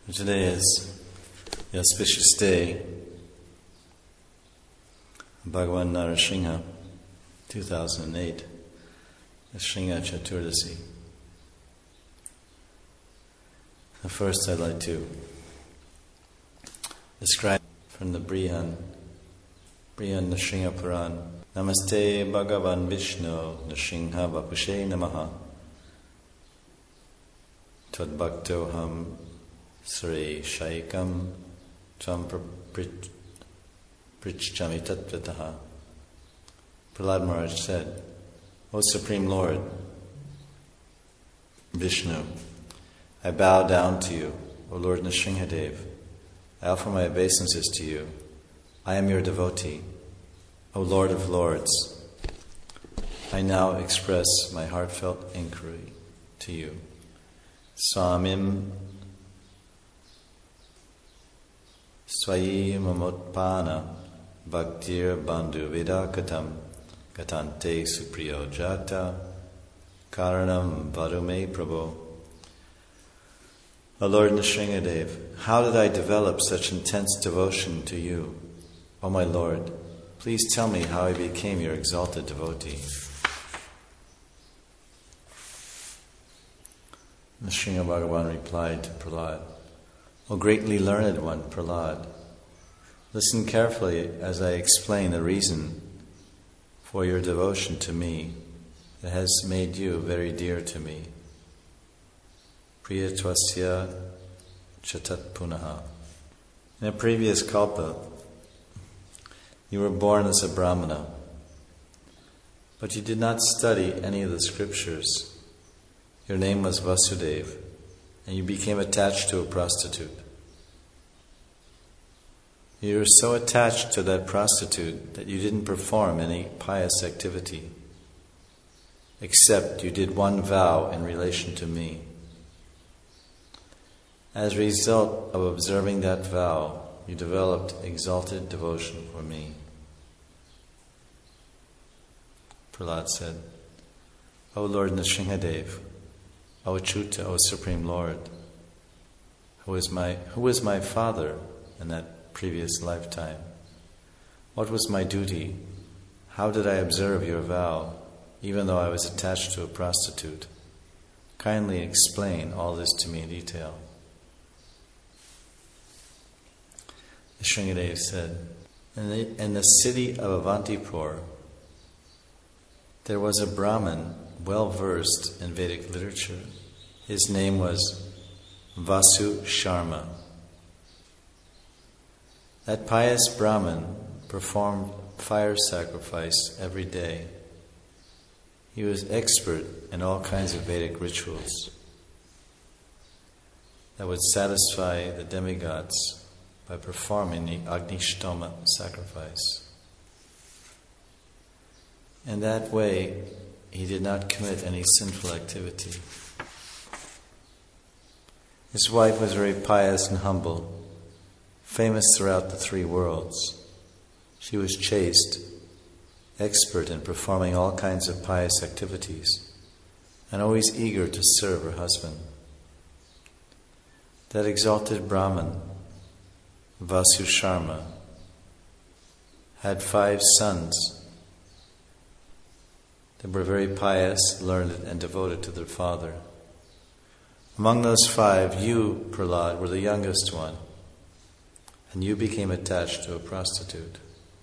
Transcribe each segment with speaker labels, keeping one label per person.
Speaker 1: Today is the auspicious day of Bhagavan Narasingha, 2008, Nrsimha Chaturdasi. First, I'd like to describe from the Brihan Nrsimha Puran. Namaste Bhagavan Vishnu Nrsimha Vapushe Namaha Tadbhaktoham Sri Shaikam Tvam Prichchami Tattvataha. Prahlad Maharaj said, O Supreme Lord, Vishnu, I bow down to you, O Lord Nrsimhadev. I offer my obeisances to you. I am your devotee, O Lord of Lords. I now express my heartfelt inquiry to you. Swamim Swayim Amotpana Bhaktir Bandhu Vidakatam Gatante Supriyo Jata Karanam Vadume Prabhu. O Lord Nrsimhadev, how did I develop such intense devotion to you? O my Lord, please tell me how I became your exalted devotee. Nrsimha Bhagavan replied to Prahlad, O greatly learned one, Prahlad, listen carefully as I explain the reason for your devotion to me that has made you very dear to me. Priyatvasya chatat punaha. In a previous kalpa, you were born as a brahmana, but you did not study any of the scriptures. Your name was Vasudeva, and you became attached to a prostitute. You were so attached to that prostitute that you didn't perform any pious activity, except you did one vow in relation to me. As a result of observing that vow, you developed exalted devotion for me. Prahlad said, O Lord Nrsimhadev, O Achyuta, O Supreme Lord, who was my father in that previous lifetime? What was my duty? How did I observe your vow, even though I was attached to a prostitute? Kindly explain all this to me in detail. Nrsimhadev said, in the city of Avantipur, there was a Brahmin well versed in Vedic literature. His name was Vasu Sharma. That pious Brahmin performed fire sacrifice every day. He was expert in all kinds of Vedic rituals that would satisfy the demigods by performing the Agnishtoma sacrifice. In that way, he did not commit any sinful activity. His wife was very pious and humble, famous throughout the three worlds. She was chaste, expert in performing all kinds of pious activities, and always eager to serve her husband. That exalted Brahmin, Vasu Sharma, had 5 sons. They were very pious, learned, and devoted to their father. Among those 5, you, Prahlad, were the youngest one, and you became attached to a prostitute.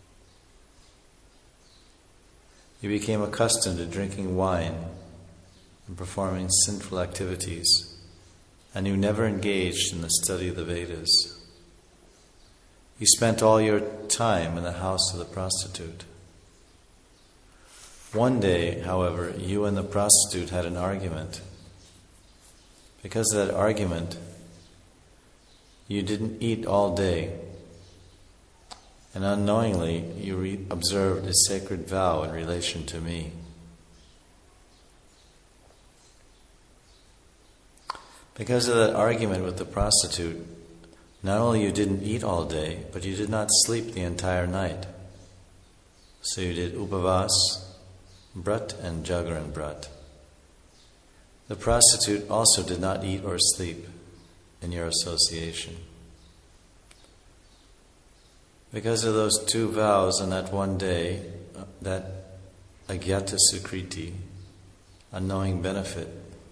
Speaker 1: You became accustomed to drinking wine and performing sinful activities, and you never engaged in the study of the Vedas. You spent all your time in the house of the prostitute. One day, however, you and the prostitute had an argument. Because of that argument, you didn't eat all day, and unknowingly you observed a sacred vow in relation to me. Because of that argument with the prostitute, not only you didn't eat all day, but you did not sleep the entire night. So you did Upavas, Brat, and Jagaran Brat. The prostitute also did not eat or sleep. in your association. Because of those two vows on that one day, that agyata sukriti, unknowing benefit,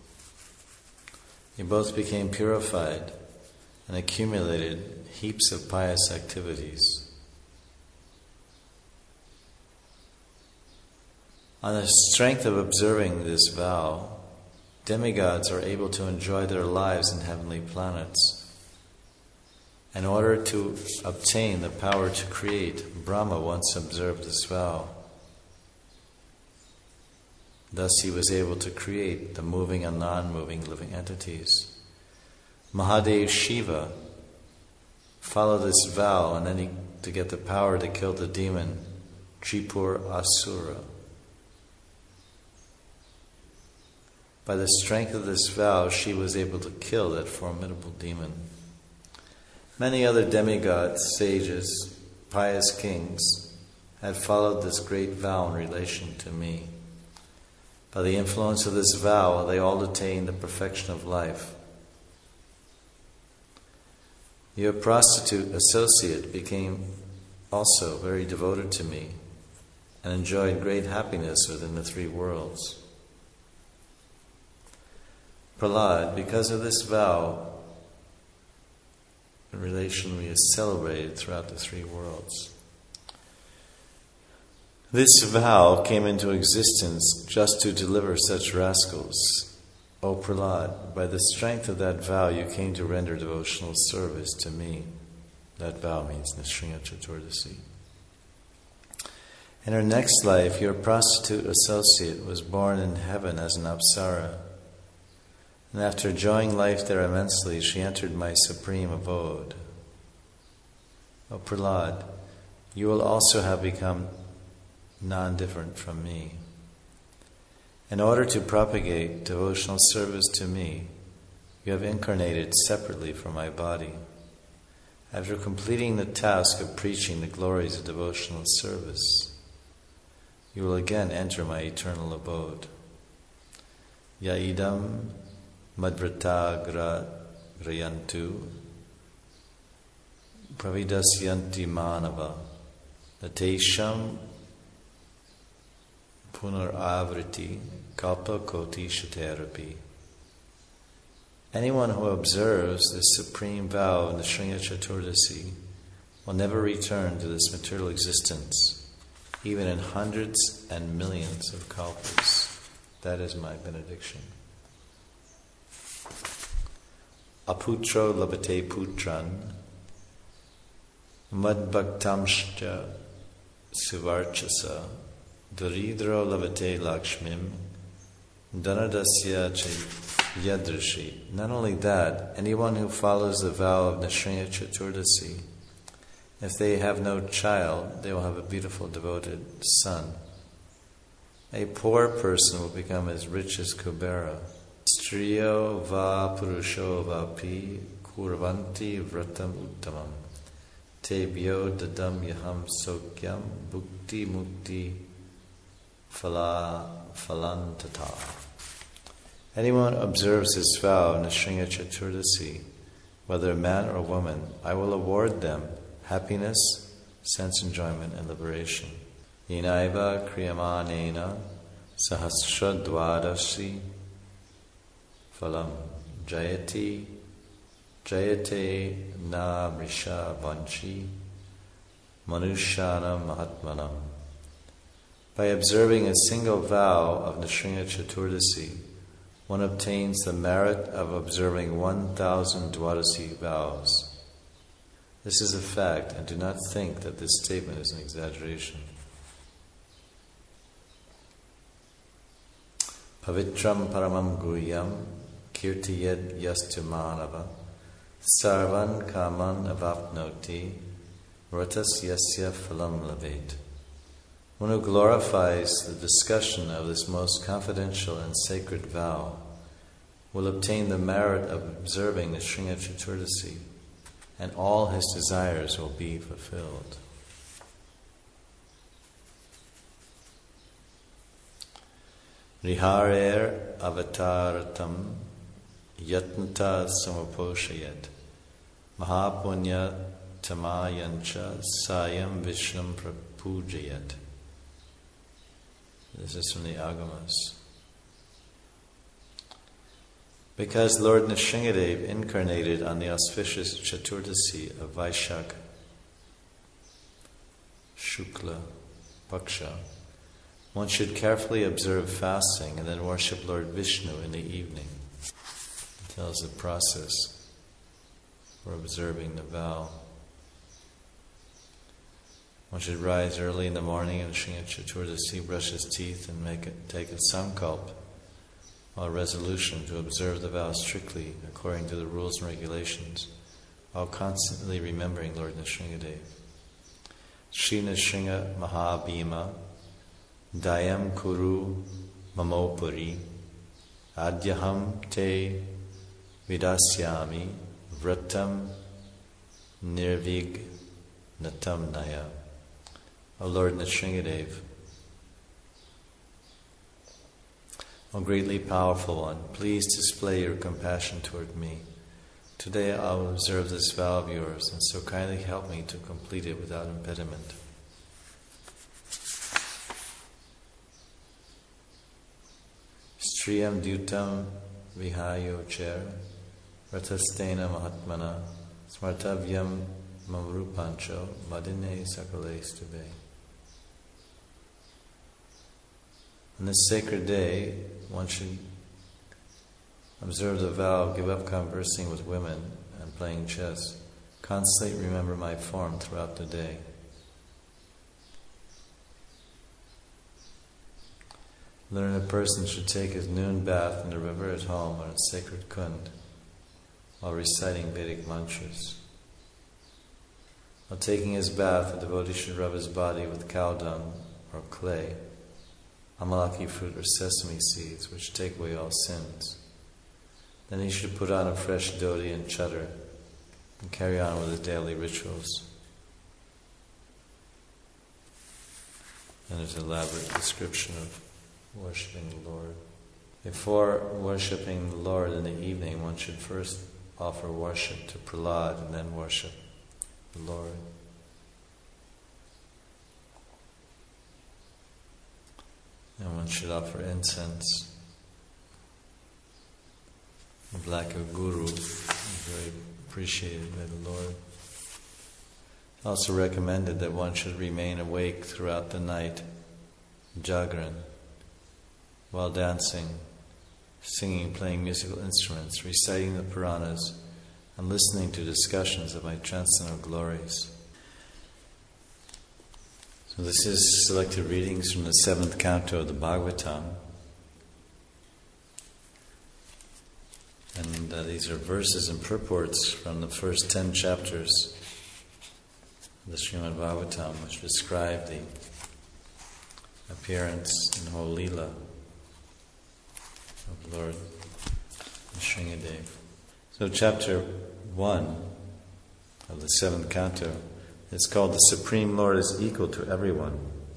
Speaker 1: you both became purified and accumulated heaps of pious activities. On the strength of observing this vow, demigods are able to enjoy their lives in heavenly planets. In order to obtain the power to create, Brahma once observed this vow. Thus he was able to create the moving and non-moving living entities. Mahadev Shiva followed this vow and then to get the power to kill the demon Tripur Asura. By the strength of this vow, she was able to kill that formidable demon. Many other demigods, sages, pious kings had followed this great vow in relation to me. By the influence of this vow, they all attained the perfection of life. Your prostitute associate became also very devoted to me and enjoyed great happiness within the three worlds. Prahlad, because of this vow, in relation we is celebrated throughout the three worlds. This vow came into existence just to deliver such rascals. O Prahlad, by the strength of that vow you came to render devotional service to me. That vow means Nrsimha Chaturdasi. In her next life, your prostitute associate was born in heaven as an Apsara. And after enjoying life there immensely, she entered my supreme abode. O Prahlad, you will also have become non-different from me. In order to propagate devotional service to me, you have incarnated separately from my body. After completing the task of preaching the glories of devotional service, you will again enter my eternal abode. Yaidam madvrata grayantu pravidasyanti manava natesham punar avriti kalpa koti shaterapi. Anyone who observes this supreme vow in the Nrsimha Chaturdasi will never return to this material existence, even in hundreds and millions of kalpas. That is my benediction. Aputro labate putran madbhaktamscha suvarchasa Duridro lavate lakshmim dhanadasya yadrishi. Not only that, anyone who follows the vow of Nrsimha Chaturdasi, if they have no child, they will have a beautiful devoted son. A poor person will become as rich as Kubera. Striyo va purusho vapi kurvanti vratam uttamam tebhyo dadam yaham sokyam bhukti mukti falantata. Anyone observes this vow in Nrsimha Chaturdasi, whether man or woman, I will award them happiness, sense enjoyment, and liberation. Yenaiva kriyamanena sahasra dwadasi phalam jayate na mrisha vanchi manushana mahatmanam. By observing a single vow of Nrsimha Chaturdasi, one obtains the merit of observing 1,000 Dwadasi vows. This is a fact, and do not think that this statement is an exaggeration. Pavitram paramam guryam kirtiyed yastu manava sarvan kaman avapnoti ratas yasya phalam lavet. One who glorifies the discussion of this most confidential and sacred vow will obtain the merit of observing the Nrsimha Chaturdasi, and all his desires will be fulfilled. Riharer avataratam yatnata samaposhayat mahapunya tamayancha sayam vishnam prapujayat. This is from the Agamas. Because Lord Nrsingadev incarnated on the auspicious Chaturdasi of Vaishak Shukla Paksha, one should carefully observe fasting and then worship Lord Vishnu in the evening. It tells the process for observing the vow. One should rise early in the morning and Nrsinga Chaturdasi, brush his teeth and take a sankalp, a resolution to observe the vow strictly according to the rules and regulations, while constantly remembering Lord Nrsingadev. Shri Nrsinga Mahabhima Dayam Kuru Mamopuri Adyaham Te Vidasyami Vratam Nirvig Natam Naya. O Lord Nrsingadev, O greatly powerful one, please display your compassion toward me. Today I will observe this vow of yours, and so kindly help me to complete it without impediment. Striyam Dutam Vihayo Cher Ratastena Mahatmana Smartavyam Mamrupancho Madine Sakalestube. On this sacred day, one should observe the vow of give up conversing with women and playing chess. Constantly remember my form throughout the day. Learned person should take his noon bath in the river at home or in sacred kund while reciting Vedic mantras. While taking his bath, a devotee should rub his body with cow dung or clay, amalaki fruit or sesame seeds, which take away all sins. Then he should put on a fresh dhoti and chadar and carry on with his daily rituals. And there's an elaborate description of worshipping the Lord. Before worshipping the Lord in the evening, one should first offer worship to Prahlad and then worship the Lord. And one should offer incense. The black guru is very appreciated by the Lord. Also recommended that one should remain awake throughout the night, Jagran, while dancing, singing, playing musical instruments, reciting the Puranas, and listening to discussions of my transcendental glories. So this is selected readings from the 7th canto of the Bhagavatam. And these are verses and purports from the first 10 chapters of the Srimad Bhagavatam, which describe the appearance and whole Leela of Lord Nrsingadev. So chapter 1 of the 7th canto is called The Supreme Lord is Equal to Everyone.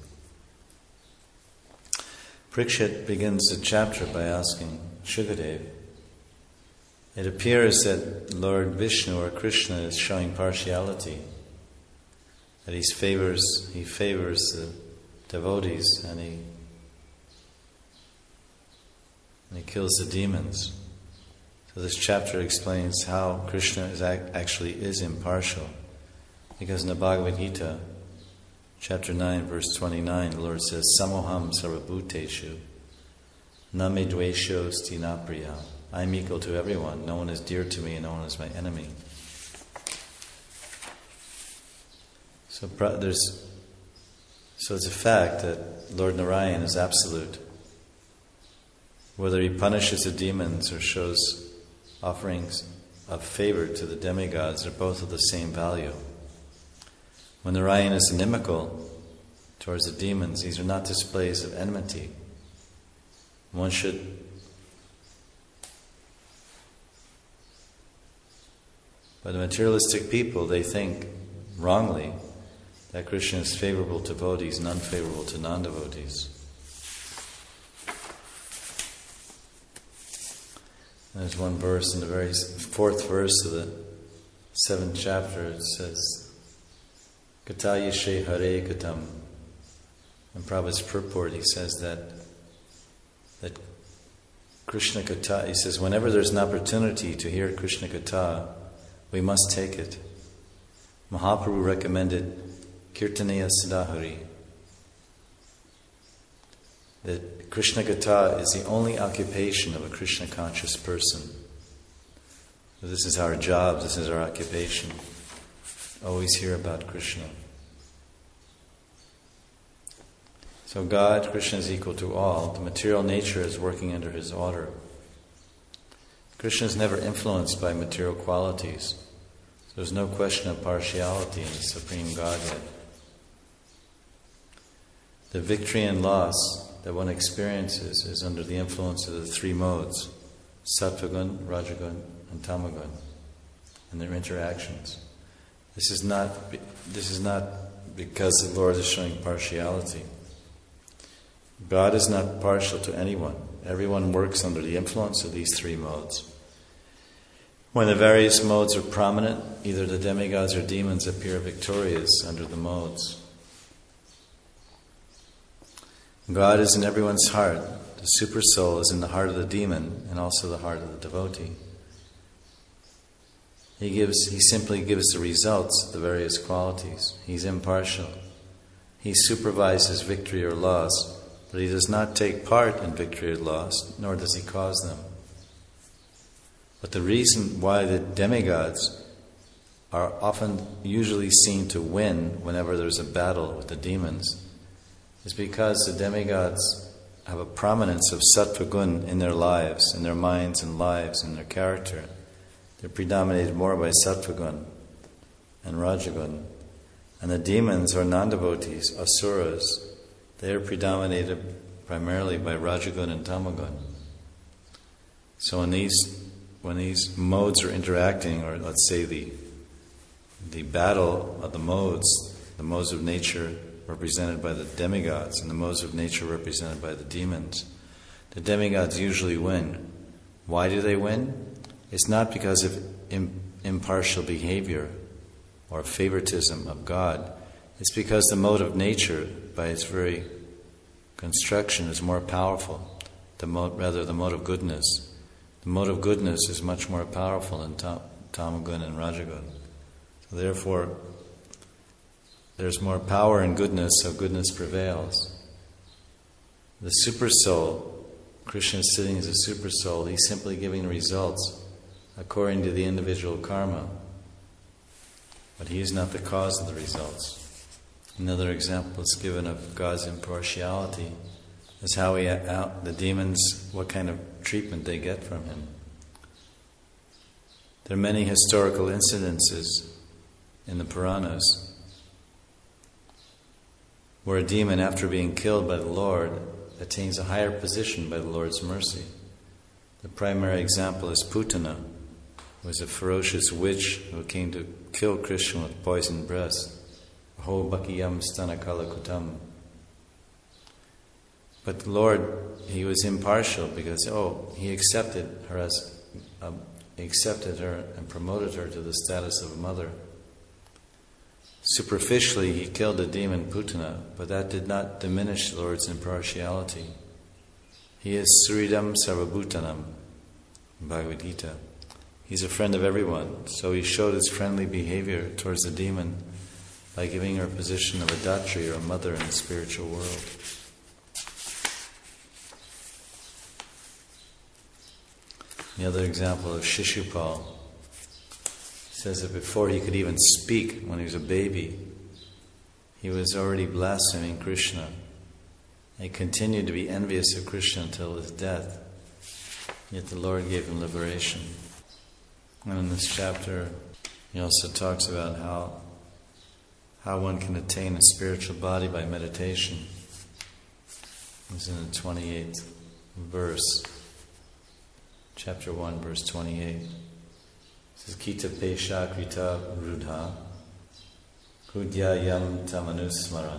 Speaker 1: Parikshit begins the chapter by asking Shukadev, it appears that Lord Vishnu or Krishna is showing partiality, that he favors the devotees and he kills the demons. So this chapter explains how Krishna actually is impartial. Because in the Bhagavad Gita, chapter 9, verse 29, the Lord says, Samoham sarvabhuteshu, na me dvesho sti na priya. I am equal to everyone. No one is dear to me and no one is my enemy. So it's a fact that Lord Narayan is absolute. Whether he punishes the demons or shows offerings of favor to the demigods, they're both of the same value. When Narayan is inimical towards the demons, these are not displays of enmity. One should But the materialistic people, they think wrongly that Krishna is favorable to devotees and unfavorable to non-devotees. There's one verse in the very fourth verse of the 7th chapter. It says, Kataya She Hare Katam. In Prabhupada's purport, he says that Krishna Katha, he says, whenever there's an opportunity to hear Krishna Katha, we must take it. Mahaprabhu recommended Kirtanaya Siddhahari. That Krishna Katha is the only occupation of a Krishna conscious person. So this is our job, this is our occupation. Always hear about Krishna. So God, Krishna is equal to all. The material nature is working under His order. Krishna is never influenced by material qualities. So there's no question of partiality in the Supreme Godhead. The victory and loss that one experiences is under the influence of the three modes, Sattvagun, Rajagun, and Tamagun, and their interactions. This is not because the Lord is showing partiality. God is not partial to anyone. Everyone works under the influence of these three modes. When the various modes are prominent, either the demigods or demons appear victorious under the modes. God is in everyone's heart. The super soul is in the heart of the demon and also the heart of the devotee. He simply gives the results of the various qualities. He's impartial. He supervises victory or loss, but He does not take part in victory or loss, nor does He cause them. But the reason why the demigods are usually seen to win whenever there's a battle with the demons is because the demigods have a prominence of sattva gun in their lives, in their minds and lives, in their character. They're predominated more by sattva gun and rajagun. And the demons are non-devotees, asuras. They are predominated primarily by rajagun and tamagun. So when these modes are interacting, or let's say the battle of the modes of nature represented by the demigods and the modes of nature represented by the demons, the demigods usually win. Why do they win? It's not because of impartial behavior or favoritism of God. It's because the mode of nature, by its very construction, is more powerful. The mode of goodness. The mode of goodness is much more powerful than tamagun and rajagun. So therefore, there's more power in goodness, so goodness prevails. The super soul, Krishna is sitting as a super soul, He's simply giving results according to the individual karma. But He is not the cause of the results. Another example is given of God's impartiality is how the demons, what kind of treatment they get from Him. There are many historical incidences in the Puranas where a demon, after being killed by the Lord, attains a higher position by the Lord's mercy. The primary example is Putana, who was a ferocious witch who came to kill Krishna with poisoned breath. Ho bakiyam stanakala kutam. But the Lord, He was impartial because He accepted her and promoted her to the status of a mother. Superficially, He killed the demon Putana, but that did not diminish the Lord's impartiality. He is Suridam Sarvabhutanam, in Bhagavad Gita. He's a friend of everyone, so He showed His friendly behavior towards the demon by giving her a position of a datri or a mother in the spiritual world. The other example of Shishupal says that before he could even speak, when he was a baby, he was already blaspheming Krishna. He continued to be envious of Krishna until his death. Yet the Lord gave him liberation. And in this chapter, he also talks about how one can attain a spiritual body by meditation. It's in the 28th verse, chapter 1, verse 28. It says, Kita pesha krita rudha kudyayam tamanusmaran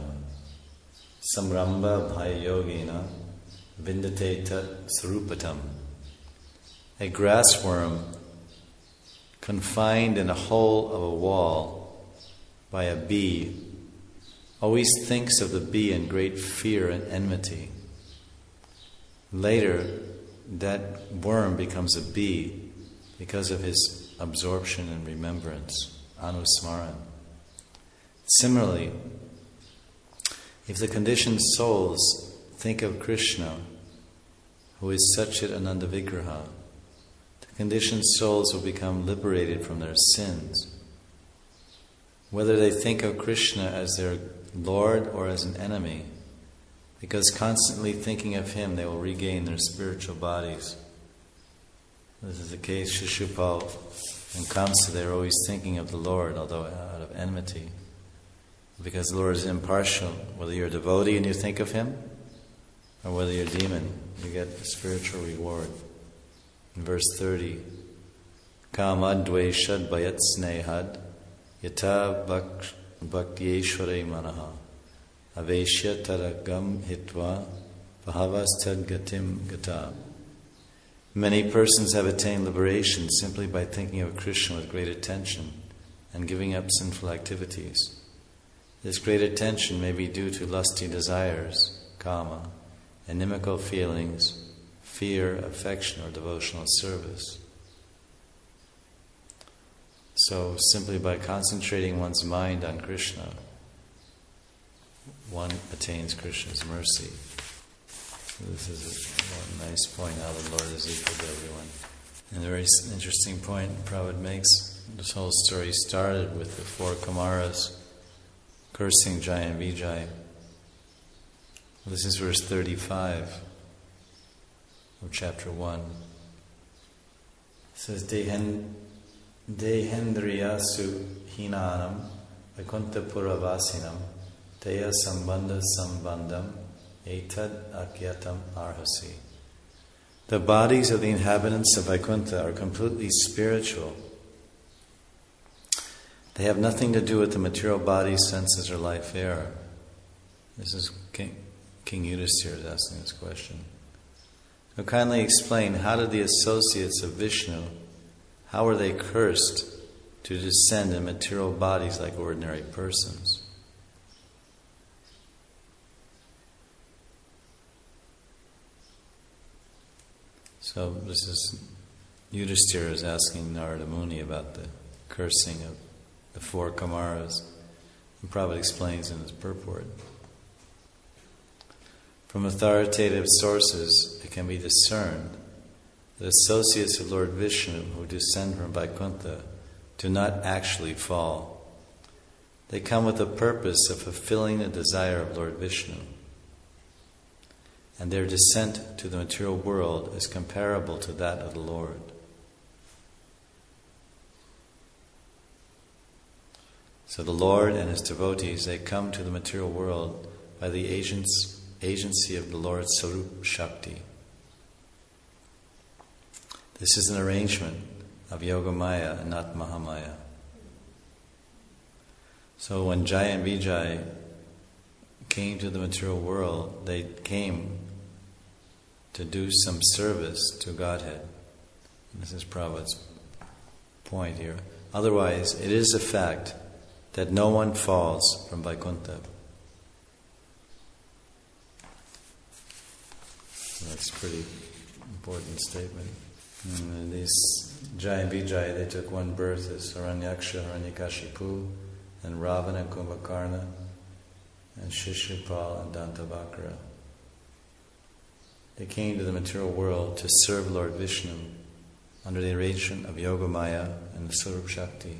Speaker 1: samramba bhaya yogena vindate tat sarupatam A grassworm confined in a hole of a wall by a bee always thinks of the bee in great fear and enmity. Later, that worm becomes a bee because of his absorption and remembrance, anusmaran. Similarly, if the conditioned souls think of Krishna, who is Satchit Ananda Vigraha, the conditioned souls will become liberated from their sins. Whether they think of Krishna as their Lord or as an enemy, because constantly thinking of him, they will regain their spiritual bodies. This is the case, Shishupal and Kamsa, they're always thinking of the Lord, although out of enmity. Because the Lord is impartial. Whether you're a devotee and you think of him, or whether you're a demon, you get a spiritual reward. In verse 30, Kamadve shad bayat snehad yata bhaktyeshware manaha aveshya taragam hitva bhavastad gatim gata. Many persons have attained liberation simply by thinking of Krishna with great attention and giving up sinful activities. This great attention may be due to lusty desires, kama, inimical feelings, fear, affection, or devotional service. So simply by concentrating one's mind on Krishna, one attains Krishna's mercy. So this is one nice point, how the Lord is equal to everyone. And a very interesting point Prabhupada makes, this whole story started with the 4 Kumaras cursing Jai and Vijay. This is verse 35 of chapter 1. It says, Dehendriyasu hinanam Vaikuntha Puravasinam Teya sambandha sambandham etad akyatam arhasi. The bodies of the inhabitants of Vaikuntha are completely spiritual. They have nothing to do with the material body, senses, or life air. This is King Yudhisthira is asking this question. So kindly explain, how did the associates of Vishnu, how were they cursed to descend in material bodies like ordinary persons? So this is, Yudhisthira is asking Narada Muni about the cursing of the 4 Kumaras. And Prabhupada explains in his purport. From authoritative sources, it can be discerned that associates of Lord Vishnu who descend from Vaikuntha do not actually fall. They come with the purpose of fulfilling the desire of Lord Vishnu. And their descent to the material world is comparable to that of the Lord. So the Lord and His devotees, they come to the material world by the agency of the Lord's Sarup Shakti. This is an arrangement of Yogamaya and not Mahamaya. So when Jai and Vijay came to the material world, they came to do some service to Godhead. And this is Prabhupada's point here. Otherwise, it is a fact that no one falls from Vaikuntha. That's a pretty important statement. And these Jai and Vijay, they took one birth as Hiranyaksha, Hiranyakashipu, and Ravana, Kumbhakarna, and Shishupal and Dantavakra. They came to the material world to serve Lord Vishnu under the arrangement of Yogamaya and the Sarup Shakti.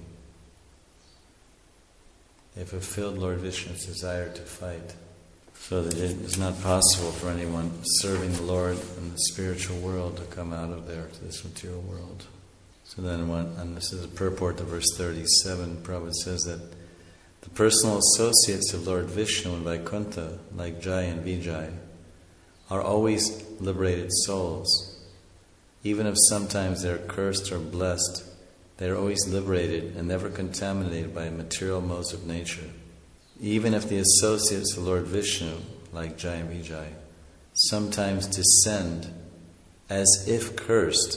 Speaker 1: They fulfilled Lord Vishnu's desire to fight, so that it is not possible for anyone serving the Lord in the spiritual world to come out of there to this material world. So then, and this is a purport to verse 37, Prabhupada says that the personal associates of Lord Vishnu in Vaikuntha, like Jai and Vijay, are always liberated souls. Even if sometimes they are cursed or blessed, they are always liberated and never contaminated by material modes of nature. Even if the associates of Lord Vishnu, like Jai and Vijay, sometimes descend as if cursed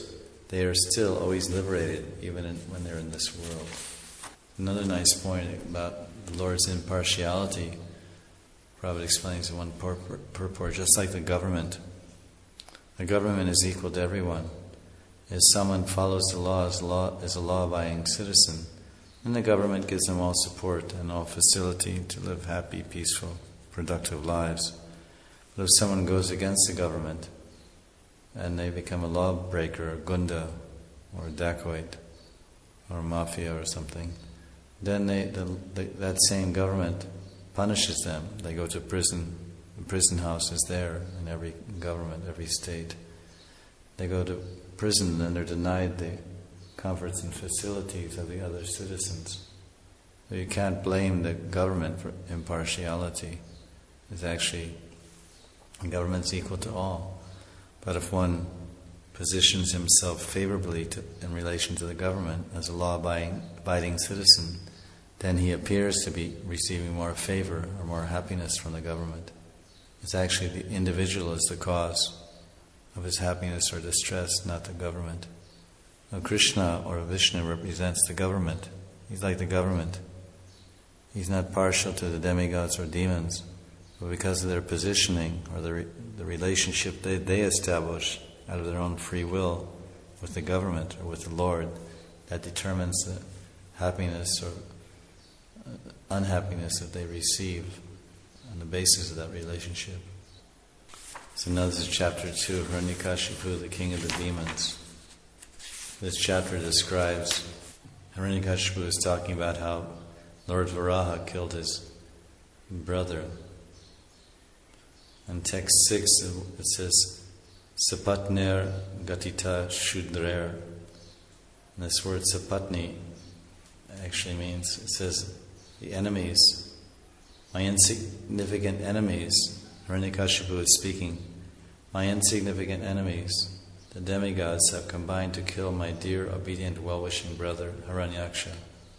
Speaker 1: they are still always liberated, even when they're in this world. Another nice point about the Lord's impartiality, Prabhupada explains in one purport, just like the government is equal to everyone. If someone follows the law as a law-abiding citizen, then the government gives them all support and all facility to live happy, peaceful, productive lives. But if someone goes against the government and they become a lawbreaker, a gunda, or a dacoit, or a mafia or something, then that same government punishes them. They go to prison. The prison house is there in every government, every state. They go to prison and they're denied the comforts and facilities of the other citizens. So you can't blame the government for impartiality. It's actually, the government's equal to all. But if one positions himself favorably in relation to the government as a law-abiding citizen, then he appears to be receiving more favor or more happiness from the government. It's actually the individual is the cause of his happiness or distress, not the government. Now, Krishna or Vishnu represents the government. He's like the government. He's not partial to the demigods or demons, but because of their positioning or the relationship they establish out of their own free will with the government or with the Lord, that determines the happiness or unhappiness that they receive on the basis of that relationship. So now this is chapter 2, Hiranyakashipu, the king of the demons. This chapter describes, Hiranyakashipu is talking about how Lord Varaha killed his brother. In text 6 it says, Sapatner Gatita Shudrer. And this word Sapatni actually means, it says, the enemies, my insignificant enemies. Hiranyakashipu is speaking, my insignificant enemies, the demigods have combined to kill my dear, obedient, well-wishing brother, Hiranyaksha.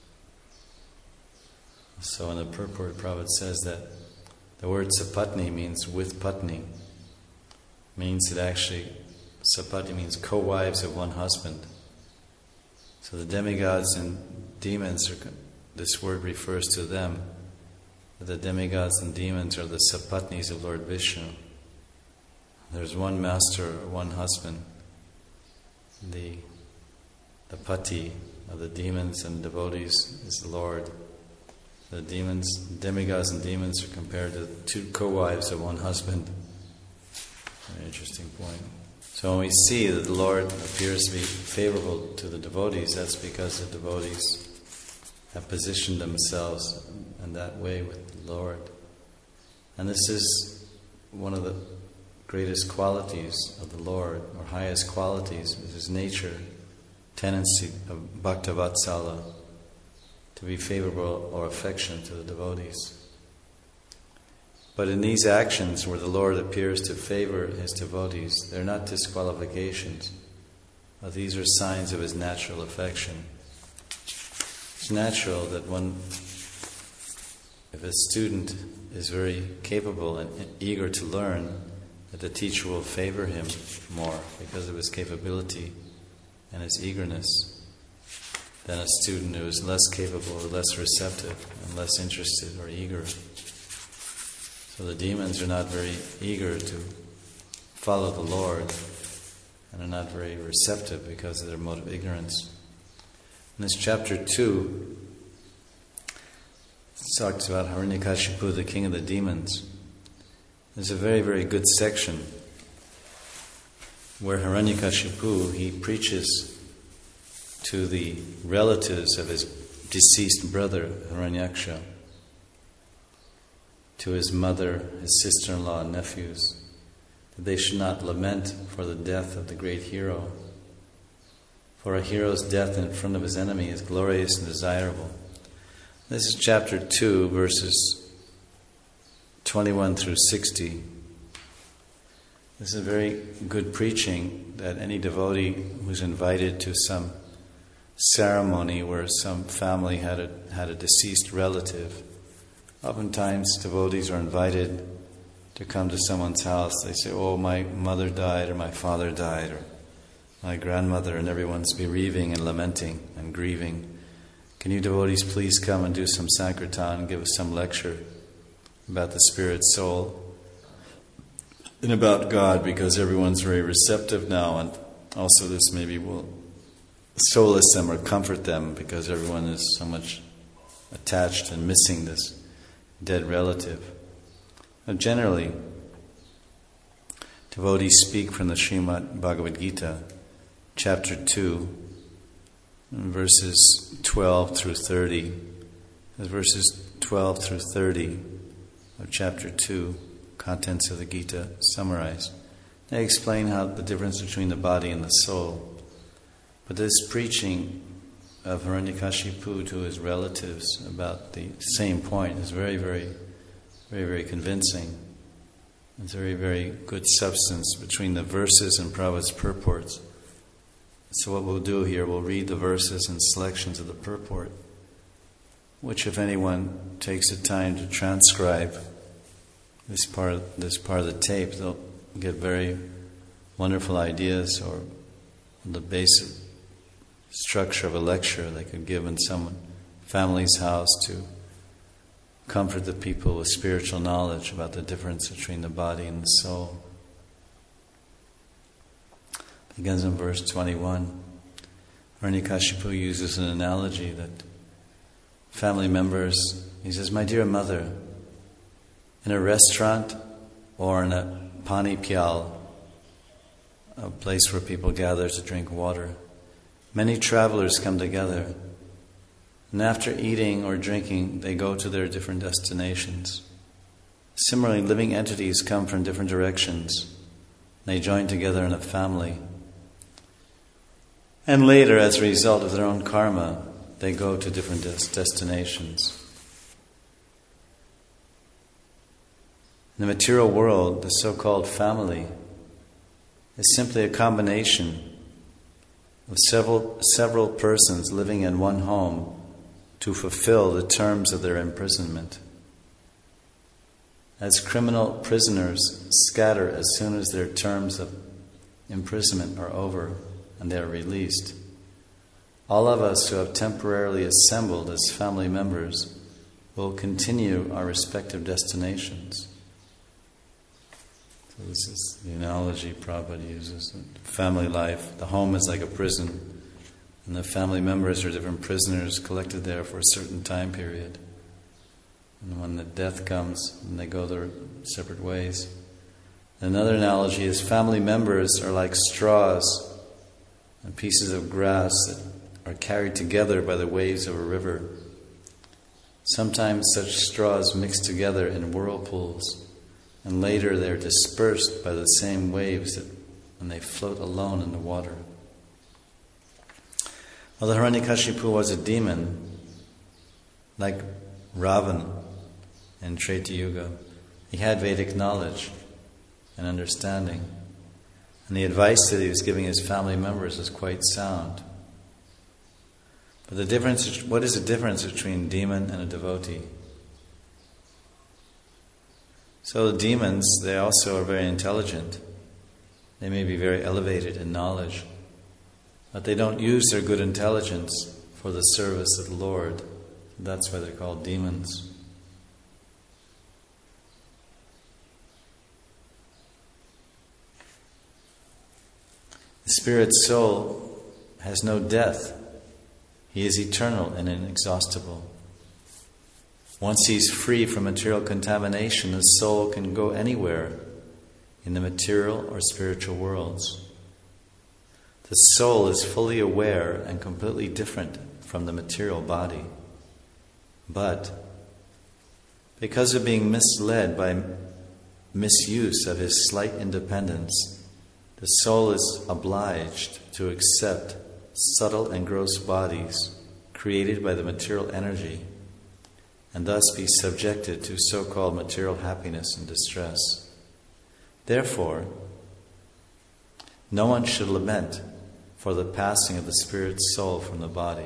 Speaker 1: So in the purport, Prabhupada says that the word Sapatni means with Patni. Means that actually, Sapatni means co-wives of one husband. So the demigods and demons, this word refers to them. The demigods and demons are the Sapatnis of Lord Vishnu. There's one master, one husband. The Pati of the demons and devotees is the Lord. The demigods and demons are compared to two co-wives of one husband. Very interesting point. So when we see that the Lord appears to be favorable to the devotees, that's because the devotees have positioned themselves in that way with the Lord. And this is one of the greatest qualities of the Lord, or highest qualities, is His nature, tendency of Bhaktavatsala, to be favorable or affectionate to the devotees. But in these actions where the Lord appears to favor His devotees, they're not disqualifications, but these are signs of His natural affection. It's natural that if a student is very capable and eager to learn, that the teacher will favor him more because of his capability and his eagerness than a student who is less capable or less receptive and less interested or eager. So the demons are not very eager to follow the Lord and are not very receptive because of their mode of ignorance. In this chapter 2, it talks about Hiranyakashipu, the king of the demons. There's a very, very good section where Hiranyakashipu, he preaches to the relatives of his deceased brother, Hiranyaksha, to his mother, his sister-in-law and nephews, that they should not lament for the death of the great hero. For a hero's death in front of his enemy is glorious and desirable. This is chapter 2, verses 21 through 60. This is very good preaching that any devotee who's invited to some ceremony where some family had a deceased relative. Oftentimes devotees are invited to come to someone's house. They say, oh, my mother died or my father died, or my grandmother, and everyone's bereaving and lamenting and grieving. Can you devotees please come and do some Sankirtan and give us some lecture about the spirit soul and about God, because everyone's very receptive now, and also this maybe will solace them or comfort them, because everyone is so much attached and missing this dead relative. Now, generally, devotees speak from the Srimad Bhagavad Gita, chapter 2, verses 12 through 30. Verses 12 through 30 of chapter 2, contents of the Gita summarized. They explain how the difference between the body and the soul. But this preaching of Hiranyakashipu to his relatives about the same point is very, very, very, very convincing. It's very, very good substance between the verses and Prabhupada's purports. So what we'll do here, we'll read the verses and selections of the purport, which if anyone takes the time to transcribe this part of the tape, they'll get very wonderful ideas, or the basic structure of a lecture they could give in some family's house to comfort the people with spiritual knowledge about the difference between the body and the soul. It begins in verse 21. Hiranyakashipu uses an analogy that family members, he says, "My dear mother, in a restaurant or in a pani pyal, a place where people gather to drink water, many travelers come together, and after eating or drinking, they go to their different destinations. Similarly, living entities come from different directions. They join together in a family. And later, as a result of their own karma, they go to different destinations. In the material world, the so-called family is simply a combination of several persons living in one home to fulfill the terms of their imprisonment. As criminal prisoners scatter as soon as their terms of imprisonment are over and they are released, all of us who have temporarily assembled as family members will continue our respective destinations." So this is the analogy Prabhupada uses. Family life, the home is like a prison, and the family members are different prisoners collected there for a certain time period. And when the death comes, then they go their separate ways. Another analogy is family members are like straws and pieces of grass that are carried together by the waves of a river. Sometimes such straws mix together in whirlpools, and later they are dispersed by the same waves when they float alone in the water. Although Hiranyakashipu was a demon, like Ravana in Treta Yuga, he had Vedic knowledge and understanding, and the advice that he was giving his family members was quite sound. But what is the difference between a demon and a devotee? So the demons, they also are very intelligent. They may be very elevated in knowledge, but they don't use their good intelligence for the service of the Lord. That's why they're called demons. The spirit soul has no death. He is eternal and inexhaustible. Once he's free from material contamination, the soul can go anywhere in the material or spiritual worlds. The soul is fully aware and completely different from the material body. But because of being misled by misuse of his slight independence, the soul is obliged to accept subtle and gross bodies created by the material energy, and thus be subjected to so-called material happiness and distress. Therefore, no one should lament for the passing of the spirit's soul from the body.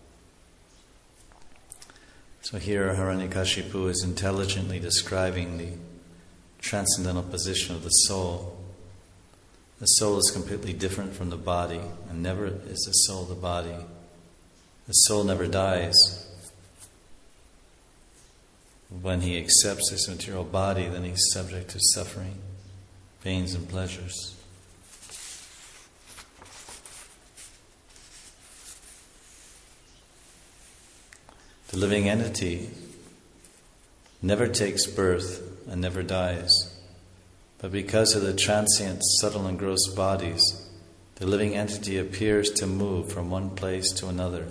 Speaker 1: So here Hiranyakashipu is intelligently describing the transcendental position of the soul. The soul is completely different from the body, and never is the soul the body. The soul never dies. When he accepts this material body, then he's subject to suffering, pains and pleasures. The living entity never takes birth and never dies. But because of the transient, subtle and gross bodies, the living entity appears to move from one place to another,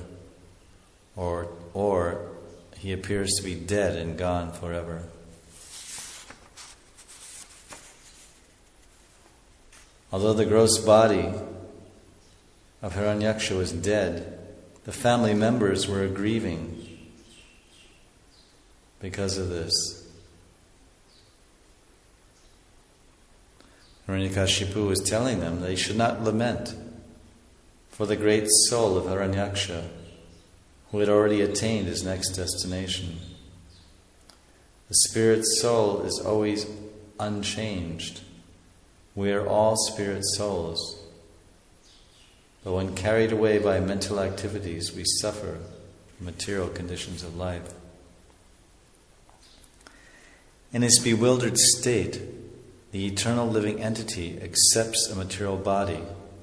Speaker 1: or he appears to be dead and gone forever. Although the gross body of Hiranyaksha was dead, the family members were grieving because of this. Hiranyakashipu was telling them they should not lament for the great soul of Hiranyaksha, who had already attained his next destination. The spirit soul is always unchanged. We are all spirit souls. But when carried away by mental activities, we suffer from material conditions of life. In his bewildered state, the eternal living entity accepts a material body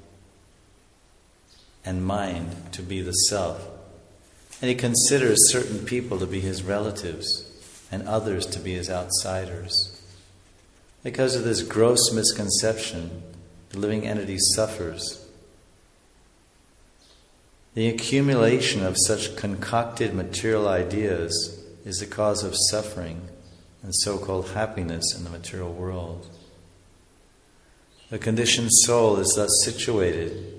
Speaker 1: and mind to be the self. And he considers certain people to be his relatives and others to be his outsiders. Because of this gross misconception, the living entity suffers. The accumulation of such concocted material ideas is the cause of suffering and so-called happiness in the material world. The conditioned soul is thus situated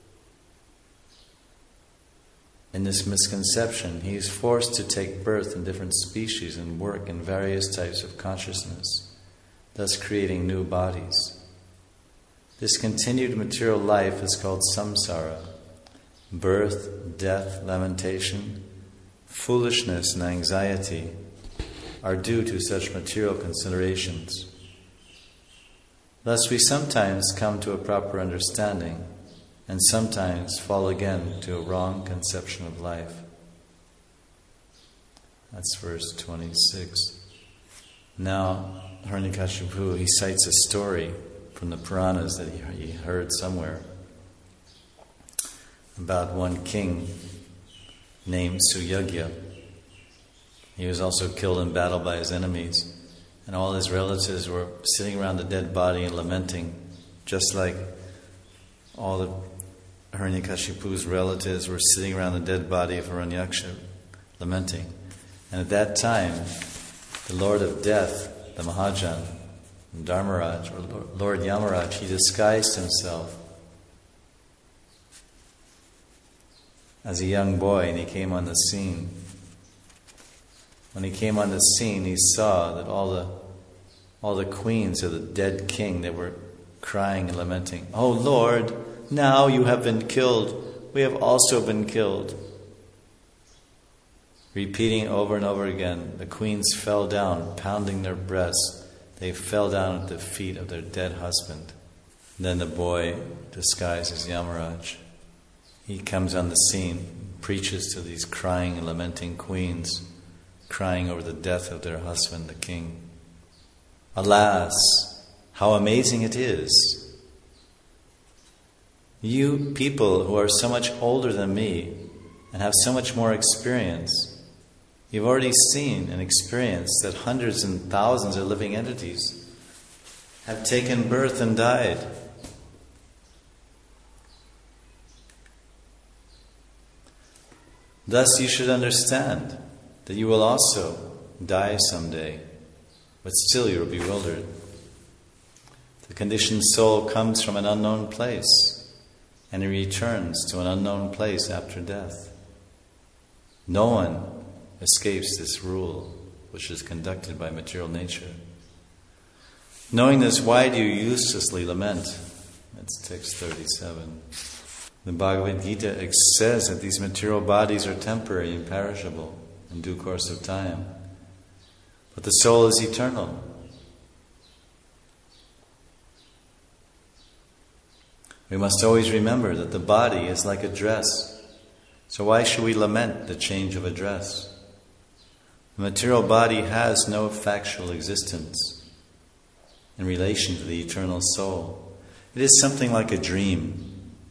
Speaker 1: in this misconception. He is forced to take birth in different species and work in various types of consciousness, thus creating new bodies. This continued material life is called samsara. Birth, death, lamentation, foolishness and anxiety are due to such material considerations. Thus we sometimes come to a proper understanding and sometimes fall again to a wrong conception of life. That's verse 26. Now, Hiranyakashipu, he cites a story from the Puranas that he heard somewhere about one king named Suyagya. He was also killed in battle by his enemies, and all his relatives were sitting around the dead body and lamenting, just like all the Hiranyakashipu's relatives were sitting around the dead body of Hiranyaksha, lamenting. And at that time, the Lord of Death, the Mahajan, Dharmaraj, or Lord Yamaraj, he disguised himself as a young boy, and he came on the scene. When he came on the scene, he saw that all the queens of the dead king, they were crying and lamenting, "Oh Lord, now you have been killed. We have also been killed." Repeating over and over again, the queens fell down, pounding their breasts. They fell down at the feet of their dead husband. Then the boy, disguised as Yamaraj, he comes on the scene, preaches to these crying and lamenting queens, crying over the death of their husband, the king. Alas, how amazing it is! You people who are so much older than me and have so much more experience, you've already seen and experienced that hundreds and thousands of living entities have taken birth and died. Thus you should understand that you will also die someday, but still you are bewildered. The conditioned soul comes from an unknown place, and he returns to an unknown place after death. No one escapes this rule, which is conducted by material nature. Knowing this, why do you uselessly lament? That's text 37. The Bhagavad Gita says that these material bodies are temporary and perishable in due course of time. But the soul is eternal. We must always remember that the body is like a dress. So why should we lament the change of a dress? The material body has no factual existence in relation to the eternal soul. It is something like a dream.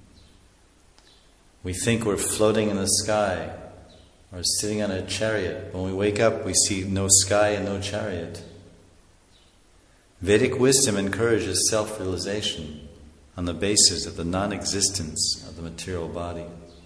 Speaker 1: We think we're floating in the sky or sitting on a chariot. When we wake up, we see no sky and no chariot. Vedic wisdom encourages self-realization on the basis of the non-existence of the material body.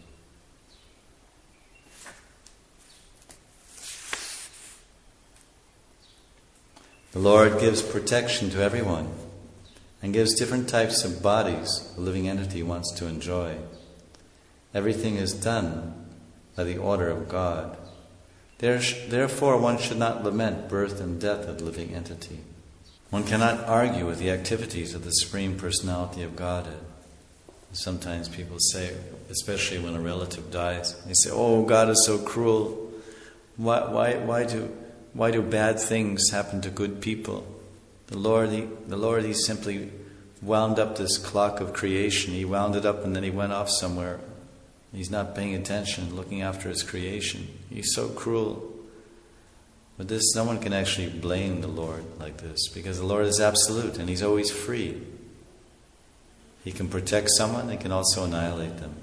Speaker 1: The Lord gives protection to everyone and gives different types of bodies the living entity wants to enjoy. Everything is done by the order of God. Therefore, one should not lament birth and death of the living entity. One cannot argue with the activities of the Supreme Personality of Godhead. Sometimes people say, especially when a relative dies, they say, "Oh, God is so cruel. Why do bad things happen to good people? The Lord, He simply wound up this clock of creation. He wound it up and then He went off somewhere. He's not paying attention, looking after His creation. He's so cruel." But no one can actually blame the Lord like this, because the Lord is absolute and He's always free. He can protect someone, He can also annihilate them.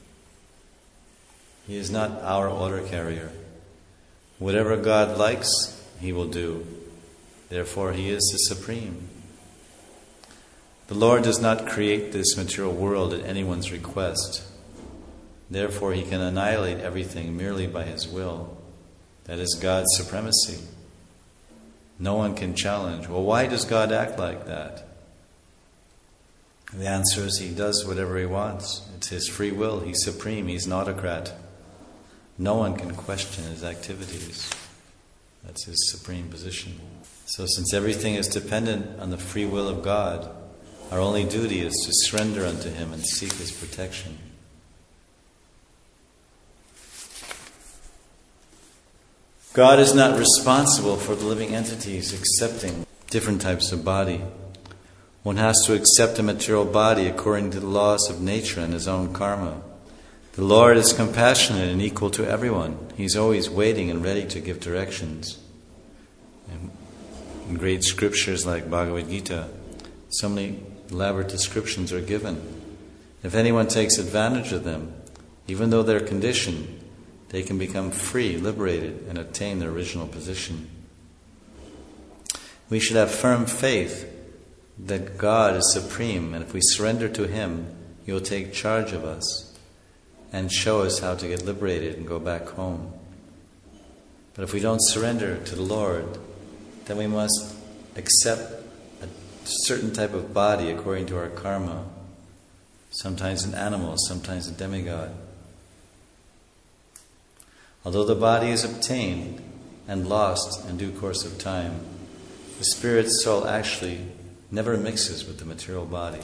Speaker 1: He is not our order carrier. Whatever God likes, He will do. Therefore, He is the Supreme. The Lord does not create this material world at anyone's request. Therefore, He can annihilate everything merely by His will. That is God's supremacy. No one can challenge, well, why does God act like that? The answer is He does whatever He wants. It's His free will. He's supreme. He's an autocrat. No one can question His activities. That's His supreme position. So since everything is dependent on the free will of God, our only duty is to surrender unto Him and seek His protection. God is not responsible for the living entities accepting different types of body. One has to accept a material body according to the laws of nature and his own karma. The Lord is compassionate and equal to everyone. He's always waiting and ready to give directions. In great scriptures like Bhagavad Gita, so many elaborate descriptions are given. If anyone takes advantage of them, even though they're conditioned, they can become free, liberated, and attain their original position. We should have firm faith that God is supreme, and if we surrender to Him, He will take charge of us and show us how to get liberated and go back home. But if we don't surrender to the Lord, then we must accept a certain type of body according to our karma. Sometimes an animal, sometimes a demigod. Although the body is obtained and lost in due course of time, the spirit soul actually never mixes with the material body.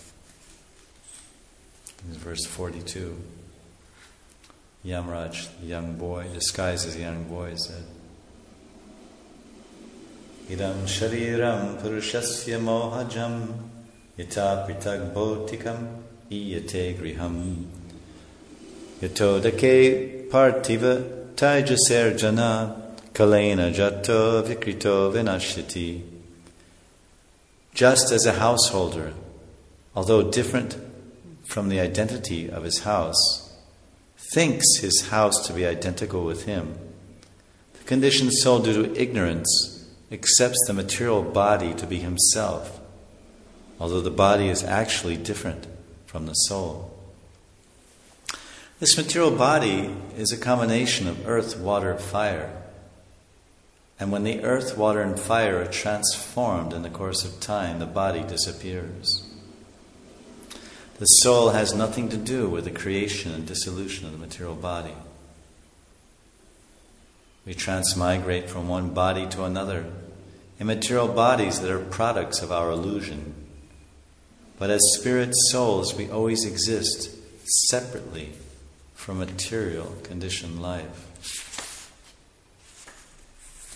Speaker 1: This is verse 42. Yamraj, the young boy, disguised as a young boy, said, "Idam shariram purushasya mohajam yata pritag bhotikam iyate griham yatodake Partiva Taijaser Jana Kalena Jato Vikrito Vinashyati." Just as a householder, although different from the identity of his house, thinks his house to be identical with him, the conditioned soul, due to ignorance, accepts the material body to be himself, although the body is actually different from the soul. This material body is a combination of earth, water, fire. And when the earth, water, and fire are transformed in the course of time, the body disappears. The soul has nothing to do with the creation and dissolution of the material body. We transmigrate from one body to another in material bodies that are products of our illusion. But as spirit souls, we always exist separately from material conditioned life.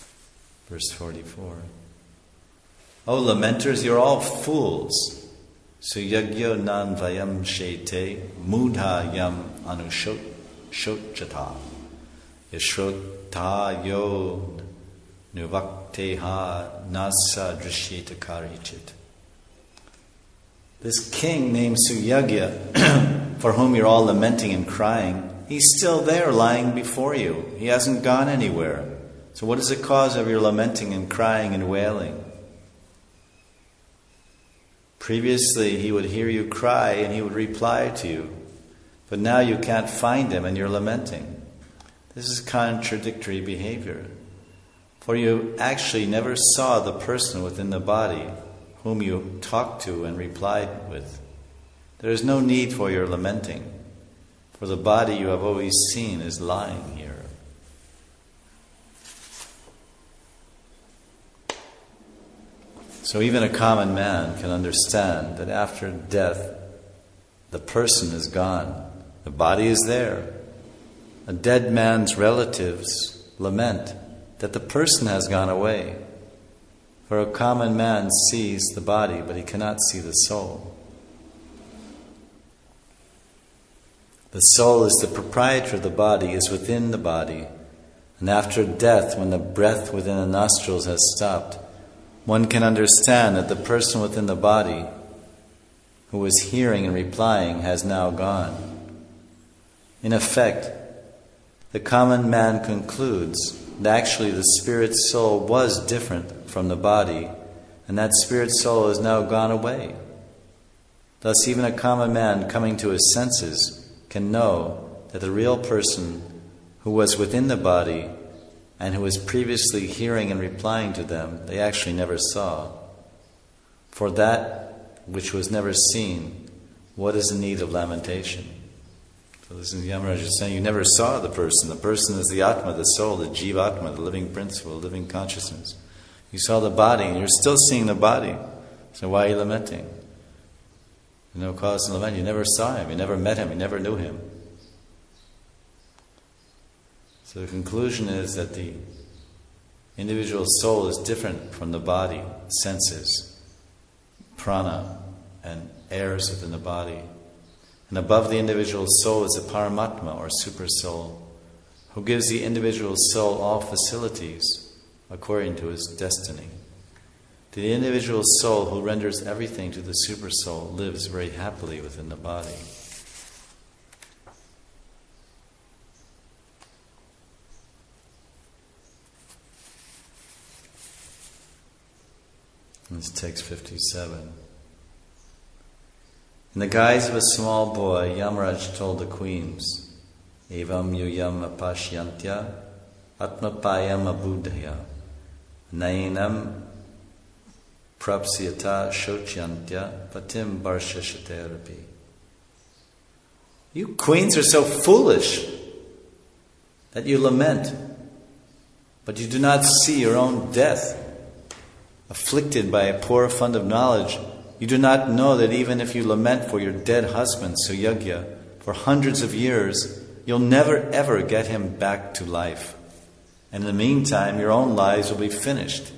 Speaker 1: Verse 44. "O lamenters, you're all fools. Suyagyo nan vayam shete mudha yam anushot chata yashrota yo nuvakteha nasa drishyeta karichit. This king named Suyagya, for whom you're all lamenting and crying, he's still there lying before you. He hasn't gone anywhere. So what is the cause of your lamenting and crying and wailing? Previously, he would hear you cry and he would reply to you. But now you can't find him and you're lamenting. This is contradictory behavior. For you actually never saw the person within the body whom you talked to and replied with. There is no need for your lamenting, for the body you have always seen is lying here. So even a common man can understand that after death, the person is gone. The body is there. A dead man's relatives lament that the person has gone away. For a common man sees the body, but he cannot see the soul. The soul is the proprietor of the body, is within the body. And after death, when the breath within the nostrils has stopped, one can understand that the person within the body who was hearing and replying has now gone. In effect, the common man concludes that actually the spirit soul was different from the body, and that spirit soul has now gone away. Thus, even a common man coming to his senses can know that the real person who was within the body and who was previously hearing and replying to them, they actually never saw. For that which was never seen, what is the need of lamentation? So this is Yamaraj is saying, you never saw the person. The person is the Atma, the soul, the Jivatma, the living principle, the living consciousness. You saw the body, and you're still seeing the body. So why are you lamenting? No cause to lament. You never saw him, you never met him, you never knew him. So the conclusion is that the individual soul is different from the body, senses, prana, and airs within the body. And above the individual soul is a Paramatma, or super soul, who gives the individual soul all facilities according to his destiny. The individual soul who renders everything to the super soul lives very happily within the body. This is text 57. In the guise of a small boy, Yamaraj told the queens, Evam yuyam apashyantya atmapayam abudhaya nainam prapsyata shocyantya patim barshashaterapi. You queens are so foolish that you lament, but you do not see your own death. Afflicted by a poor fund of knowledge, you do not know that even if you lament for your dead husband, Suyagya, for hundreds of years, you'll never ever get him back to life. And in the meantime, your own lives will be finished.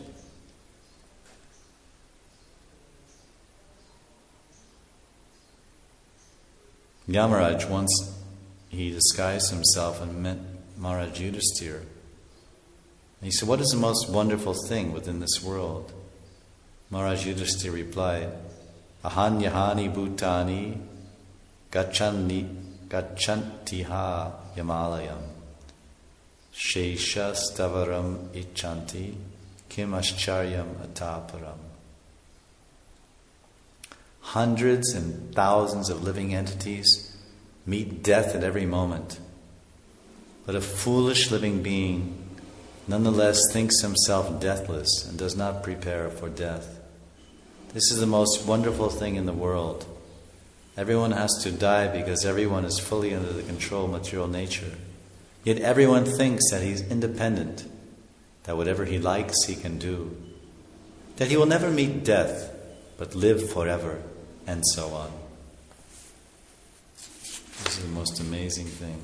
Speaker 1: Yamaraj, once he disguised himself and met Maharaj Yudhisthira. And he said, what is the most wonderful thing within this world? Maharaj Yudhisthira replied, Ahanyahani bhutani gachantiha yamalayam shesha stavaram ichanti kim ascharyam ataparam. Hundreds and thousands of living entities meet death at every moment. But a foolish living being nonetheless thinks himself deathless and does not prepare for death. This is the most wonderful thing in the world. Everyone has to die because everyone is fully under the control of material nature. Yet everyone thinks that he's independent, that whatever he likes he can do, that he will never meet death, but live forever, and so on. This is the most amazing thing.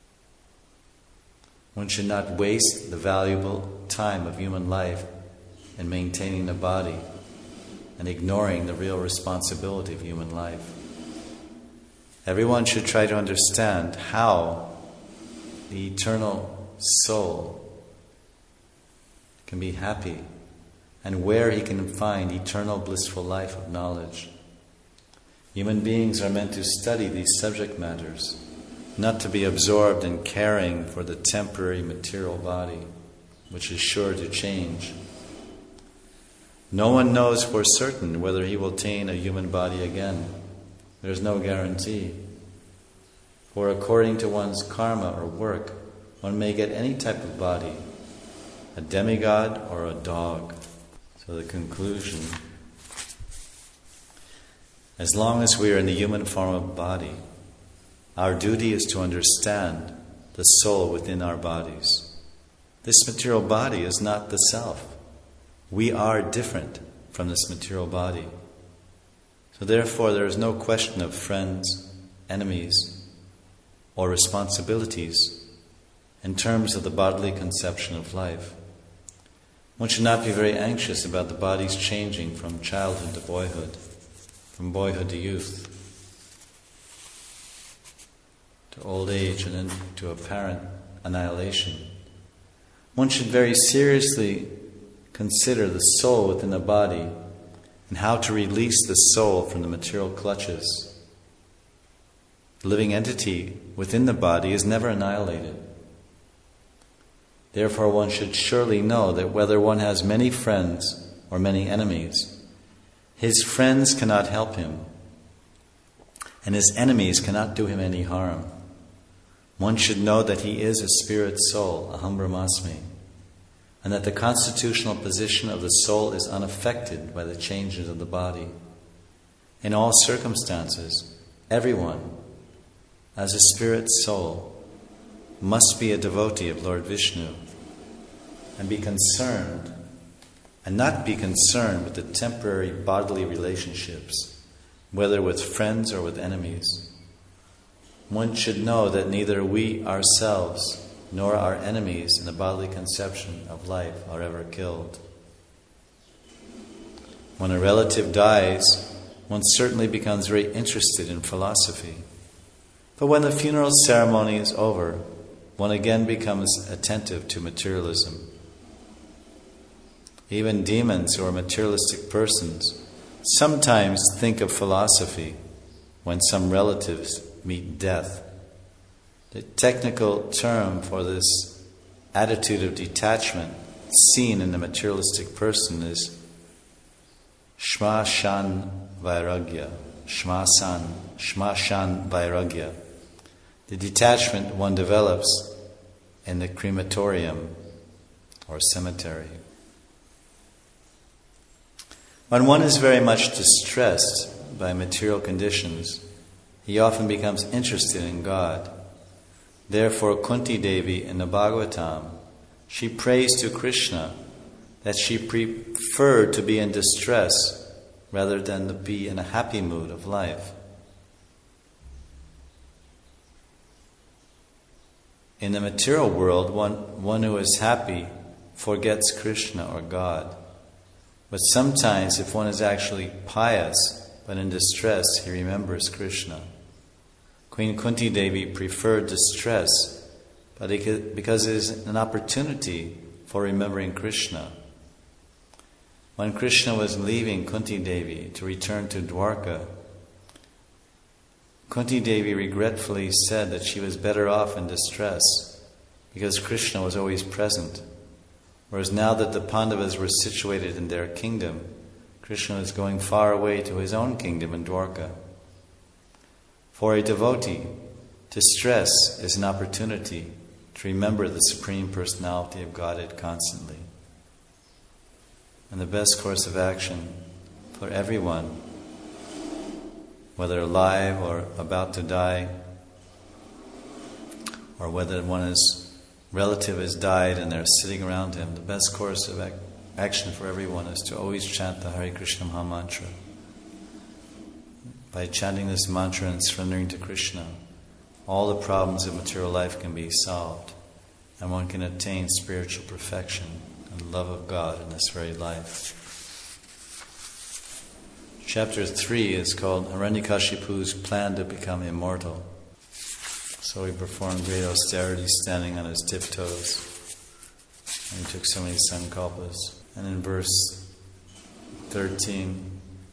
Speaker 1: One should not waste the valuable time of human life in maintaining the body and ignoring the real responsibility of human life. Everyone should try to understand how the eternal soul can be happy and where he can find eternal blissful life of knowledge. Human beings are meant to study these subject matters, not to be absorbed in caring for the temporary material body, which is sure to change. No one knows for certain whether he will attain a human body again. There is no guarantee. For according to one's karma or work, one may get any type of body, a demigod or a dog. So the conclusion: as long as we are in the human form of body, our duty is to understand the soul within our bodies. This material body is not the self. We are different from this material body. So therefore there is no question of friends, enemies, or responsibilities in terms of the bodily conception of life. One should not be very anxious about the body's changing from childhood to boyhood, from boyhood to youth, to old age, and then to apparent annihilation. One should very seriously consider the soul within the body and how to release the soul from the material clutches. The living entity within the body is never annihilated. Therefore, one should surely know that whether one has many friends or many enemies, his friends cannot help him, and his enemies cannot do him any harm. One should know that he is a spirit soul, aham brahmasmi, and that the constitutional position of the soul is unaffected by the changes of the body. In all circumstances, everyone, as a spirit soul, must be a devotee of Lord Vishnu and be concerned, and not be concerned with the temporary bodily relationships, whether with friends or with enemies. One should know that neither we ourselves nor our enemies in the bodily conception of life are ever killed. When a relative dies, one certainly becomes very interested in philosophy. But when the funeral ceremony is over, one again becomes attentive to materialism. Even demons who are materialistic persons sometimes think of philosophy when some relatives meet death. The technical term for this attitude of detachment seen in the materialistic person is shmashan vairagya. Shmashan vairagya. The detachment one develops in the crematorium or cemetery. When one is very much distressed by material conditions, he often becomes interested in God. Therefore, Kunti Devi in the Bhagavatam, she prays to Krishna that she preferred to be in distress rather than to be in a happy mood of life. In the material world, one who is happy forgets Krishna or God. But sometimes, if one is actually pious but in distress, he remembers Krishna. Queen Kunti Devi preferred distress, but because it is an opportunity for remembering Krishna. When Krishna was leaving Kunti Devi to return to Dwarka, Kunti Devi regretfully said that she was better off in distress because Krishna was always present. Whereas now that the Pandavas were situated in their kingdom, Krishna was going far away to his own kingdom in Dwarka. For a devotee, distress is an opportunity to remember the Supreme Personality of Godhead constantly. And the best course of action for everyone, whether alive or about to die, or whether one's relative has died and they're sitting around him, the best course of action for everyone is to always chant the Hare Krishna Maha Mantra. By chanting this mantra and surrendering to Krishna, all the problems of material life can be solved and one can attain spiritual perfection and love of God in this very life. Chapter 3 is called Hiranyakashipu's plan to become immortal. So he performed great austerity, standing on his tiptoes, and he took so many sankalpas. And in verse 13,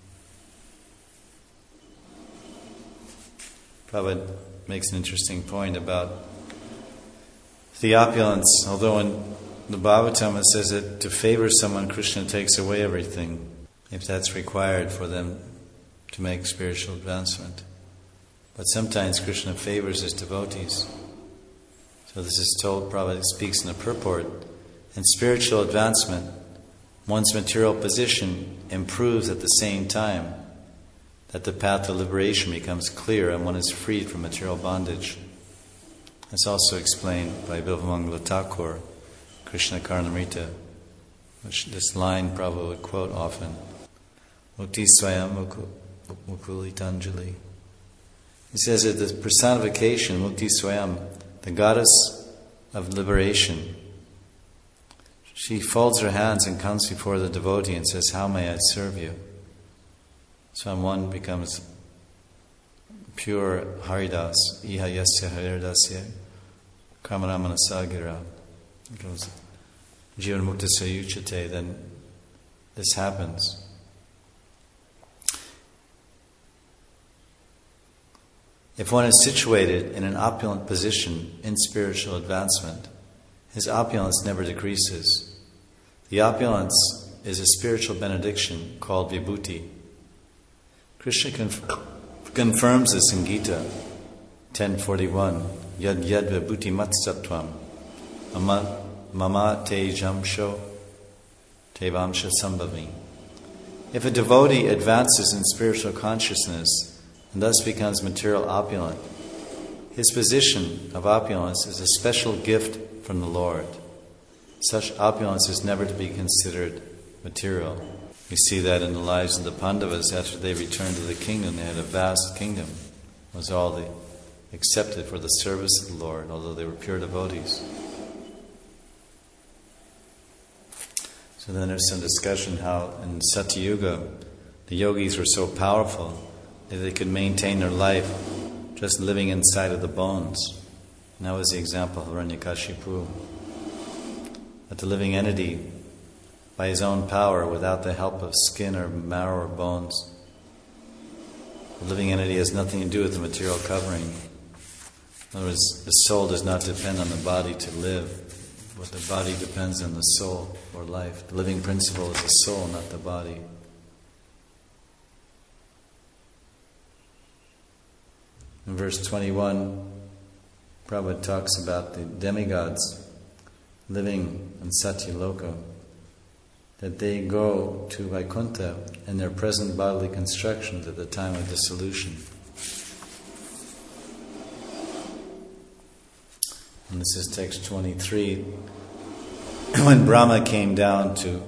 Speaker 1: Prabhupada makes an interesting point about the opulence. Although in the Bhagavatam it says that to favor someone, Krishna takes away everything, if that's required for them to make spiritual advancement. But sometimes Krishna favors his devotees. So this is told, Prabhupada speaks in the purport. In spiritual advancement, one's material position improves at the same time that the path to liberation becomes clear and one is freed from material bondage. It's also explained by Bilvamangala Thakur, Krishna Karnamrita, which this line Prabhupada would quote often. Mukti Swayam Mukulitanjali. He says that the personification, Mukti Swayam, the goddess of liberation, she folds her hands and comes before the devotee and says, "How may I serve you?" So one becomes pure Haridas, Iha Yasya Haridasya, Kamaramana Sagira. It goes, Jivan Mukta Sayuchate, then this happens. If one is situated in an opulent position in spiritual advancement, his opulence never decreases. The opulence is a spiritual benediction called Vibhuti. Krishna confirms this in Gita 10:41. Yad yad vibhuti matsattvam mama te jamsho te vamsha sambhavi. If a devotee advances in spiritual consciousness and thus becomes material opulent, his position of opulence is a special gift from the Lord. Such opulence is never to be considered material. We see that in the lives of the Pandavas. After they returned to the kingdom, they had a vast kingdom. It was all they accepted for the service of the Lord, although they were pure devotees. So then there's some discussion how in Satyuga the yogis were so powerful that they could maintain their life just living inside of the bones. And that was the example of Hiranyakashipu. That the living entity, by his own power, without the help of skin or marrow or bones, the living entity has nothing to do with the material covering. In other words, the soul does not depend on the body to live, but the body depends on the soul for life. The living principle is the soul, not the body. In verse 21, Prabhupada talks about the demigods living in Satyaloka, that they go to Vaikuntha in their present bodily constructions at the time of dissolution. And this is text 23. When Brahma came down to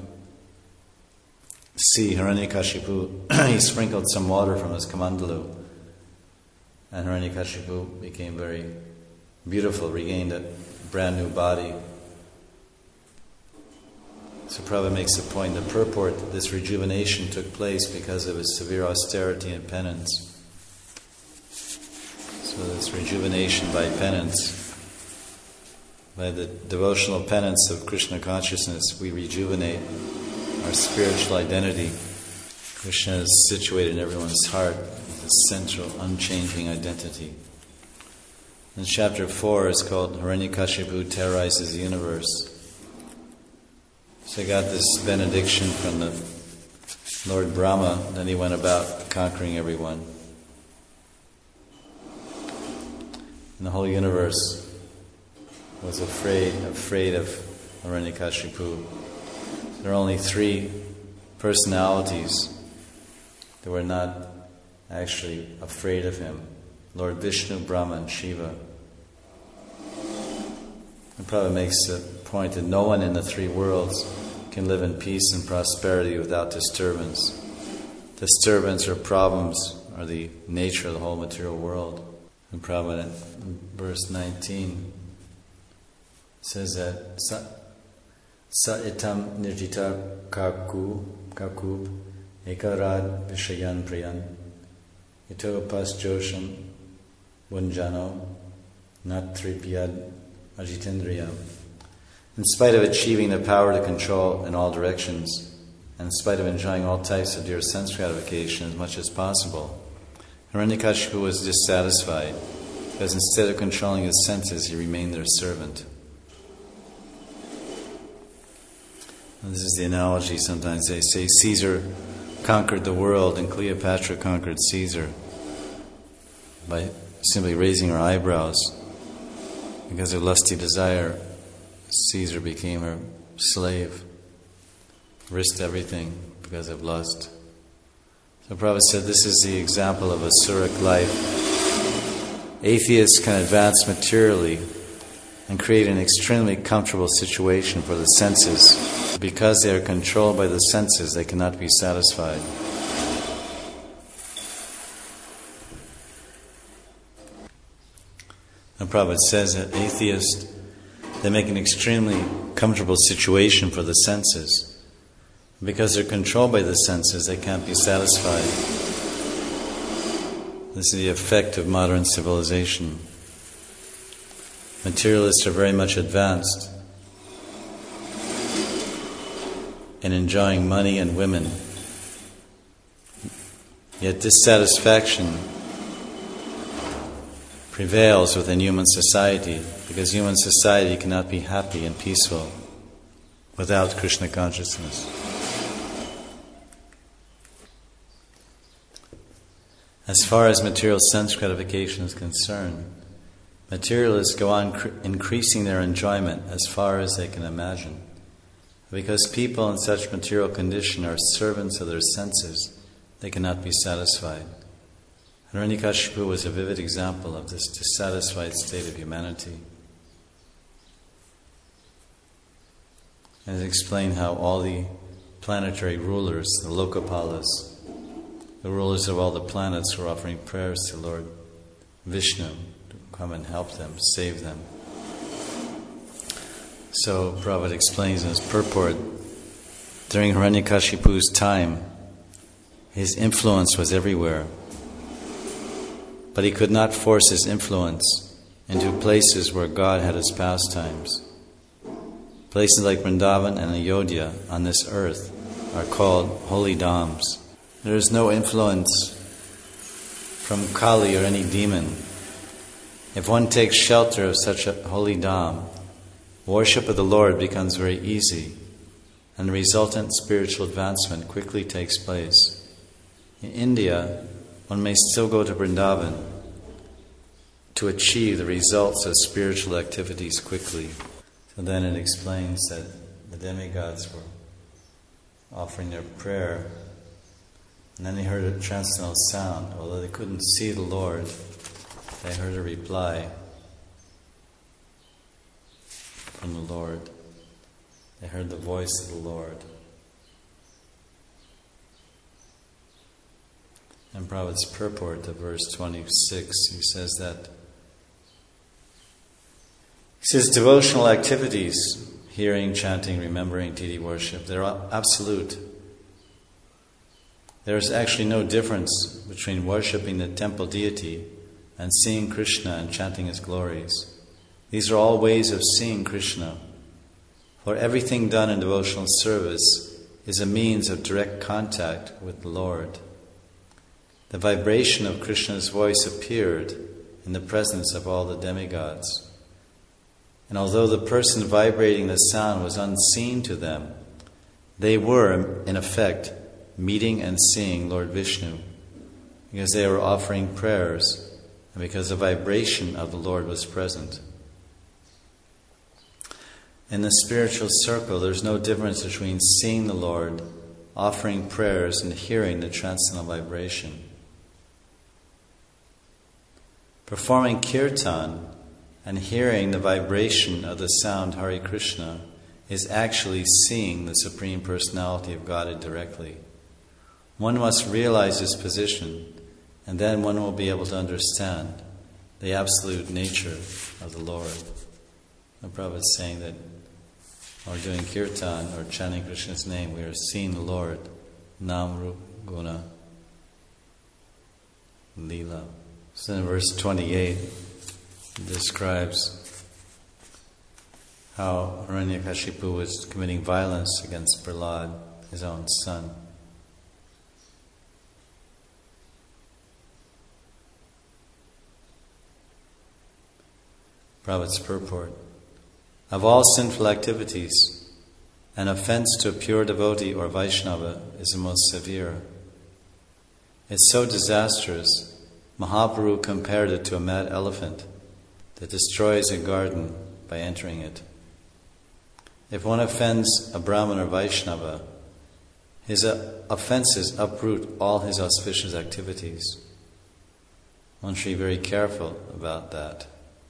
Speaker 1: see Hiranyakashipu, he sprinkled some water from his kamandalu, and Hiranyakashipu became very beautiful, regained a brand new body. So Prabhupada makes a point, the purport that this rejuvenation took place because of his severe austerity and penance. So this rejuvenation by penance, by the devotional penance of Krishna consciousness, we rejuvenate our spiritual identity. Krishna is situated in everyone's heart, the central, unchanging identity. And chapter 4 is called Hiranyakashipu Terrorizes the Universe. So he got this benediction from the Lord Brahma, then he went about conquering everyone. And the whole universe was afraid of Hiranyakashipu. There are only 3 personalities that were not actually afraid of him: Lord Vishnu, Brahma, and Shiva. And Prabhupada makes the point that no one in the 3 worlds can live in peace and prosperity without disturbance. Disturbance or problems are the nature of the whole material world. And Prabhupada, in verse 19, says that Sa itam nirjita kakub ekarad vishayan priyan ito pas josham bunjano natripyad ajitendriyam. In spite of achieving the power to control in all directions, and in spite of enjoying all types of dear sense gratification as much as possible, Hiranyakashipu was dissatisfied because instead of controlling his senses, he remained their servant. And this is the analogy sometimes they say Caesar conquered the world and Cleopatra conquered Caesar by simply raising her eyebrows. Because of lusty desire, Caesar became her slave, risked everything because of lust. So Prabhupada said this is the example of a Asuric life. Atheists can advance materially and create an extremely comfortable situation for the senses. Because they are controlled by the senses, they cannot be satisfied. And Prabhupada says that atheists, they make an extremely comfortable situation for the senses. Because they're controlled by the senses, they can't be satisfied. This is the effect of modern civilization. Materialists are very much advanced in enjoying money and women. Yet dissatisfaction prevails within human society because human society cannot be happy and peaceful without Krishna consciousness. As far as material sense gratification is concerned, materialists go on increasing their enjoyment as far as they can imagine. Because people in such material condition are servants of their senses, they cannot be satisfied. Hiranyakashipu was a vivid example of this dissatisfied state of humanity. And it explained how all the planetary rulers, the Lokapalas, the rulers of all the planets, were offering prayers to Lord Vishnu to come and help them, save them. So Prabhupada explains in his purport, during Hiranyakashipu's time, his influence was everywhere. But he could not force his influence into places where God had his pastimes. Places like Vrindavan and Ayodhya on this earth are called holy dhams. There is no influence from Kali or any demon. If one takes shelter of such a holy dham, worship of the Lord becomes very easy, and the resultant spiritual advancement quickly takes place. In India, one may still go to Vrindavan to achieve the results of spiritual activities quickly. So then it explains that the demigods were offering their prayer, and then they heard a transcendental sound. Although they couldn't see the Lord, they heard a reply from the Lord. They heard the voice of the Lord. In Prabhupada's purport to verse 26, he says devotional activities, hearing, chanting, remembering, deity worship, they're absolute. There is actually no difference between worshipping the temple deity and seeing Krishna and chanting his glories. These are all ways of seeing Krishna. For everything done in devotional service is a means of direct contact with the Lord. The vibration of Krishna's voice appeared in the presence of all the demigods. And although the person vibrating the sound was unseen to them, they were, in effect, meeting and seeing Lord Vishnu, because they were offering prayers and because the vibration of the Lord was present. In the spiritual circle, there's no difference between seeing the Lord, offering prayers, and hearing the transcendental vibration. Performing kirtan and hearing the vibration of the sound Hare Krishna is actually seeing the Supreme Personality of Godhead directly. One must realize this position, and then one will be able to understand the absolute nature of the Lord. The Prabhupada is saying that or doing kirtan or chanting Krishna's name, we are seeing the Lord, Nam Rup Guna Lila. So in verse 28, it describes how Hiranyakashipu was committing violence against Prahlad, his own son. Prabhupada's purport. Of all sinful activities, an offense to a pure devotee or Vaishnava is the most severe. It's so disastrous, Mahaprabhu compared it to a mad elephant that destroys a garden by entering it. If one offends a Brahmin or Vaishnava, his offenses uproot all his auspicious activities. One should be very careful about that.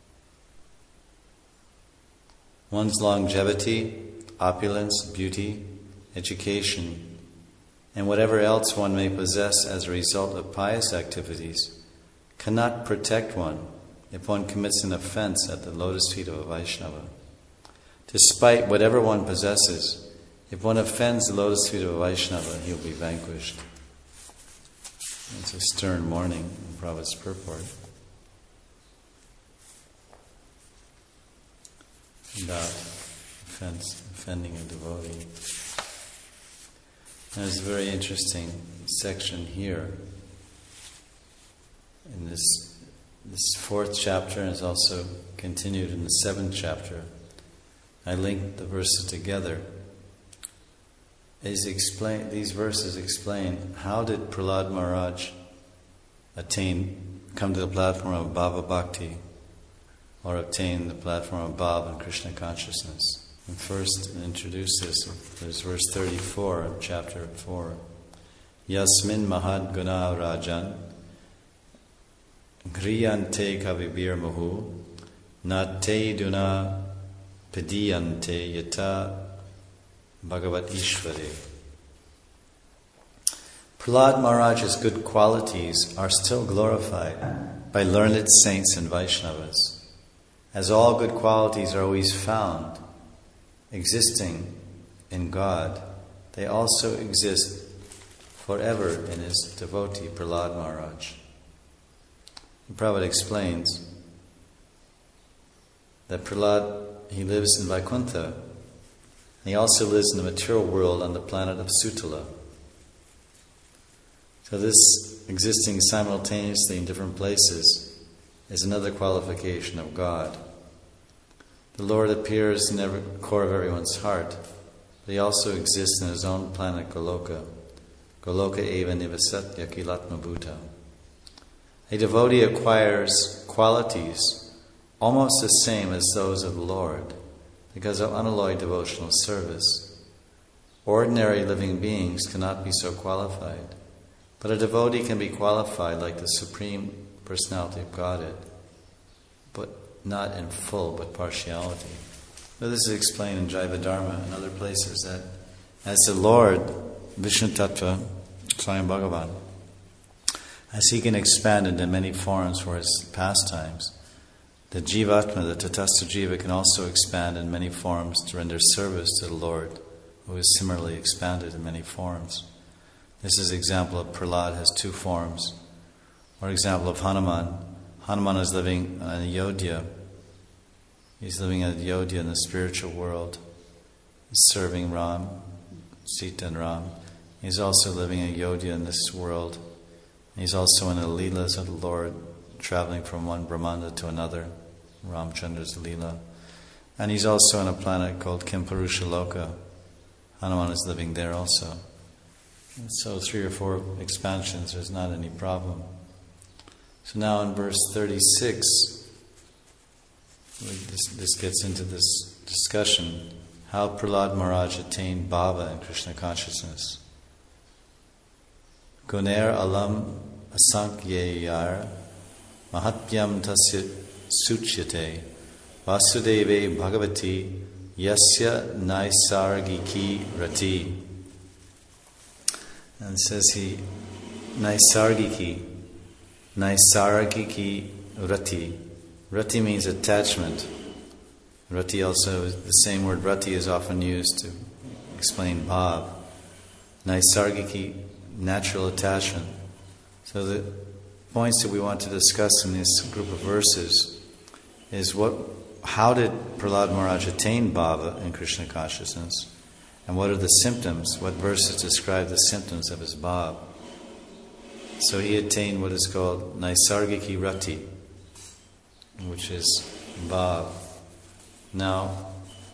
Speaker 1: One's longevity, opulence, beauty, education, and whatever else one may possess as a result of pious activities cannot protect one if one commits an offense at the lotus feet of a Vaishnava. Despite whatever one possesses, if one offends the lotus feet of a Vaishnava, he will be vanquished. It's a stern warning in Prabhupada's purport about offending a devotee. There's a very interesting section here in this fourth chapter, and it's also continued in the seventh chapter. I linked the verses together. These verses explain how did Prahlad Maharaj come to the platform of Bhava Bhakti, or obtain the platform of Bhava and Krishna consciousness. And first, introduce this. There's verse 34 of chapter 4. Yasmin mahad guna rajan griyante kavibir muhu nate duna pediyante yata bhagavat ishvare. Prahlad Maharaj's good qualities are still glorified by learned saints and Vaishnavas. As all good qualities are always found existing in God, they also exist forever in his devotee, Prahlad Maharaj. And Prabhupada explains that Prahlad, he lives in Vaikuntha, and he also lives in the material world on the planet of Sutala. So this existing simultaneously in different places is another qualification of God. The Lord appears in the core of everyone's heart, but he also exists in his own planet Goloka. Goloka eva nivasat yakilatma bhuta. A devotee acquires qualities almost the same as those of the Lord because of unalloyed devotional service. Ordinary living beings cannot be so qualified, but a devotee can be qualified like the Supreme Personality of Godhead, but not in full, but partiality. So this is explained in Jaiva Dharma and other places that as the Lord, Vishnu Tattva, Swayam Bhagavan, as he can expand into many forms for his pastimes, the Jivatma, the Tatastha Jiva, can also expand in many forms to render service to the Lord, who is similarly expanded in many forms. This is an example of Prahlad has two forms. Or example of Hanuman. Hanuman is living in Ayodhya. He's living in Ayodhya in the spiritual world. He's serving Ram, Sita and Ram. He's also living in Ayodhya in this world. He's also in the Leelas of the Lord, traveling from one Brahmanda to another, Ramchandra's Leela. And he's also on a planet called Kimpurusha Loka. Hanuman is living there also. And so 3 or 4 expansions, there's not any problem. So now in verse 36, this gets into this discussion, how Prahlad Maharaj attained bhava and Krishna consciousness. Guner alam asankyayar mahatmyam tasya suchyate vasudeve bhagavati yasya naisargiki rati. And it says he, naisargiki rati. Rati means attachment. Rati also, the same word rati is often used to explain bhav. Naisargiki, natural attachment. So the points that we want to discuss in this group of verses is how did Prahlad Maharaj attain bhava in Krishna consciousness? And what are the symptoms? What verses describe the symptoms of his bhava? So he attained what is called Naisargiki Rati, which is bhava. Now,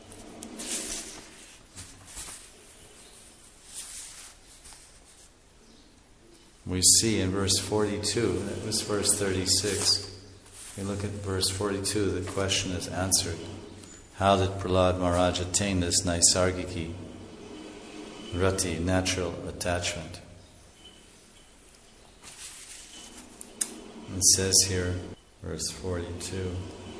Speaker 1: we see in verse 42, that was verse 36, we look at verse 42, the question is answered. How did Prahlad Maharaj attain this Naisargiki Rati, natural attachment? It says here, verse 42,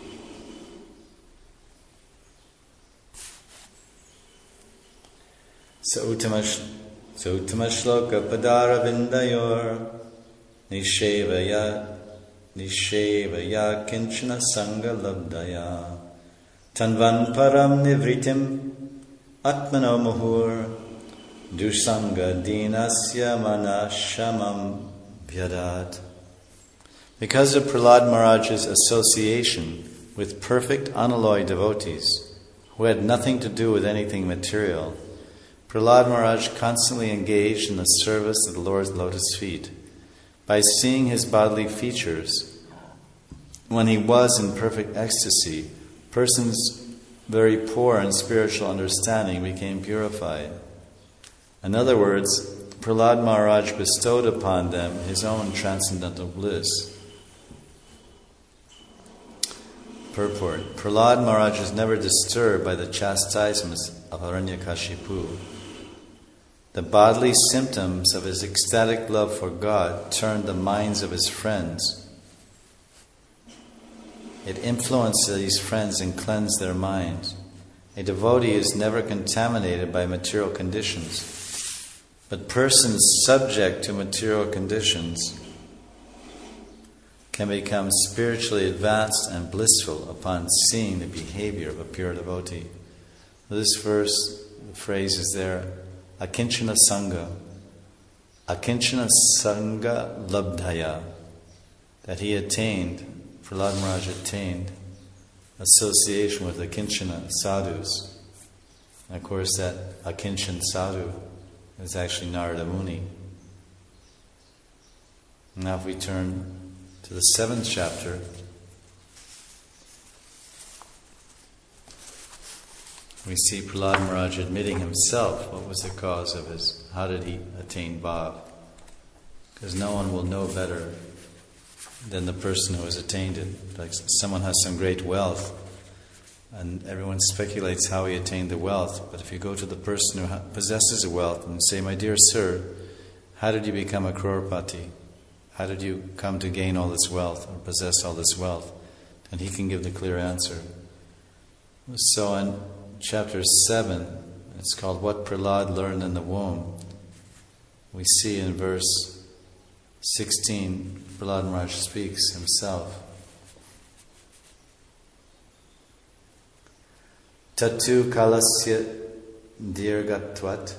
Speaker 1: Sauttamashloka padara vindayor nishevaya kinchana sangha labdaya tanvan param nivritim atmano muhur dusanga dinasya manashamam bhyadat. Because of Prahlad Maharaj's association with perfect unalloyed devotees who had nothing to do with anything material, Prahlad Maharaj constantly engaged in the service of the Lord's lotus feet. By seeing his bodily features, when he was in perfect ecstasy, persons very poor in spiritual understanding became purified. In other words, Prahlad Maharaj bestowed upon them his own transcendental bliss. Purport. Prahlad Maharaj is never disturbed by the chastisements of Hiranyakashipu. The bodily symptoms of his ecstatic love for God turned the minds of his friends. It influenced these friends and cleansed their minds. A devotee is never contaminated by material conditions, but persons subject to material conditions can become spiritually advanced and blissful upon seeing the behavior of a pure devotee. This verse, the phrase is there, Akinchana Sangha Labdhaya, that he attained, Prahlad Maharaj attained association with Akinchana sadhus. And of course that Akinchan sadhu is actually Narada Muni. Now if we turn to the 7th chapter, we see Prahlad Maharaj admitting himself what was the cause of how did he attain bhav? Because no one will know better than the person who has attained it. Like someone has some great wealth, and everyone speculates how he attained the wealth. But if you go to the person who possesses the wealth and say, "My dear sir, how did you become a crorepati? How did you come to gain all this wealth or possess all this wealth?" And he can give the clear answer. So in chapter 7, it's called What Prahlad Learned in the Womb. We see in verse 16, Prahlad Maharaj speaks himself. Tatu kalasya dirgatvat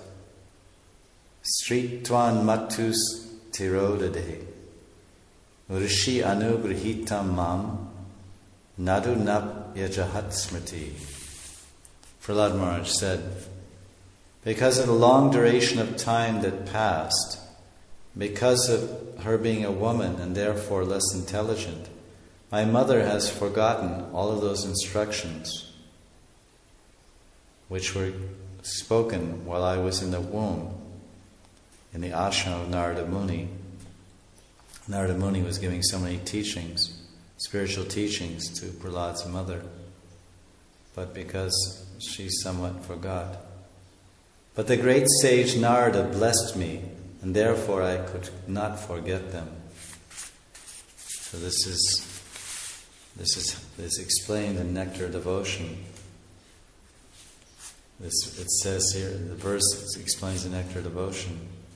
Speaker 1: stritvan matus tirodade Rishi anugrahitam mam nadu nap yajahat smriti. Prahlad Maharaj said, because of the long duration of time that passed, because of her being a woman and therefore less intelligent, my mother has forgotten all of those instructions which were spoken while I was in the womb, in the ashram of Narada Muni. Narada Muni was giving so many teachings, spiritual teachings to Prahlad's mother, but because she somewhat forgot. But the great sage Narada blessed me, and therefore I could not forget them. So this is explained in Nectar Devotion. It says here, the verse explains the Nectar Devotion.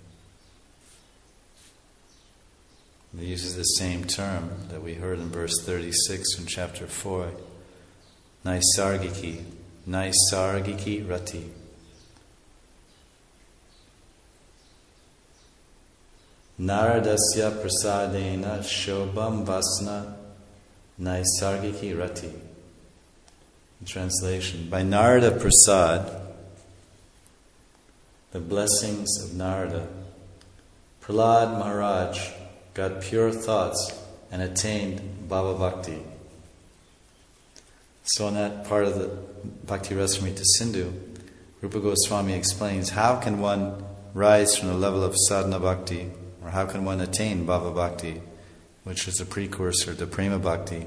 Speaker 1: It uses the same term that we heard in verse 36 in chapter 4. Naisargiki rati. Naradasya prasadena shobham vasna naisargiki rati. Translation: by Narada Prasad, the blessings of Narada, Prahlad Maharaj got pure thoughts and attained Bhava Bhakti. So in that part of the Bhakti Rasamrita Sindhu, Rupa Goswami explains how can one rise from the level of sadhana bhakti, or how can one attain Bhava Bhakti, which is a precursor to Prema Bhakti,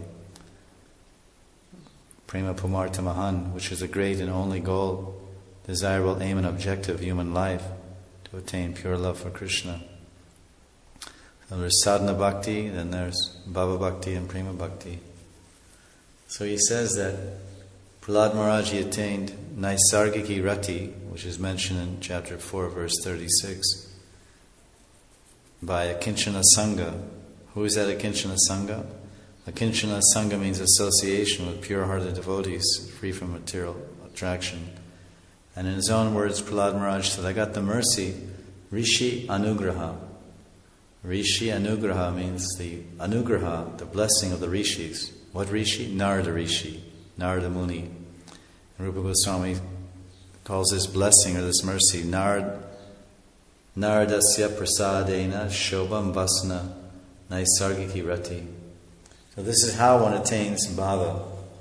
Speaker 1: Prema Pumartha Mahan, which is a great and only goal, desirable aim and objective of human life, to attain pure love for Krishna. So there's sadhana bhakti, then there's Bhava Bhakti and Prema Bhakti. So he says that Prahlad Maharaj attained Naisargiki Rati, which is mentioned in chapter 4, verse 36, by Akinchana Sangha. Who is that Akinchana Sangha? Akinchana Sangha means association with pure-hearted devotees, free from material attraction. And in his own words, Prahlad Maharaj said, I got the mercy, Rishi Anugraha. Rishi Anugraha means the Anugraha, the blessing of the Rishis. What Rishi? Narada Rishi, Narada Muni. And Rupa Goswami calls this blessing or this mercy, Naradasya prasadena shobham vasna naisargiki rati. So this is how one attains bhava.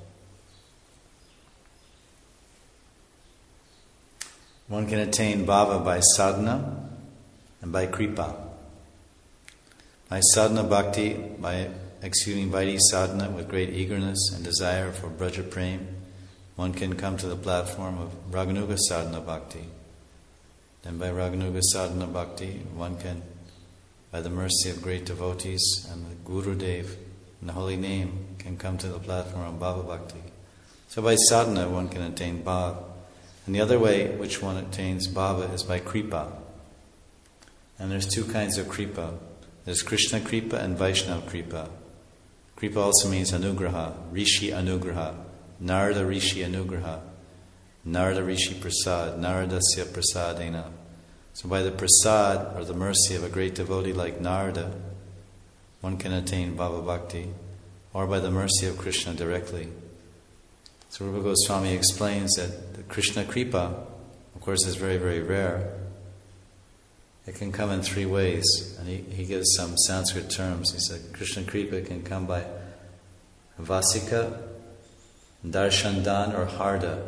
Speaker 1: One can attain bhava by sadhana and by kripa. By sadhana bhakti, by executing Vaidhi sadhana with great eagerness and desire for Braja Prem, one can come to the platform of Raganuga sadhana bhakti. Then by Raganuga sadhana bhakti, one can, by the mercy of great devotees and the Gurudev and the holy name, can come to the platform of Bhava Bhakti. So by sadhana, one can attain bhava. And the other way which one attains bhava is by kripa. And there's two kinds of kripa. There's Krishna kripa and Vaishnava kripa. Kripa also means anugraha, Rishi anugraha, Narada Rishi anugraha, Narada Rishi prasad, Naradasya prasadena. So by the prasad, or the mercy of a great devotee like Narada, one can attain Bhava Bhakti, or by the mercy of Krishna directly. So Rupa Goswami explains that the Krishna Kripa, of course, is very, very rare. It can come in three ways, and he gives some Sanskrit terms. He said Krishna Kripa can come by Vasika, Darshandan, or Harda.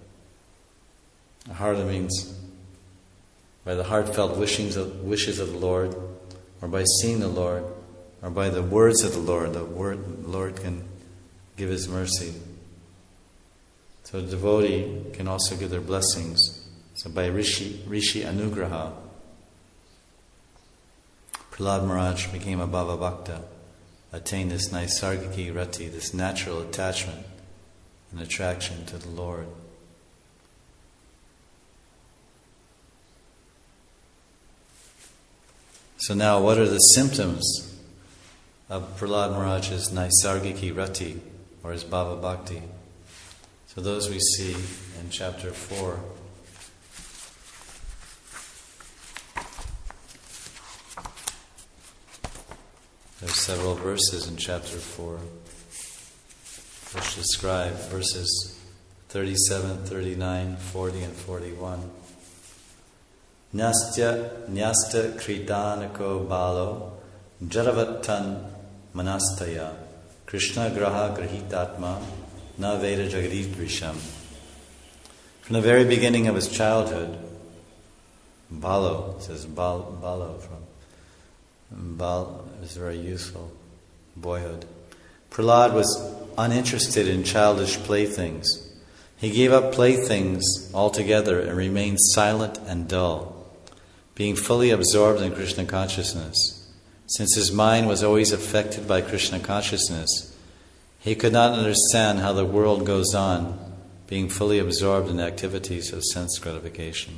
Speaker 1: Harda means by the heartfelt wishes of the Lord, or by seeing the Lord, or by the words of the Lord. The Lord can give His mercy. So the devotee can also give their blessings. So by Rishi Anugraha, Prahlad Maharaj became a Bhava Bhakta, attained this Naisargiki Rati, this natural attachment and attraction to the Lord. So now, what are the symptoms of Prahlad Maharaj's Naisargiki Rati, or his Bhava Bhakti? So those we see in chapter 4. There's several verses in chapter 4 which describe verses 37, 39, 40 and 41. Nyasta kritanako balo jaravatan manastaya Krishna graha grahitatma na veda jagadidrisham. From the very beginning of his childhood, Balo, it says Balo from Bal is very useful, boyhood. Prahlad was uninterested in childish playthings. He gave up playthings altogether and remained silent and dull, being fully absorbed in Krishna consciousness. Since his mind was always affected by Krishna consciousness, he could not understand how the world goes on, being fully absorbed in activities of sense gratification.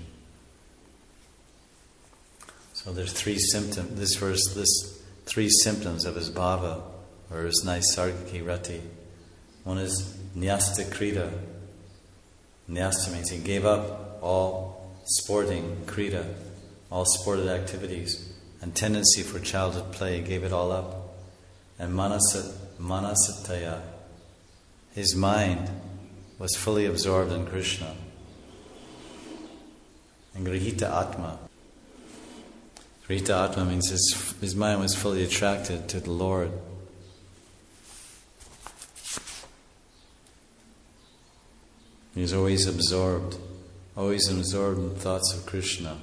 Speaker 1: So there's three symptoms. This verse lists three symptoms of his bhava, or his Naisargiki Rati. One is Nyasta krida. Nyasta means he gave up all sporting, krida, all sported activities, and tendency for childhood play, he gave it all up. And manasataya, his mind was fully absorbed in Krishna. And grihita atma. Grihita atma means his mind was fully attracted to the Lord. He was always absorbed in thoughts of Krishna.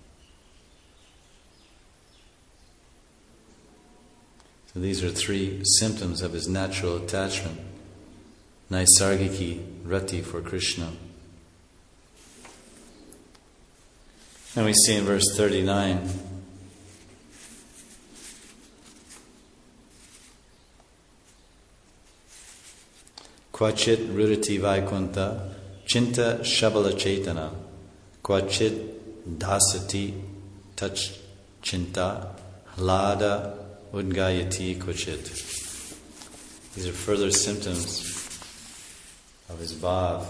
Speaker 1: So these are three symptoms of his natural attachment. Naisargiki rati for Krishna. And we see in verse 39, Kvachit rurati vaikunta chinta shabala chaitana kvachit dasati touch chinta hlada udgayati kvachit. These are further symptoms of his bhav.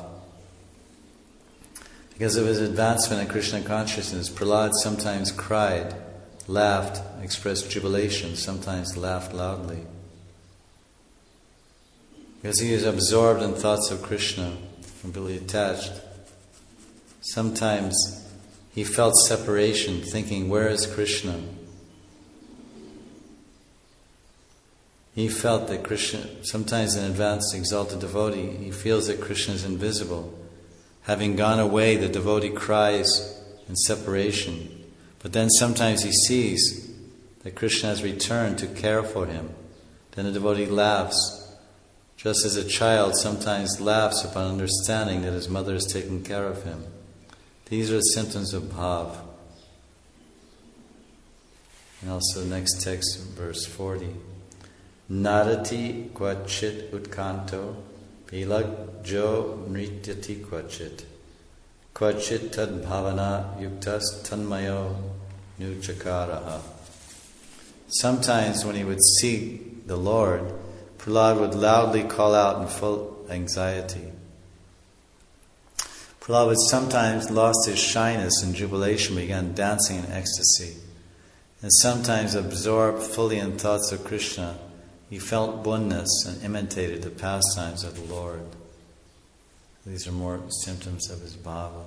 Speaker 1: Because of his advancement in Krishna consciousness, Prahlad sometimes cried, laughed, expressed jubilation, sometimes laughed loudly. Because he is absorbed in thoughts of Krishna, completely attached. Sometimes he felt separation, thinking, where is Krishna? He felt that Krishna, sometimes an advanced exalted devotee, he feels that Krishna is invisible. Having gone away, the devotee cries in separation. But then sometimes he sees that Krishna has returned to care for him. Then the devotee laughs. Just as a child sometimes laughs upon understanding that his mother is taking care of him. These are the symptoms of bhav. And also the next text, verse 40. Narati kvachit utkanto pilag jo nrityati kvachit. Kvachit tad bhavana yuktas tanmayo nuchakaraha. Sometimes when he would see the Lord, Prahlad would loudly call out in full anxiety. Prahlad would sometimes lost his shyness and jubilation, began dancing in ecstasy. And sometimes absorbed fully in thoughts of Krishna, he felt oneness and imitated the pastimes of the Lord. These are more symptoms of his bhava.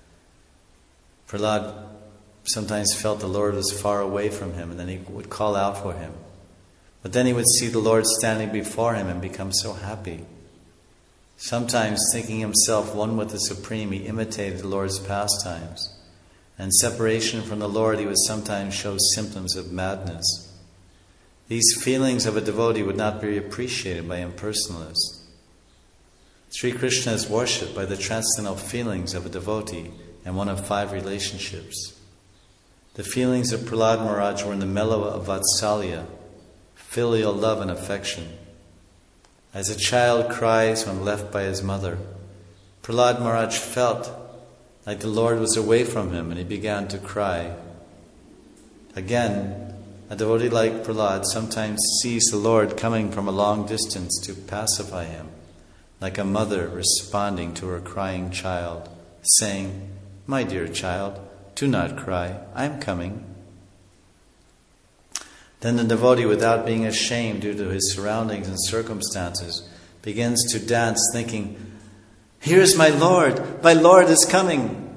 Speaker 1: Prahlad sometimes felt the Lord was far away from him, and then he would call out for him. But then he would see the Lord standing before him and become so happy. Sometimes, thinking himself one with the Supreme, he imitated the Lord's pastimes. And separation from the Lord, he would sometimes show symptoms of madness. These feelings of a devotee would not be appreciated by impersonalists. Sri Krishna is worshipped by the transcendental feelings of a devotee and one of 5 relationships. The feelings of Prahlad Maharaj were in the mellow of Vatsalya, filial love and affection. As a child cries when left by his mother, Prahlad Maharaj felt like the Lord was away from him and he began to cry. Again, a devotee like Prahlad sometimes sees the Lord coming from a long distance to pacify him, like a mother responding to her crying child, saying, "My dear child, do not cry, I am coming." Then the devotee, without being ashamed due to his surroundings and circumstances, begins to dance thinking, "Here is my Lord is coming."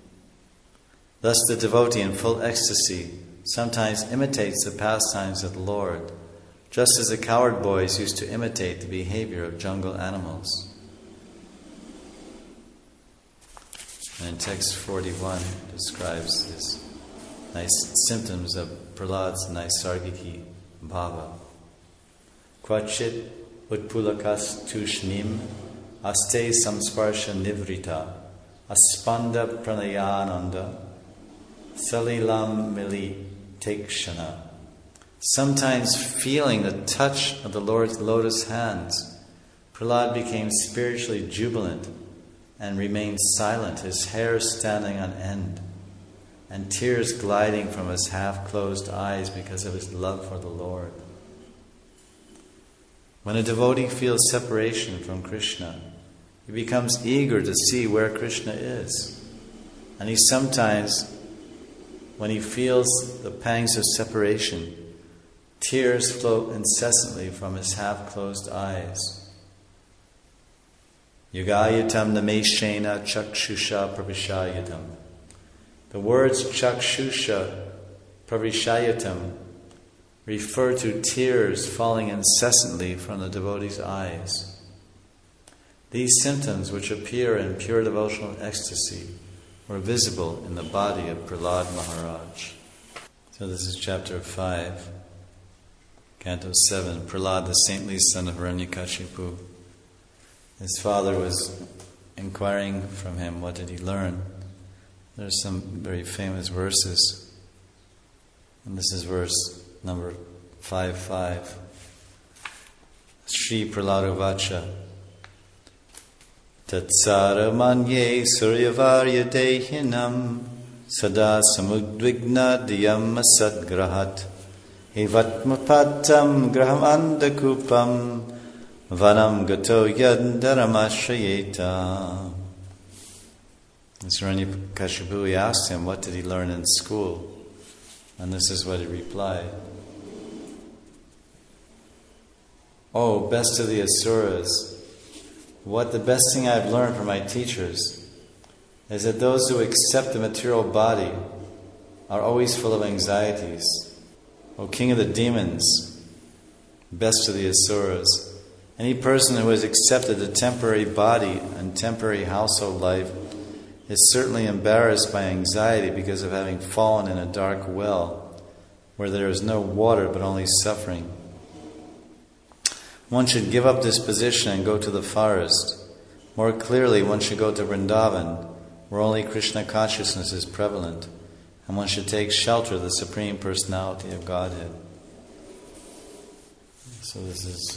Speaker 1: Thus the devotee in full ecstasy sometimes imitates the pastimes of the Lord, just as the cowherd boys used to imitate the behavior of jungle animals. And in text 41 describes this nice symptoms of Prahlad's Naisargiki bhava. Kvachit utpulakas tushnim aste samsparsha nivrita aspanda pranayananda salilam mili tekshana. Sometimes feeling the touch of the Lord's lotus hands, Prahlad became spiritually jubilant and remained silent, his hair standing on end, and tears gliding from his half-closed eyes because of his love for the Lord. When a devotee feels separation from Krishna, He becomes eager to see where Krishna is. And he sometimes, when he feels the pangs of separation, tears flow incessantly from his half-closed eyes. Yugayatam nameshena chakshusha pravishayatam. The words chakshusha pravishayatam refer to tears falling incessantly from the devotee's eyes. These symptoms, which appear in pure devotional ecstasy, were visible in the body of Prahlad Maharaj. So this is chapter 5, canto 7. Prahlad, the saintly son of Hiranyakashipu. His father was inquiring from him, what did he learn? There are some very famous verses. And this is verse number 5.5. Shri Prahlad Vacha. Tatsara manye suryavarya dehinam sada samudvigna diyam sadgrahat evatmapatam graham andakupam vanam gato yaddaramashayeta. Hiranyakashipu asked him, what did he learn in school? And this is what he replied. Oh, best of the Asuras, the best thing I've learned from my teachers is that those who accept the material body are always full of anxieties. O King of the demons, best of the Asuras, any person who has accepted a temporary body and temporary household life is certainly embarrassed by anxiety because of having fallen in a dark well where there is no water but only suffering. One should give up this position and go to the forest. More clearly, one should go to Vrindavan, where only Krishna consciousness is prevalent, and one should take shelter of the Supreme Personality of Godhead. So this is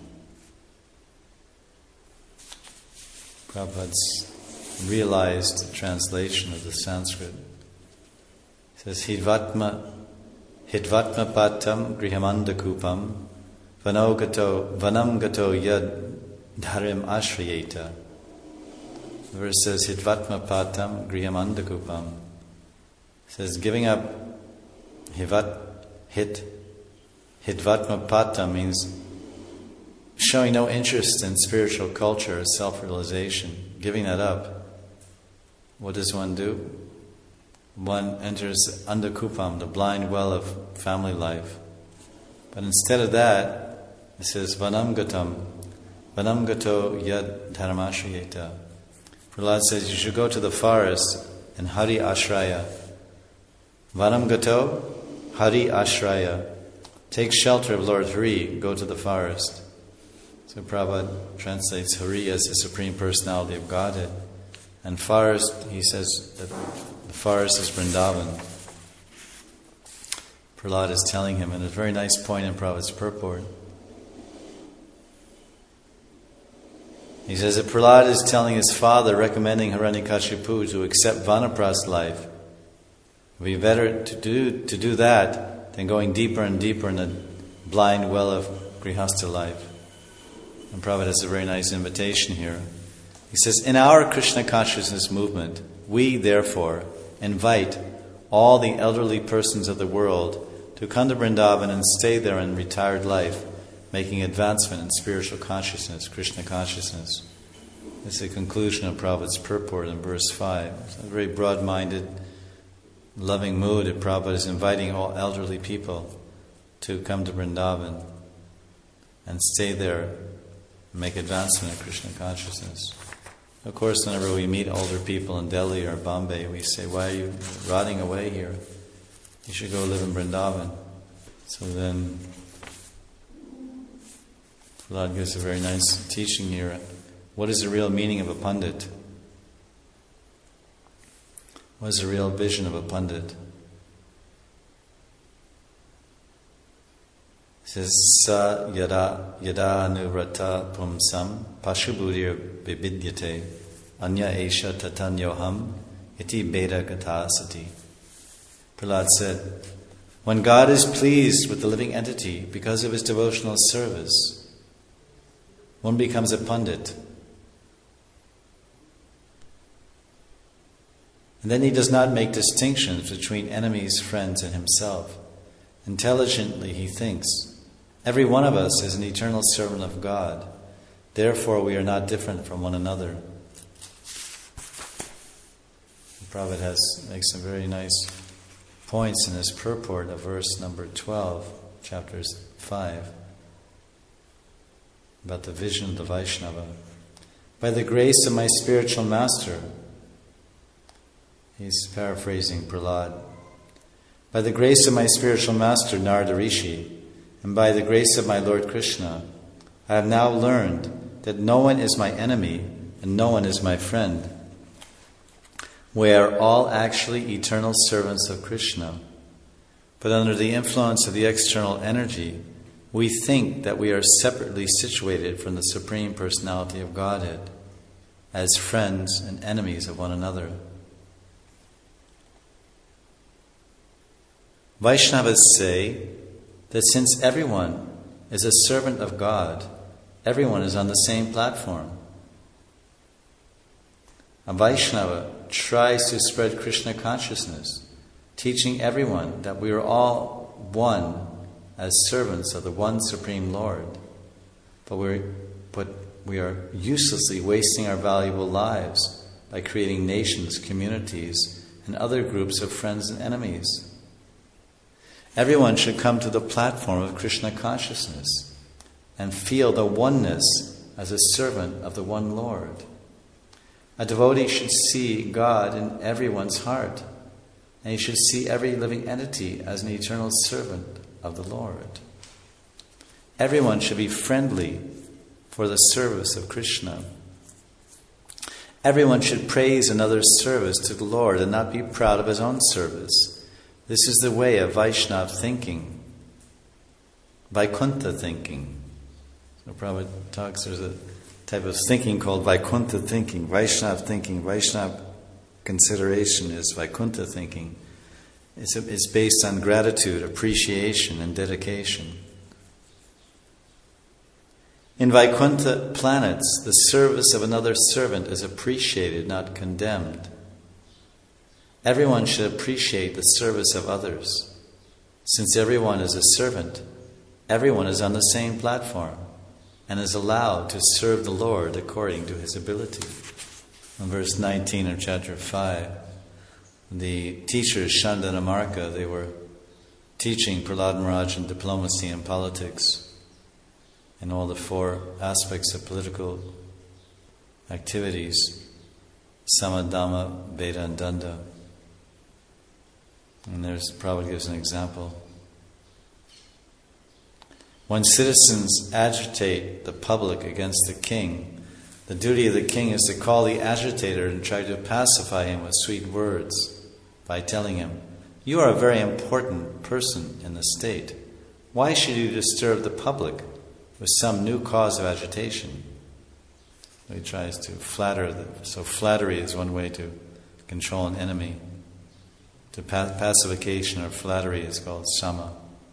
Speaker 1: Prabhupada's realized translation of the Sanskrit. It says, Hidvatma patam grihamandakupam vanam gato yad dharim ashrayeta. The verse says, Hidvatma patam grihamandakupam. It says, giving up hidvatma patam means showing no interest in spiritual culture or self-realization. Giving that up. What does one do? One enters andakupam, the blind well of family life. But instead of that, it says, Vanam gato yad dharmashrayeta. Prahlad says you should go to the forest in Hari Ashraya. Vanam gato, Hari Ashraya. Take shelter of Lord Hari, go to the forest. So Prabhupada translates Hari as the Supreme Personality of Godhead. And forest, he says that the forest is Vrindavan. Prahlad is telling him, and a very nice point in Prabhupada's purport. He says that Prahlad is telling his father, recommending Hiranyakashipu to accept Vanaprastha life. It would be better to do that than going deeper and deeper in the blind well of Grihastha life. And Prabhupada has a very nice invitation here. He says, in our Krishna consciousness movement, we therefore invite all the elderly persons of the world to come to Vrindavan and stay there in retired life, making advancement in spiritual consciousness, Krishna consciousness. This is the conclusion of Prabhupada's purport in verse 5. It's a very broad-minded, loving mood that Prabhupada is inviting all elderly people to come to Vrindavan and stay there and make advancement in Krishna consciousness. Of course, whenever we meet older people in Delhi or Bombay, we say, why are you rotting away here? You should go live in Vrindavan. So then, Prahlad gives a very nice teaching here. What is the real meaning of a pandit? What is the real vision of a pandit? It says, Sa yada anuvrata pumsam pashubudir vividyate anya esha tatanyoham iti beda gatasati. Prahlad said, when God is pleased with the living entity because of his devotional service, one becomes a pandit. And then he does not make distinctions between enemies, friends, and himself. Intelligently he thinks, every one of us is an eternal servant of God. Therefore we are not different from one another. The Prabhupada makes some very nice points in his purport of verse number 12, chapter 5, about the vision of the Vaishnava. By the grace of my spiritual master, he's paraphrasing Prahlad, by the grace of my spiritual master Narada Rishi, and by the grace of my Lord Krishna, I have now learned that no one is my enemy and no one is my friend. We are all actually eternal servants of Krishna, but under the influence of the external energy, we think that we are separately situated from the Supreme Personality of Godhead, as friends and enemies of one another. Vaishnavas say that since everyone is a servant of God, everyone is on the same platform. A Vaishnava tries to spread Krishna consciousness, teaching everyone that we are all one as servants of the one Supreme Lord. But we are uselessly wasting our valuable lives by creating nations, communities, and other groups of friends and enemies. Everyone should come to the platform of Krishna consciousness and feel the oneness as a servant of the one Lord. A devotee should see God in everyone's heart, and he should see every living entity as an eternal servant of the Lord. Everyone should be friendly for the service of Krishna. Everyone should praise another's service to the Lord and not be proud of his own service. This is the way of Vaishnava thinking, Vaikuntha thinking. So Prabhupada talks, there's a type of thinking called Vaikuntha thinking, Vaishnava thinking. Vaishnava consideration is Vaikuntha thinking. It's based on gratitude, appreciation, and dedication. In Vaikuntha planets, the service of another servant is appreciated, not condemned. Everyone should appreciate the service of others. Since everyone is a servant, everyone is on the same platform and is allowed to serve the Lord according to his ability. In verse 19 of chapter 5, the teachers, Chandana Marka, they were teaching Prahlad Maharaj in diplomacy and politics and all the 4 aspects of political activities, Samadhamma, Veda, and Danda. And there's Prabhupada gives an example. When citizens agitate the public against the king, the duty of the king is to call the agitator and try to pacify him with sweet words by telling him, "You are a very important person in the state. Why should you disturb the public with some new cause of agitation?" He tries to flatter them. So flattery is one way to control an enemy. To pacification or flattery is called sama.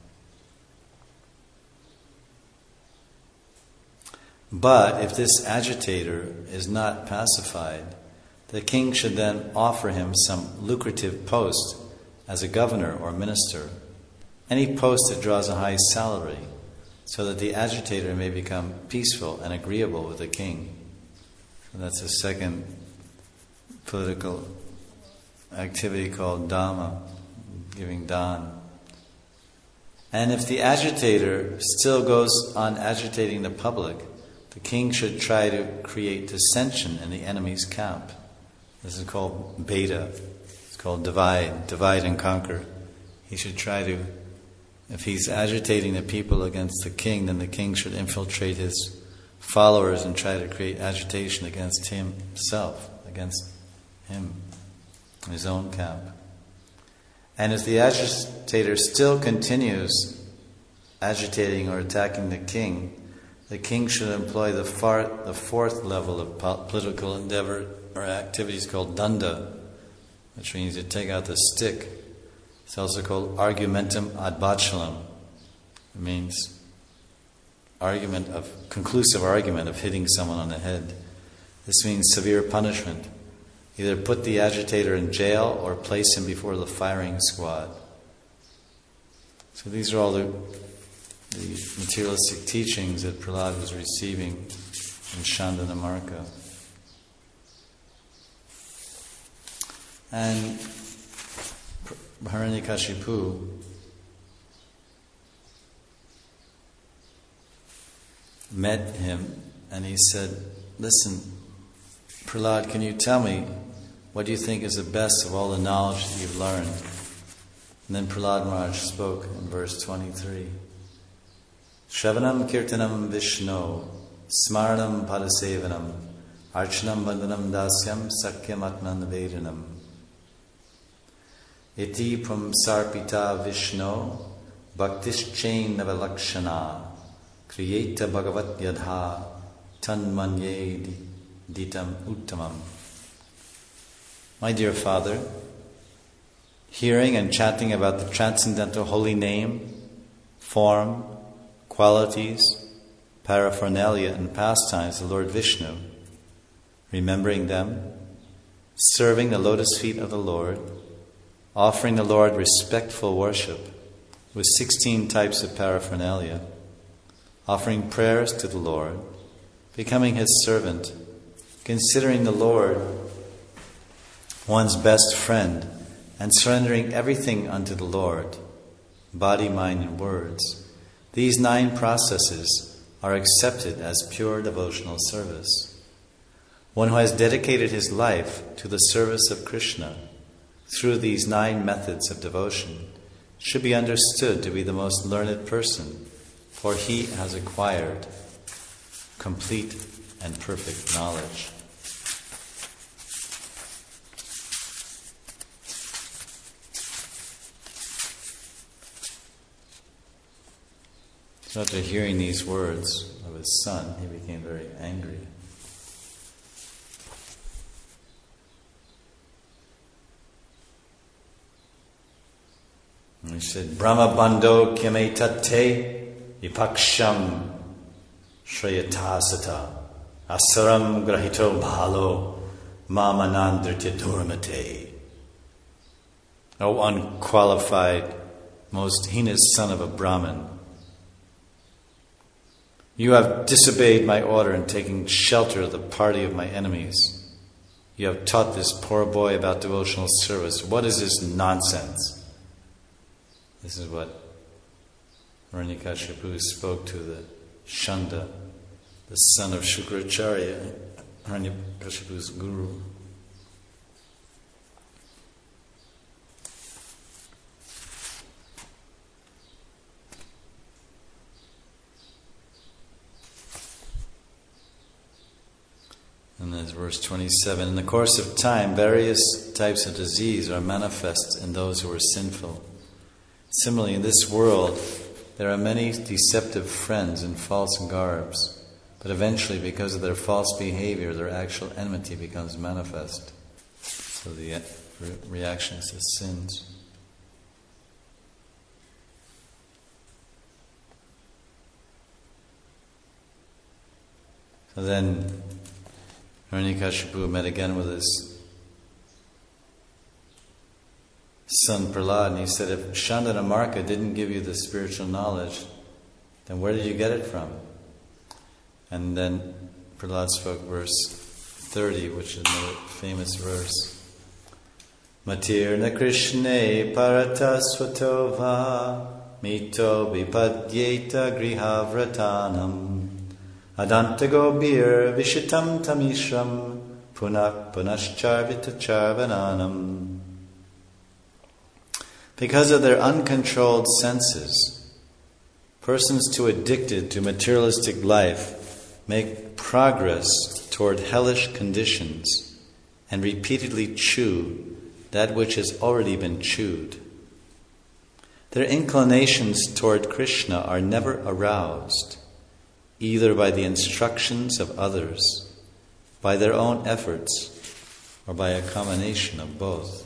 Speaker 1: But if this agitator is not pacified, the king should then offer him some lucrative post as a governor or minister, any post that draws a high salary, so that the agitator may become peaceful and agreeable with the king. And that's a second political activity called dhamma, giving dan. And if the agitator still goes on agitating the public, the king should try to create dissension in the enemy's camp. This is called beta. It's called divide and conquer. He should try to, if he's agitating the people against the king, then the king should infiltrate his followers and try to create agitation against himself, against him, his own camp. And if the agitator still continues agitating or attacking the king should employ the 4th level of political endeavor or activities called danda, which means to take out the stick. It's also called argumentum ad bacillum. It means conclusive argument of hitting someone on the head. This means severe punishment. Either put the agitator in jail or place him before the firing squad. So these are all the materialistic teachings that Prahlad was receiving in Chandanamarka. And Hiranyakashipu met him and he said, "Listen, Prahlad, can you tell me what do you think is the best of all the knowledge that you've learned?" And then Prahlad Maharaj spoke in verse 23. Shravanam kirtanam Vishno, smaranam padasevanam, archanam vandanam dasyam, sakyam atman vedanam. Iti pum sarpita Vishno, bhaktischain navalakshana, kriyeta bhagavat yadha, tanmanye ditam uttamam. My dear Father, hearing and chanting about the transcendental holy name, form, qualities, paraphernalia and pastimes of the Lord Vishnu, remembering them, serving the lotus feet of the Lord, offering the Lord respectful worship with 16 types of paraphernalia, offering prayers to the Lord, becoming His servant, considering the Lord one's best friend, and surrendering everything unto the Lord, body, mind, and words. These 9 processes are accepted as pure devotional service. One who has dedicated his life to the service of Krishna through these 9 methods of devotion should be understood to be the most learned person, for he has acquired complete and perfect knowledge. So after hearing these words of his son, he became very angry. And he said, Brahma bandho kyame tate vipaksham shrayatasata asaram grahito bhalo mamanandritya durmate. O unqualified, most heinous son of a Brahmin, you have disobeyed my order in taking shelter of the party of my enemies. You have taught this poor boy about devotional service. What is this nonsense? This is what Hiranyakashipu spoke to the Shanda, the son of Shukracharya, Hiranyakashipu's guru. And there's verse 27. In the course of time, various types of disease are manifest in those who are sinful. Similarly, in this world, there are many deceptive friends in false garbs, but eventually, because of their false behavior, their actual enmity becomes manifest. So the reactions to sins. So then Hiranyakashipu met again with his son Prahlad, and he said, if Chandanamarka didn't give you the spiritual knowledge, then where did you get it from? And then Prahlad spoke verse 30, which is another famous verse. Matirna Krishne paratasvatova mito vipadyeta grihavratanam Adantagobir vishitam tamishram punak punascharvita charvananam. Because of their uncontrolled senses, persons too addicted to materialistic life make progress toward hellish conditions and repeatedly chew that which has already been chewed. Their inclinations toward Krishna are never aroused, either by the instructions of others, by their own efforts, or by a combination of both.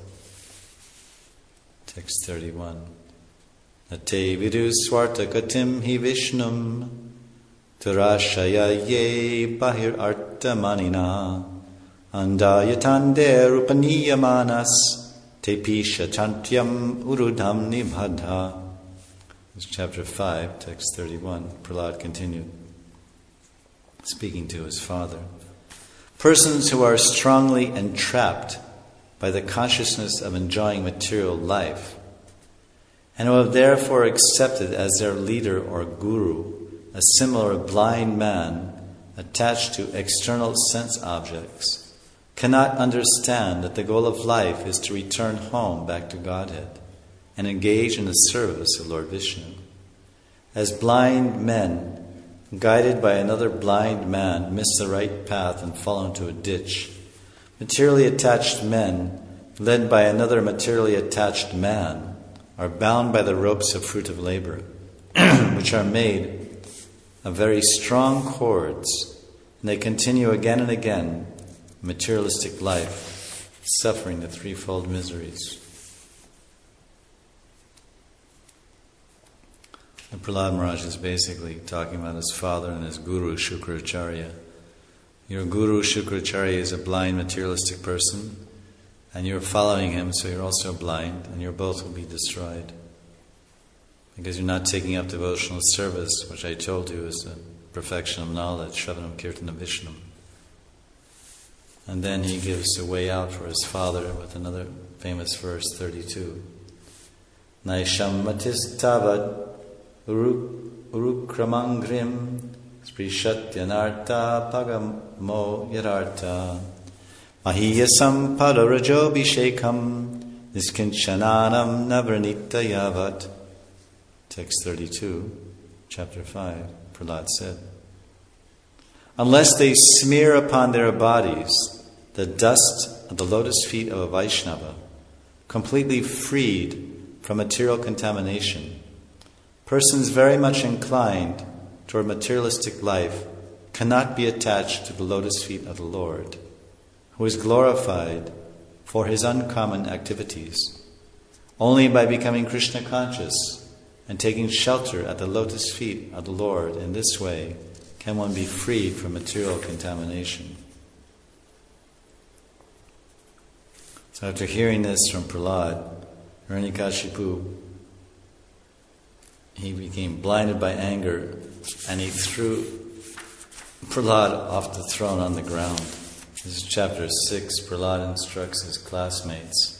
Speaker 1: Text 31. Nate vidu swartakatim hi vishnum turashaya ye bahir artamanina Andayatande rupaniyamanas tepisha chantyam urudham nibhadha. This is chapter 5, text 31. Prahlad continued, speaking to his father. Persons who are strongly entrapped by the consciousness of enjoying material life, and who have therefore accepted as their leader or guru a similar blind man attached to external sense objects, cannot understand that the goal of life is to return home back to Godhead and engage in the service of Lord Vishnu. As blind men, guided by another blind man, miss the right path and fall into a ditch, materially attached men, led by another materially attached man, are bound by the ropes of fruitive labor, which are made of very strong cords, and they continue again and again materialistic life, suffering the threefold miseries. And Prahlad Maharaj is basically talking about his father and his guru, Shukracharya. Your guru, Shukracharya, is a blind materialistic person, and you're following him, so you're also blind, and you both will be destroyed. Because you're not taking up devotional service, which I told you is the perfection of knowledge, Shravanam Kirtanam Vishnam. And then he gives a way out for his father with another famous verse, 32. Naisham matistavad urukramangrim sprishatyanarta pagamo yararta mahiyasam padarajobhishekam niskinchananam navranita yavat. Text 32, chapter 5, Prahlad said, unless they smear upon their bodies the dust of the lotus feet of a Vaishnava, completely freed from material contamination, persons very much inclined toward materialistic life cannot be attached to the lotus feet of the Lord, who is glorified for his uncommon activities. Only by becoming Krishna conscious and taking shelter at the lotus feet of the Lord in this way can one be freed from material contamination. So after hearing this from Prahlad, Hiranyakashipu, he became blinded by anger and he threw Prahlad off the throne on the ground. This is chapter 6. Prahlad instructs his classmates.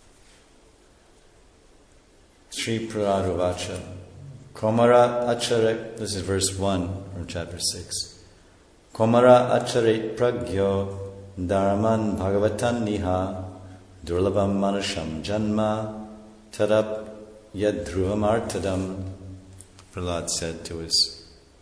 Speaker 1: Sri Praraduvacha Komara Acharet, this is verse 1 from chapter 6. Komara Acharet Pragyo Dharman Bhagavatan Niha Durlabam Manusham Janma Tadap Yadruhamartadam. Prahlad said to his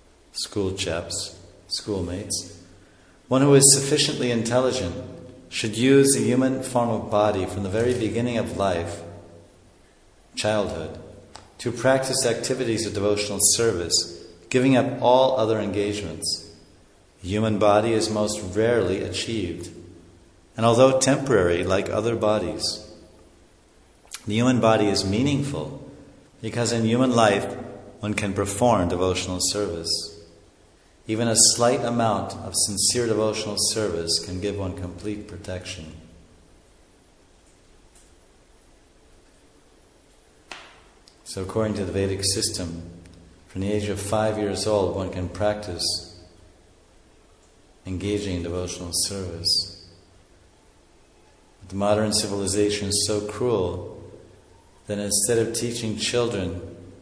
Speaker 1: schoolmates, one who is sufficiently intelligent should use the human form of body from the very beginning of life, childhood, to practice activities of devotional service, giving up all other engagements. The human body is most rarely achieved, and although temporary like other bodies, the human body is meaningful because in human life one can perform devotional service. Even a slight amount of sincere devotional service can give one complete protection. So according to the Vedic system, from the age of 5 years old, one can practice engaging in devotional service. But the modern civilization is so cruel that instead of teaching children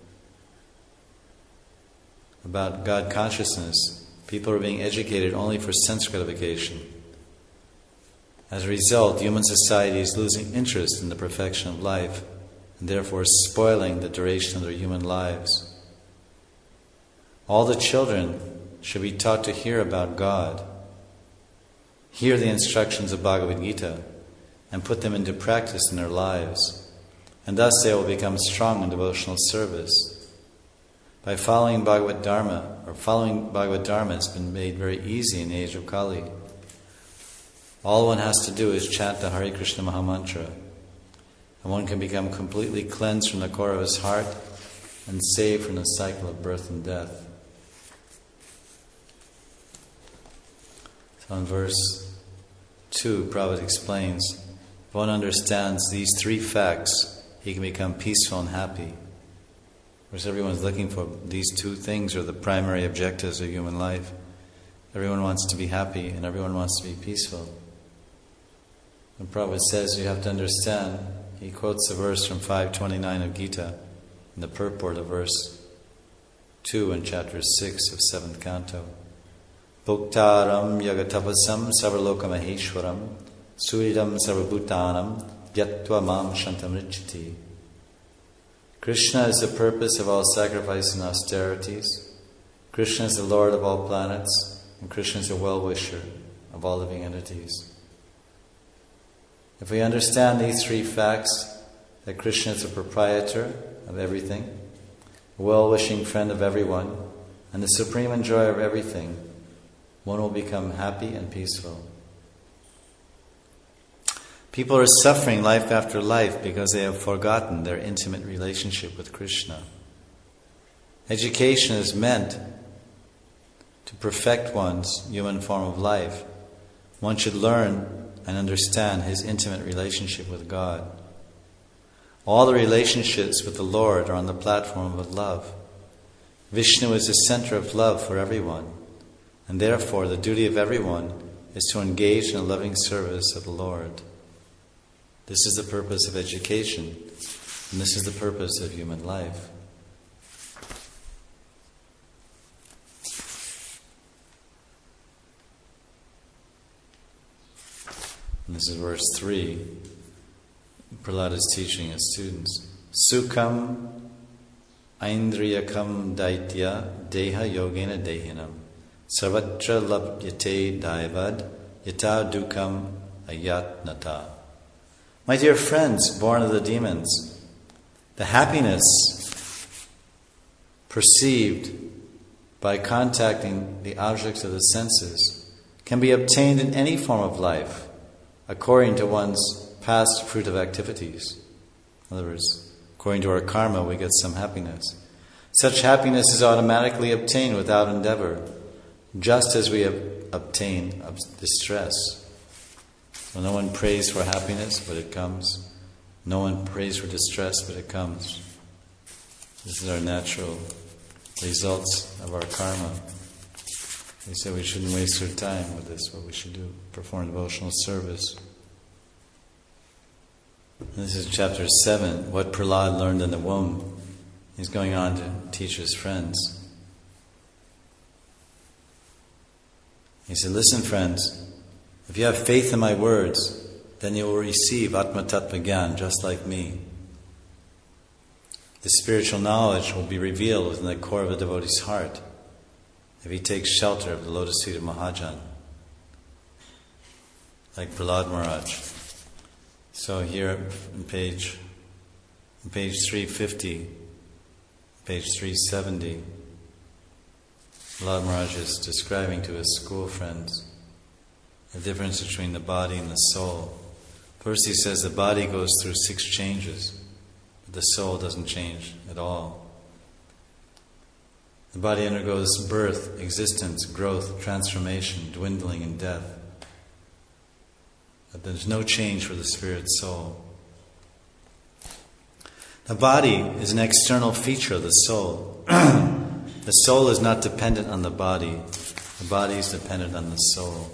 Speaker 1: about God consciousness, people are being educated only for sense gratification. As a result, human society is losing interest in the perfection of life, and therefore spoiling the duration of their human lives. All the children should be taught to hear about God, hear the instructions of Bhagavad Gita, and put them into practice in their lives, and thus they will become strong in devotional service. By following Bhagavad Dharma, has been made very easy in the age of Kali. All one has to do is chant the Hare Krishna Mahamantra, and one can become completely cleansed from the core of his heart and saved from the cycle of birth and death. So in verse 2, Prabhupada explains, if one understands these 3 facts, he can become peaceful and happy. Of course, everyone's looking for these 2 things are the primary objectives of human life. Everyone wants to be happy and everyone wants to be peaceful. And Prabhupada says you have to understand, he quotes a verse from 529 of Gita, in the purport of verse 2 in chapter 6 of 7th canto. Bhuktaram yagatapasam sarvalokamaheshwaram suridam sarvabhutanam yatva mam shantamrichiti. Krishna is the purpose of all sacrifice and austerities. Krishna is the Lord of all planets, and Krishna is the well-wisher of all living entities. If we understand these 3 facts, that Krishna is the proprietor of everything, a well-wishing friend of everyone, and the supreme enjoyer of everything, one will become happy and peaceful. People are suffering life after life because they have forgotten their intimate relationship with Krishna. Education is meant to perfect one's human form of life. One should learn and understand his intimate relationship with God. All the relationships with the Lord are on the platform of love. Vishnu is the center of love for everyone, and therefore the duty of everyone is to engage in a loving service of the Lord. This is the purpose of education, and this is the purpose of human life. And this is verse 3. Prahlad is teaching his students. Sukham aindriyakam daitya deha yogena dehinam sarvatra labhyate daivad yata dukam ayatnata. My dear friends, born of the demons, the happiness perceived by contacting the objects of the senses can be obtained in any form of life, according to one's past fruitive activities. In other words, according to our karma, we get some happiness. Such happiness is automatically obtained without endeavor, just as we have obtained distress. So no one prays for happiness, but it comes. No one prays for distress, but it comes. This is our natural results of our karma. We say we shouldn't waste our time with this. What we should do, perform devotional service. This is chapter 7, what Prahlad learned in the womb. He's going on to teach his friends. He said, listen friends, if you have faith in my words, then you will receive Atma Tattva Gyan just like me. The spiritual knowledge will be revealed within the core of a devotee's heart if he takes shelter of the lotus feet of Mahajan, like Prahlad Maharaj. So here on page 350, page 370, Prahlad Maharaj is describing to his school friends the difference between the body and the soul. First he says the body goes through 6 changes, but the soul doesn't change at all. The body undergoes birth, existence, growth, transformation, dwindling, and death. But there's no change for the spirit soul. The body is an external feature of the soul. The soul is not dependent on the body. The body is dependent on the soul.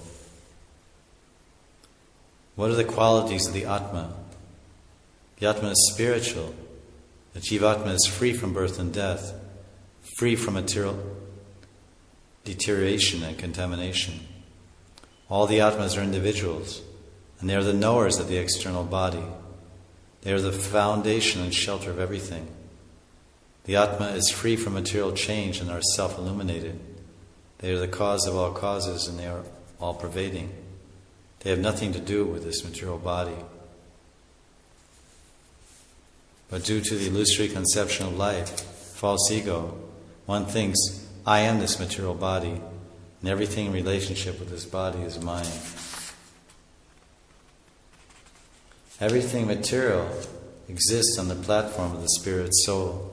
Speaker 1: What are the qualities of the Atma? The Atma is spiritual. The Jivatma is free from birth and death, free from material deterioration and contamination. All the Atmas are individuals, and they are the knowers of the external body. They are the foundation and shelter of everything. The Atma is free from material change and are self-illuminated. They are the cause of all causes and they are all-pervading. They have nothing to do with this material body. But due to the illusory conception of life, false ego, one thinks, I am this material body, and everything in relationship with this body is mine. Everything material exists on the platform of the spirit soul.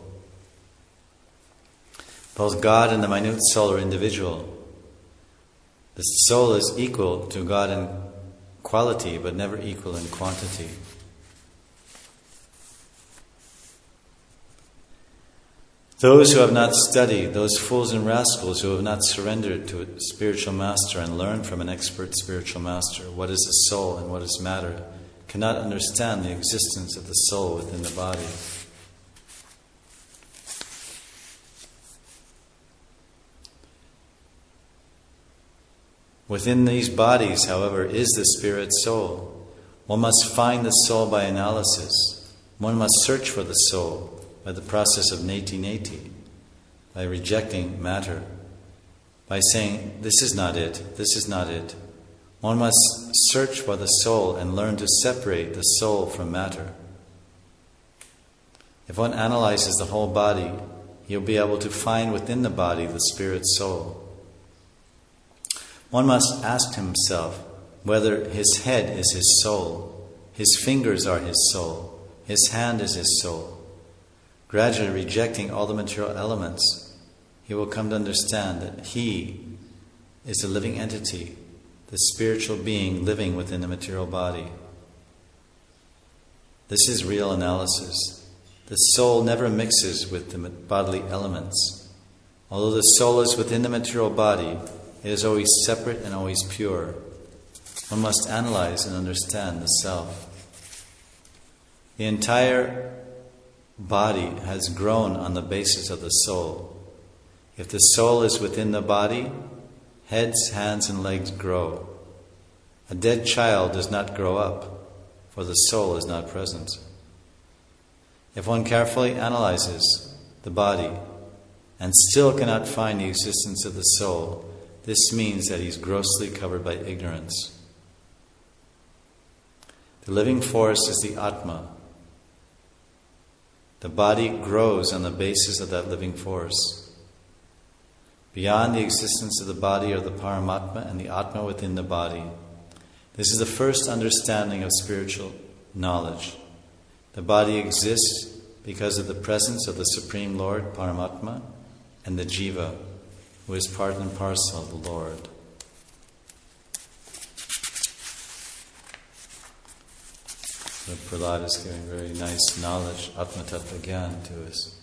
Speaker 1: Both God and the minute soul are individual. The soul is equal to God in quality but never equal in quantity. Those who have not studied, those fools and rascals who have not surrendered to a spiritual master and learned from an expert spiritual master what is the soul and what is matter, cannot understand the existence of the soul within the body. Within these bodies, however, is the spirit soul. One must find the soul by analysis. One must search for the soul by the process of neti-neti, by rejecting matter, by saying, this is not it, this is not it. One must search for the soul and learn to separate the soul from matter. If one analyzes the whole body, he'll be able to find within the body the spirit soul. One must ask himself whether his head is his soul, his fingers are his soul, his hand is his soul. Gradually rejecting all the material elements, he will come to understand that he is a living entity, the spiritual being living within the material body. This is real analysis. The soul never mixes with the bodily elements. Although the soul is within the material body, it is always separate and always pure. One must analyze and understand the self. The entire body has grown on the basis of the soul. If the soul is within the body, heads, hands, and legs grow. A dead child does not grow up, for the soul is not present. If one carefully analyzes the body and still cannot find the existence of the soul, this means that he is grossly covered by ignorance. The living force is the Atma. The body grows on the basis of that living force. Beyond the existence of the body are the Paramatma and the Atma within the body. This is the first understanding of spiritual knowledge. The body exists because of the presence of the Supreme Lord, Paramatma, and the Jiva, who is part and parcel of the Lord. So Prahlad is giving very nice knowledge, Atma Tattva Gyan, to his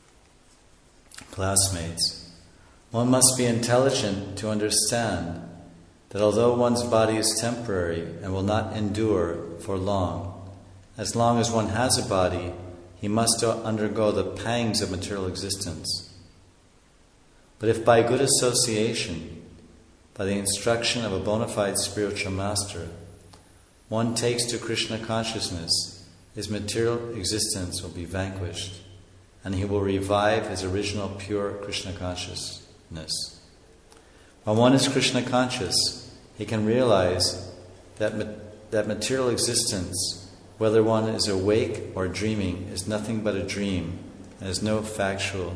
Speaker 1: classmates. One must be intelligent to understand that although one's body is temporary and will not endure for long as one has a body, he must undergo the pangs of material existence. But if by good association, by the instruction of a bona fide spiritual master, one takes to Krishna consciousness, his material existence will be vanquished, and he will revive his original pure Krishna consciousness. When one is Krishna conscious, he can realize that material existence, whether one is awake or dreaming, is nothing but a dream and has no factual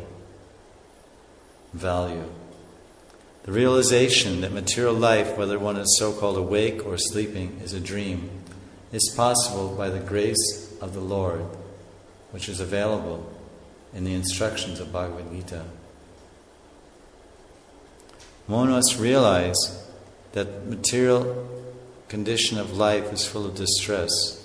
Speaker 1: value. The realization that material life, whether one is so-called awake or sleeping, is a dream, is possible by the grace of the Lord, which is available in the instructions of Bhagavad Gita. One must realize that material condition of life is full of distress.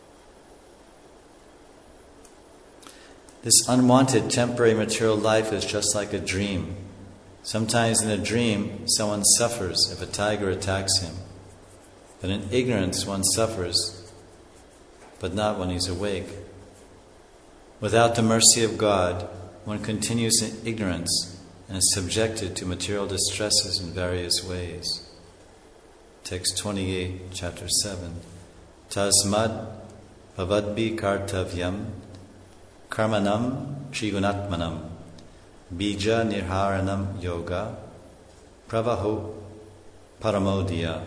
Speaker 1: This unwanted temporary material life is just like a dream. Sometimes in a dream, someone suffers if a tiger attacks him. But in ignorance, one suffers, but not when he's awake. Without the mercy of God, one continues in ignorance and is subjected to material distresses in various ways. Text 28, chapter 7. Tasmad bhavadbhi kartavyam karmanam trigunatmanam bija nirharanam yoga pravaho paramodiya.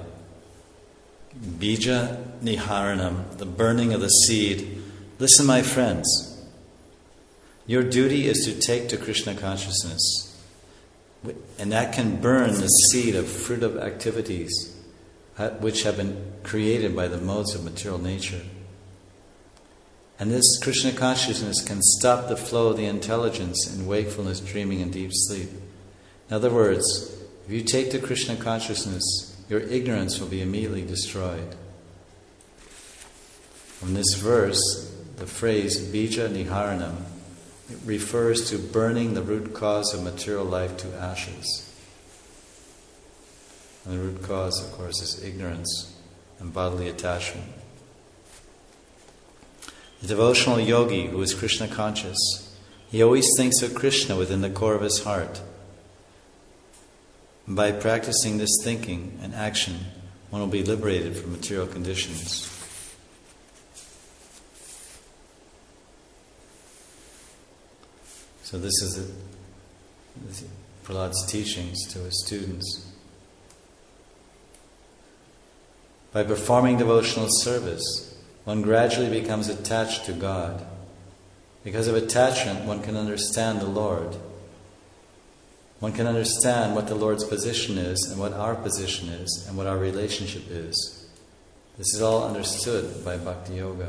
Speaker 1: Bija niharanam, the burning of the seed. Listen, my friends, your duty is to take to Krishna consciousness, and that can burn the seed of fruitive activities which have been created by the modes of material nature. And this Krishna consciousness can stop the flow of the intelligence in wakefulness, dreaming, and deep sleep. In other words, if you take to Krishna consciousness, your ignorance will be immediately destroyed. From this verse, the phrase bija niharanam, it refers to burning the root cause of material life to ashes. And the root cause, of course, is ignorance and bodily attachment. The devotional yogi who is Krishna conscious, he always thinks of Krishna within the core of his heart. And by practicing this thinking and action, one will be liberated from material conditions. So this is Prahlad's teachings to his students. By performing devotional service, one gradually becomes attached to God. Because of attachment, one can understand the Lord. One can understand what the Lord's position is and what our position is and what our relationship is. This is all understood by Bhakti Yoga.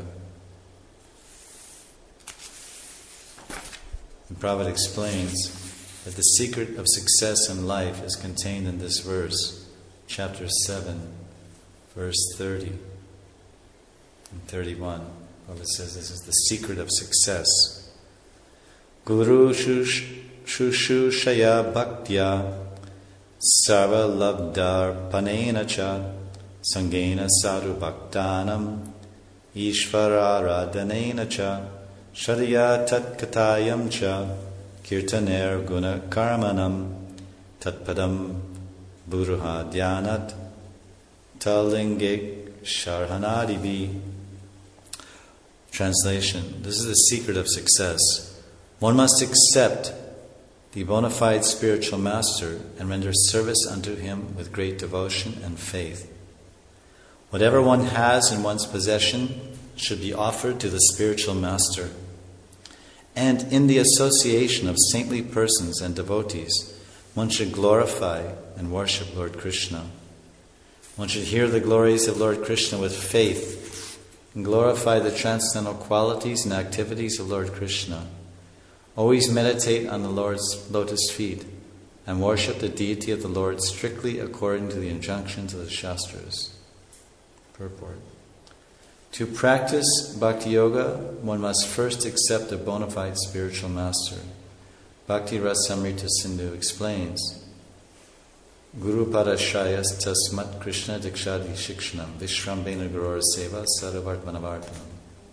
Speaker 1: And Prabhupada explains that the secret of success in life is contained in this verse, chapter 7, verse 30 and 31. Prabhupada says this is the secret of success. Guru Shushushaya Bhaktya Sarva Labdar Panena Cha Sangena Sadhu Bhaktanam Ishvara Radhanena Cha Shariya Tatkatayam Cha Kirtaner Guna Karmanam Tatpadam Buruha Dhyanat Talingik Sharhanadibi. Translation: this is the secret of success. One must accept the bona fide spiritual master and render service unto him with great devotion and faith. Whatever one has in one's possession should be offered to the spiritual master. And in the association of saintly persons and devotees, one should glorify and worship Lord Krishna. One should hear the glories of Lord Krishna with faith and glorify the transcendental qualities and activities of Lord Krishna. Always meditate on the Lord's lotus feet and worship the deity of the Lord strictly according to the injunctions of the Shastras. Purport. To practice Bhakti Yoga, one must first accept a bona fide spiritual master. Bhakti Rasamrita Sindhu explains, Guru Parashayas Tasmat Krishna Dikshadi Shikshanam Vishrambena Gurur Seva Saravartmanavartanam.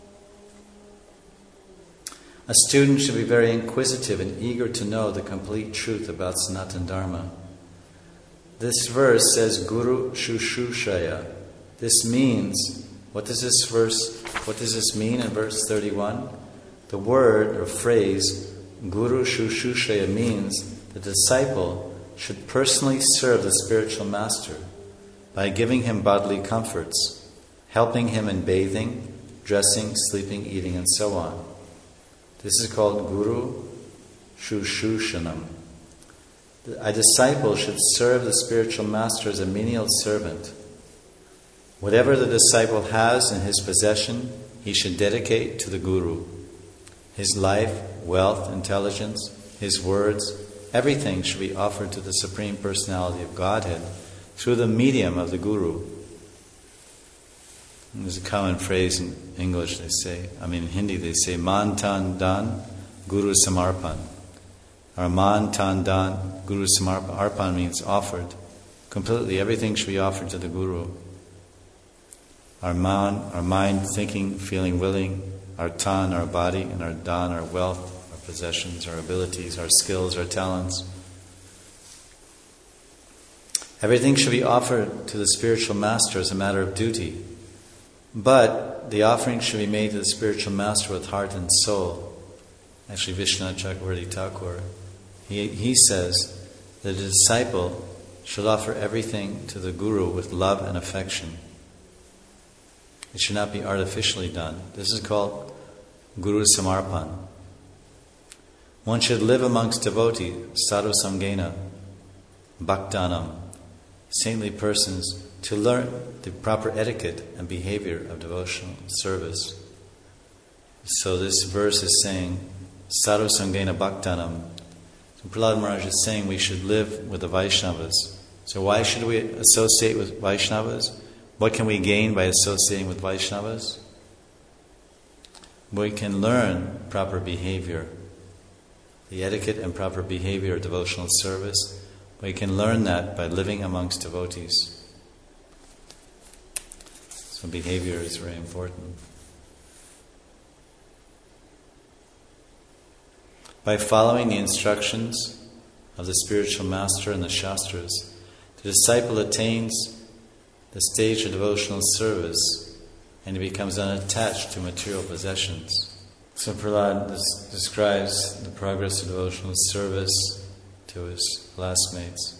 Speaker 1: A student should be very inquisitive and eager to know the complete truth about Sanatana Dharma. This verse says Guru Shushushaya. This means, what does this mean in verse 31? The word or phrase Guru Shushushaya means the disciple should personally serve the spiritual master by giving him bodily comforts, helping him in bathing, dressing, sleeping, eating, and so on. This is called Guru Shushushanam. A disciple should serve the spiritual master as a menial servant. Whatever the disciple has in his possession, he should dedicate to the Guru. His life, wealth, intelligence, his words, everything should be offered to the Supreme Personality of Godhead through the medium of the Guru. And there's a common phrase in English, in Hindi they say, Man tan dan, Guru samarpan. Or Man tan dan, Guru samarpan. Arpan means offered. Completely, everything should be offered to the Guru. Our mind, thinking, feeling, willing, our tan, our body, and our dan, our wealth, our possessions, our abilities, our skills, our talents. Everything should be offered to the spiritual master as a matter of duty. But the offering should be made to the spiritual master with heart and soul. Actually, Vishwanath Chakravarti Thakur, he says that a disciple should offer everything to the Guru with love and affection. It should not be artificially done. This is called Guru Samarpan. One should live amongst devotees, sadhu samgena, bhaktanam, saintly persons, to learn the proper etiquette and behavior of devotional service. So this verse is saying, sadhu samgena bhaktanam. So Prahlad Maharaj is saying we should live with the Vaishnavas. So why should we associate with Vaishnavas? What can we gain by associating with Vaishnavas? we can learn proper behavior, the etiquette and proper behavior of devotional service. We can learn that by living amongst devotees. So behavior is very important. By following the instructions of the spiritual master and the Shastras, the disciple attains the stage of devotional service and he becomes unattached to material possessions. So Prahlad describes the progress of devotional service to his classmates.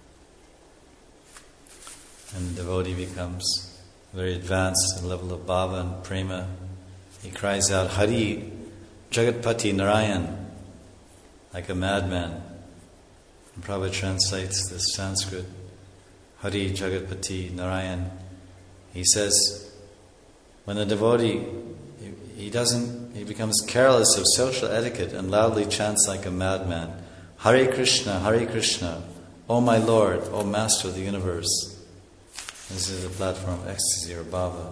Speaker 1: And the devotee becomes very advanced at the level of bhava and prema. He cries out, Hari Jagatpati Narayan, like a madman. And Prabhupada translates this Sanskrit, Hari Jagatpati Narayan. He says, when the devotee, he becomes careless of social etiquette and loudly chants like a madman, Hare Krishna, O my Lord, O Master of the universe. This is a platform of ecstasy or bhava.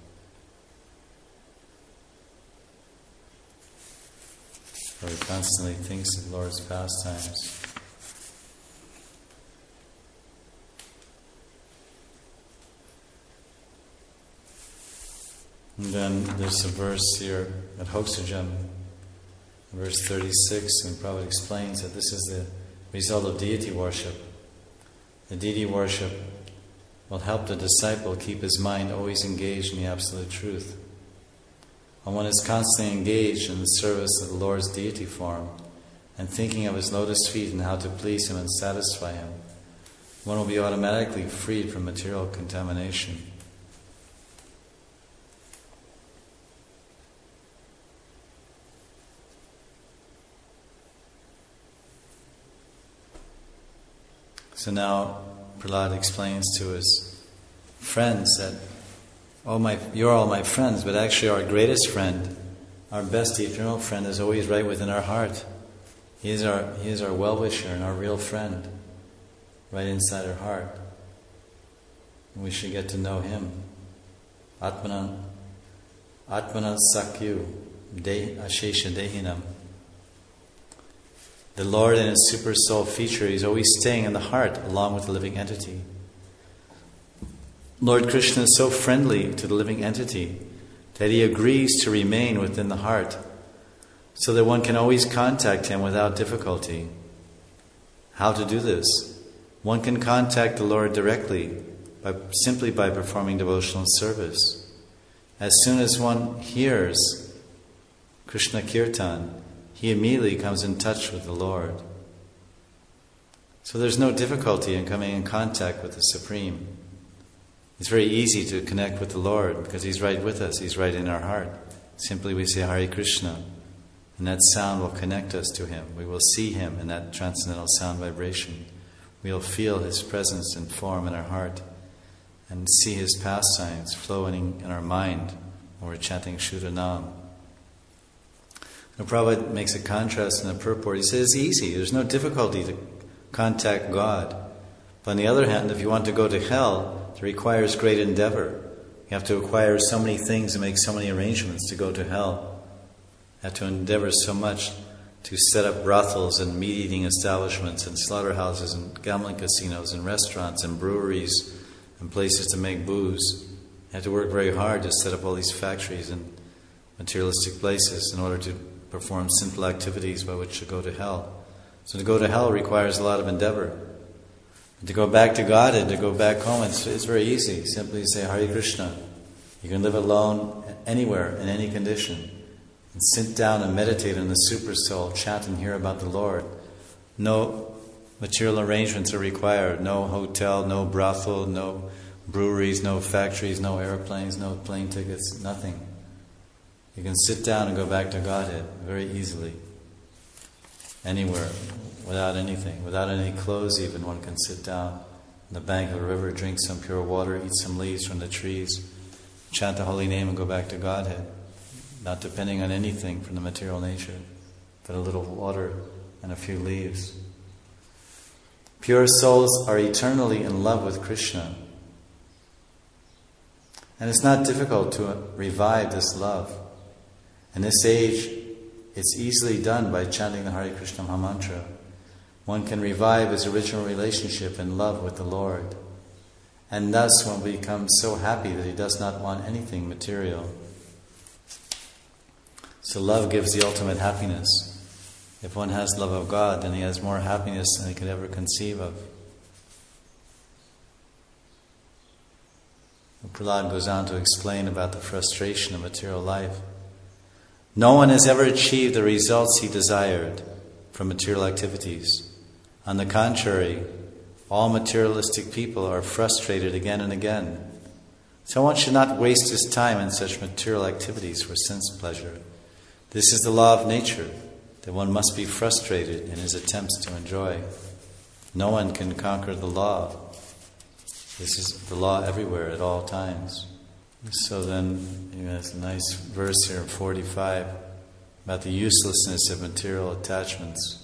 Speaker 1: Where he constantly thinks of the Lord's pastimes. And then there's a verse here at Hoksajam, verse 36, and Prabhupada explains that this is the result of deity worship. The deity worship will help the disciple keep his mind always engaged in the absolute truth. When one is constantly engaged in the service of the Lord's deity form and thinking of his lotus feet and how to please him and satisfy him, one will be automatically freed from material contamination. So now Prahlad explains to his friends that you're all my friends, but actually our greatest friend, our best eternal friend, is always right within our heart. He is our well-wisher and our real friend, right inside our heart. And we should get to know him. Atmana Sakyu Ashesha Dehinam. The Lord in His super soul feature, He's always staying in the heart along with the living entity. Lord Krishna is so friendly to the living entity that He agrees to remain within the heart so that one can always contact Him without difficulty. How to do this? One can contact the Lord directly simply by performing devotional service. As soon as one hears Krishna Kirtan, he immediately comes in touch with the Lord. So there's no difficulty in coming in contact with the Supreme. It's very easy to connect with the Lord because He's right with us. He's right in our heart. Simply we say Hare Krishna, and that sound will connect us to Him. We will see Him in that transcendental sound vibration. We'll feel His presence and form in our heart and see His pastimes flowing in our mind when we're chanting Shuddhanam. Now, Prabhupada makes a contrast in the purport. He says it's easy. There's no difficulty to contact God. But on the other hand, if you want to go to hell, it requires great endeavor. You have to acquire so many things and make so many arrangements to go to hell. You have to endeavor so much to set up brothels and meat-eating establishments and slaughterhouses and gambling casinos and restaurants and breweries and places to make booze. You have to work very hard to set up all these factories and materialistic places in order to perform sinful activities by which to go to hell. So to go to hell requires a lot of endeavor. And to go back to Godhead, to go back home, it's very easy. Simply say Hare Krishna. You can live alone anywhere, in any condition. And sit down and meditate on the Super Soul, chant and hear about the Lord. No material arrangements are required. No hotel, no brothel, no breweries, no factories, no airplanes, no plane tickets, nothing. You can sit down and go back to Godhead very easily. Anywhere, without anything, without any clothes even, one can sit down on the bank of a river, drink some pure water, eat some leaves from the trees, chant the holy name and go back to Godhead, not depending on anything from the material nature, but a little water and a few leaves. Pure souls are eternally in love with Krishna. And it's not difficult to revive this love. In this age, it's easily done by chanting the Hare Krishna Mahamantra. One can revive his original relationship and love with the Lord. And thus one becomes so happy that he does not want anything material. So love gives the ultimate happiness. If one has love of God, then he has more happiness than he could ever conceive of. Prahlad goes on to explain about the frustration of material life. No one has ever achieved the results he desired from material activities. On the contrary, all materialistic people are frustrated again and again. So one should not waste his time in such material activities for sense pleasure. This is the law of nature, that one must be frustrated in his attempts to enjoy. No one can conquer the law. This is the law everywhere, at all times. So then, there's a nice verse here in 45 about the uselessness of material attachments.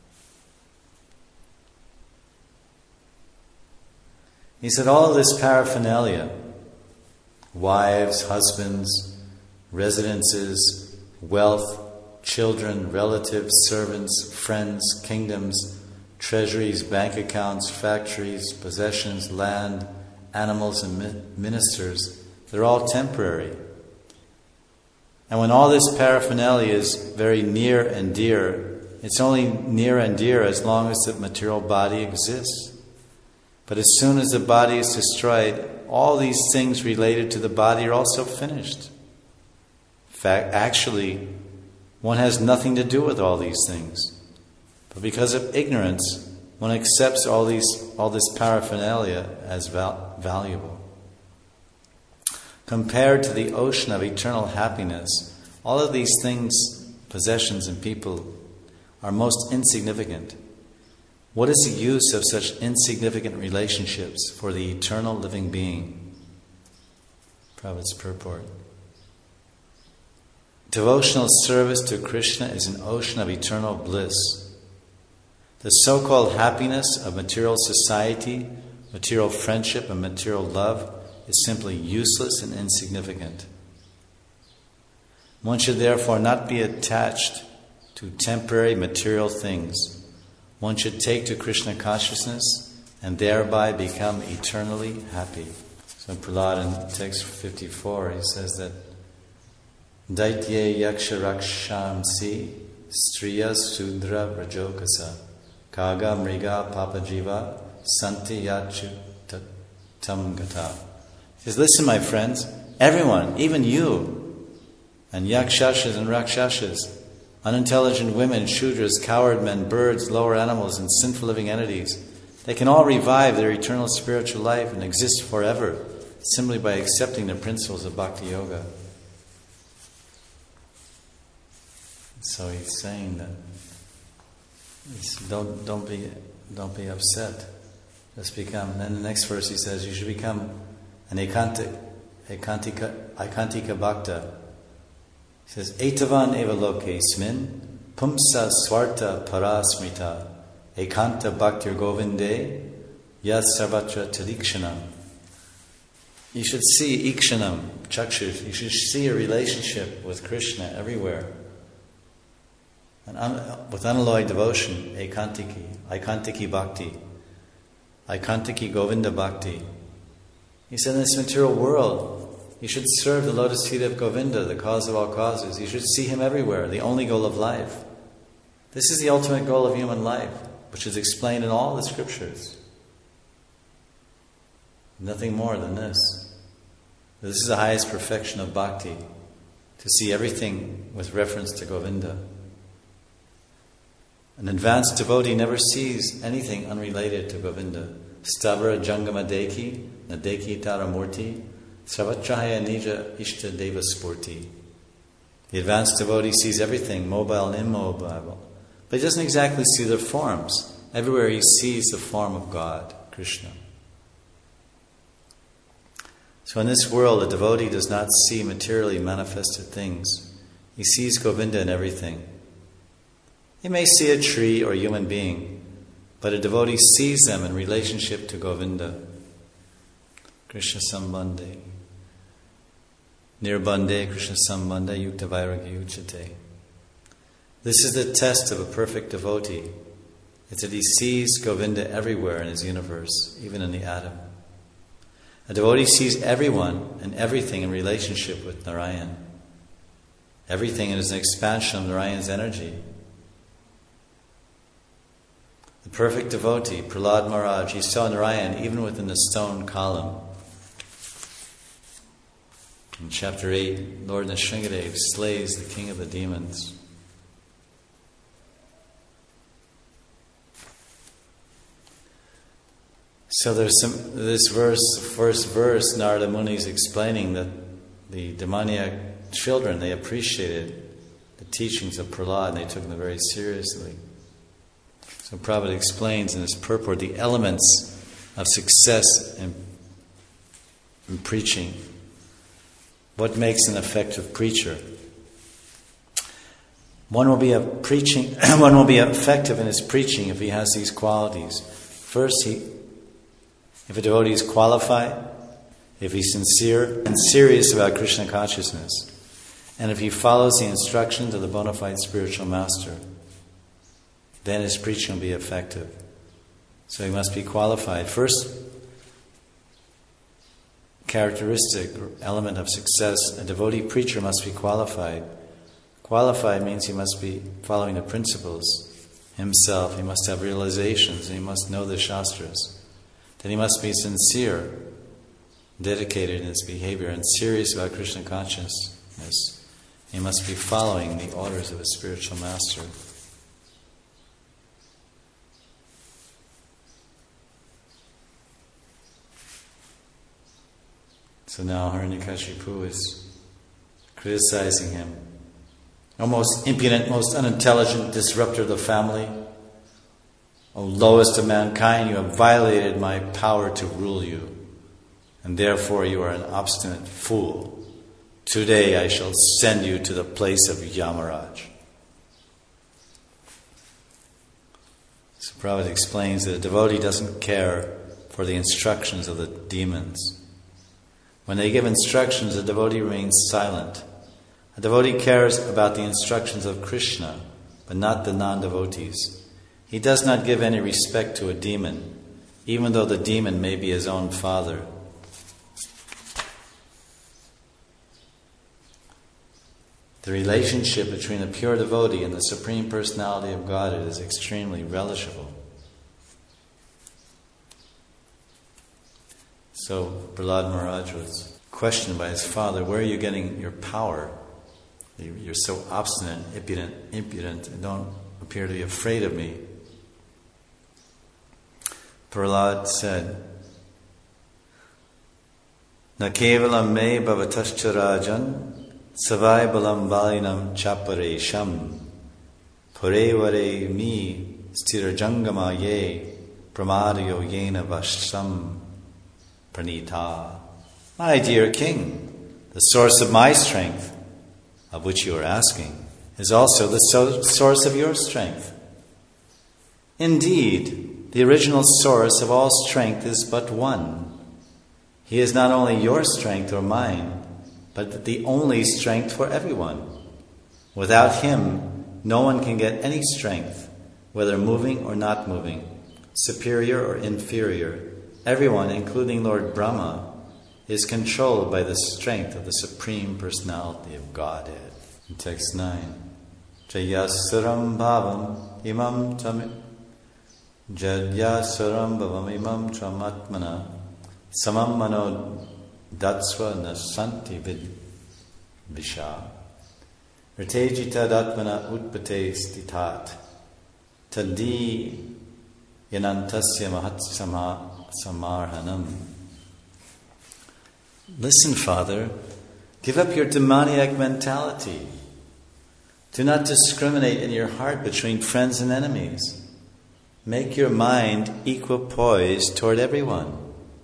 Speaker 1: He said, all of this paraphernalia, wives, husbands, residences, wealth, children, relatives, servants, friends, kingdoms, treasuries, bank accounts, factories, possessions, land, animals, and ministers, they're all temporary. And when all this paraphernalia is very near and dear, it's only near and dear as long as the material body exists. But as soon as the body is destroyed, all these things related to the body are also finished. In fact, actually, one has nothing to do with all these things. But because of ignorance, one accepts all this paraphernalia as valuable. Compared to the ocean of eternal happiness, all of these things, possessions and people, are most insignificant. What is the use of such insignificant relationships for the eternal living being? Prabhupada's purport. Devotional service to Krishna is an ocean of eternal bliss. The so-called happiness of material society, material friendship, and material love is simply useless and insignificant. One should therefore not be attached to temporary material things. One should take to Krishna consciousness and thereby become eternally happy. So in Prahlad in text 54, he says that Daitye yaksha rakshamsi striya sudra vrajokasa kaga mriga papajiva santi yachutam gata. He says, listen, my friends, everyone, even you, and yakshashas and rakshashas, unintelligent women, shudras, coward men, birds, lower animals, and sinful living entities, they can all revive their eternal spiritual life and exist forever simply by accepting the principles of Bhakti Yoga. So he's saying that don't be upset. Just become. And then the next verse he says you should become an ekantika bhakta. He says, Etavan eva loke smin, pumsa swarta parasmita, ekanta bhaktir govinde, yat sarvatra tadikshanam. You should see ikshanam, chakshus, you should see a relationship with Krishna everywhere. And with unalloyed devotion, ekantiki bhakti, ekantiki govinda bhakti. He said in this material world, you should serve the lotus feet of Govinda, the cause of all causes. You should see him everywhere, the only goal of life. This is the ultimate goal of human life, which is explained in all the scriptures. Nothing more than this. This is the highest perfection of bhakti, to see everything with reference to Govinda. An advanced devotee never sees anything unrelated to Govinda. Stavara jangama deki, nadeki taramurti, Sravatrahaya nija ishta deva spurti. The advanced devotee sees everything, mobile and immobile. But he doesn't exactly see their forms. Everywhere he sees the form of God, Krishna. So in this world, a devotee does not see materially manifested things. He sees Govinda in everything. He may see a tree or a human being, but a devotee sees them in relationship to Govinda. Krishna Sambandhi. Nirbande Krishna Sambandha Yukta Vairagya Uchate. This is the test of a perfect devotee. It's that he sees Govinda everywhere in his universe, even in the atom. A devotee sees everyone and everything in relationship with Narayan. Everything is an expansion of Narayan's energy. The perfect devotee, Prahlad Maharaj, he saw Narayan even within the stone column. In chapter 8, Lord Nrsingadev slays the king of the demons. So there's this verse, first verse, Narada Muni is explaining that the demoniac children, they appreciated the teachings of Prahlad and they took them very seriously. So Prabhupada explains in his purport the elements of success in preaching. What makes an effective preacher? One will be effective in his preaching if he has these qualities. First, if a devotee is qualified, if he's sincere and serious about Krishna consciousness, and if he follows the instructions of the bona fide spiritual master, then his preaching will be effective. So he must be qualified. First characteristic or element of success, a devotee preacher must be qualified. Qualified means he must be following the principles himself. He must have realizations and he must know the Shastras. Then he must be sincere, dedicated in his behavior and serious about Krishna consciousness. He must be following the orders of a spiritual master. So now Hiranyakashipu is criticizing him. O most impudent, most unintelligent disruptor of the family, O lowest of mankind, you have violated my power to rule you, and therefore you are an obstinate fool. Today I shall send you to the place of Yamaraj. So Prabhupada explains that a devotee doesn't care for the instructions of the demons. When they give instructions, a devotee remains silent. A devotee cares about the instructions of Krishna, but not the non-devotees. He does not give any respect to a demon, even though the demon may be his own father. The relationship between a pure devotee and the Supreme Personality of Godhead is extremely relishable. So Prahlad Maharaj was questioned by his father, where are you getting your power? You're so obstinate, impudent, and don't appear to be afraid of me. Prahlad said, Na kevalam me bhavatascha rajan, savai balam valinam chapare sham, purevare mi stirajangama ye, pramadayo yena vasham pranita. My dear king, the source of my strength, of which you are asking, is also the source of your strength. Indeed, the original source of all strength is but one. He is not only your strength or mine, but the only strength for everyone. Without him, no one can get any strength, whether moving or not moving, superior or inferior. Everyone, including Lord Brahma, is controlled by the strength of the Supreme Personality of Godhead. In text 9, Jayasuram bhavam imam tam Jadyasuram bhavam imam tramatmana samam mano datsva nasanti visha ritejita datmana utpate stitat tadi yanantasya mahatsama samarhanam. Listen, Father, give up your demoniac mentality. Do not discriminate in your heart between friends and enemies. Make your mind equipoised toward everyone.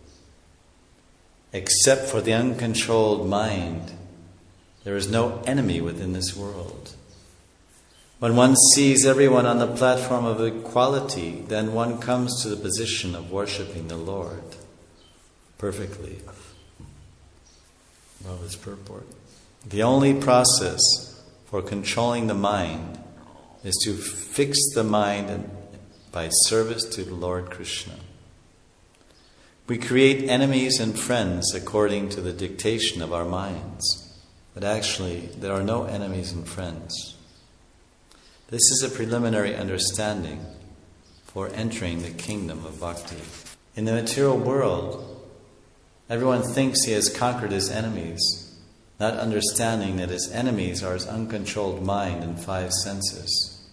Speaker 1: Except for the uncontrolled mind, there is no enemy within this world. When one sees everyone on the platform of equality, then one comes to the position of worshipping the Lord perfectly. Love his purport. The only process for controlling the mind is to fix the mind by service to the Lord Krishna. We create enemies and friends according to the dictation of our minds, but actually there are no enemies and friends. This is a preliminary understanding for entering the kingdom of bhakti. In the material world, everyone thinks he has conquered his enemies, not understanding that his enemies are his uncontrolled mind and 5 senses.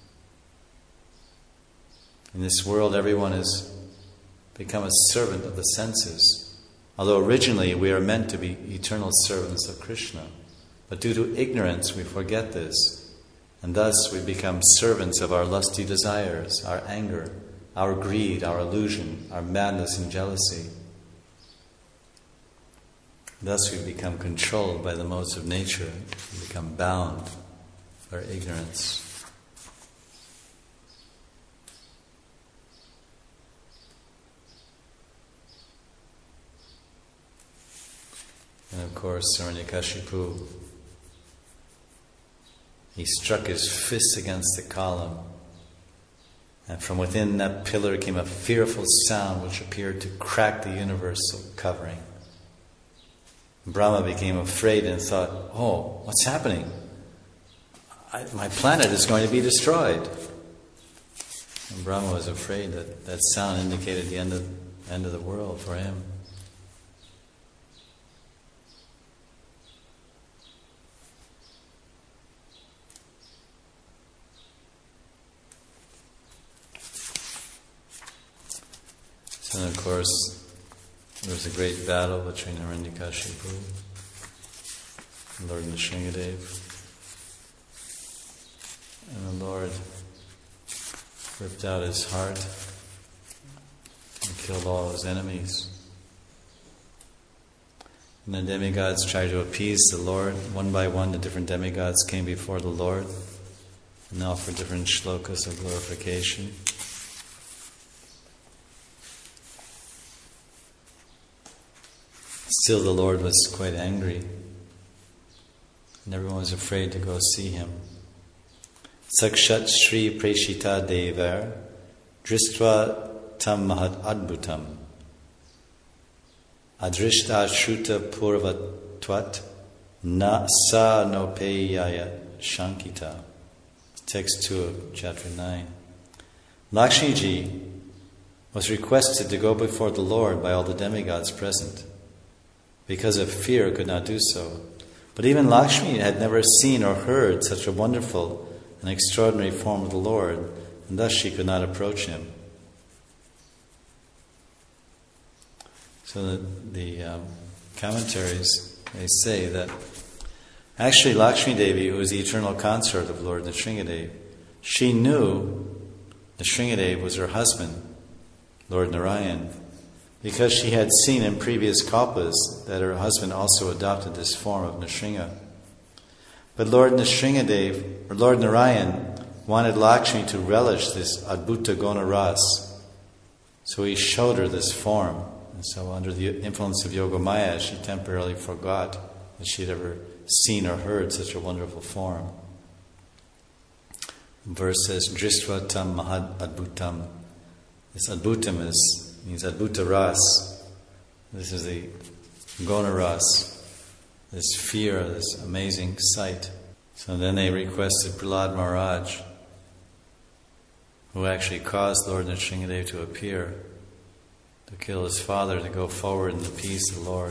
Speaker 1: In this world, everyone has become a servant of the senses, although originally we are meant to be eternal servants of Krishna. But due to ignorance, we forget this, and thus we become servants of our lusty desires, our anger, our greed, our illusion, our madness and jealousy. Thus we become controlled by the modes of nature, we become bound by our ignorance. And of course, Hiranyakashipu, he struck his fist against the column, and from within that pillar came a fearful sound which appeared to crack the universal covering. Brahma became afraid and thought, "Oh, what's happening? My planet is going to be destroyed." And Brahma was afraid that that sound indicated the end of the world for him. So, of course, there was a great battle between Hiranyakashipu and Lord Nrsingadev. And the Lord ripped out his heart and killed all his enemies. And the demigods tried to appease the Lord. One by one, the different demigods came before the Lord and offered different shlokas of glorification. Still, the Lord was quite angry, and everyone was afraid to go see him. Sakshat Shri Preshita Devar Dristva Tam Mahat Adbhutam Adrishta Shruta Purvatvat Na Sa Nopeyaya Shankita. Text 2 of chapter 9. Lakshmiji was requested to go before the Lord by all the demigods present. Because of fear, could not do so. But even Lakshmi had never seen or heard such a wonderful and extraordinary form of the Lord, and thus she could not approach him. So the commentaries, they say that actually Lakshmi Devi, who is the eternal consort of Lord Nrsingadev, she knew Nrsingadev was her husband, Lord Narayan, because she had seen in previous kalpas that her husband also adopted this form of Nrsinga. But Lord Nrsingadev, or Lord Narayan, wanted Lakshmi to relish this Adbhuta Gona Ras. So he showed her this form. And so under the influence of Yogamaya, she temporarily forgot that she had ever seen or heard such a wonderful form. The verse says, Dristva tam mahad adbhutam. This adbhutam means Adbhuta Ras. This is the Gona Ras, this fear, this amazing sight. So then they requested Prahlad Maharaj, who actually caused Lord Nrsingadev to appear, to kill his father, to go forward in the peace of the Lord.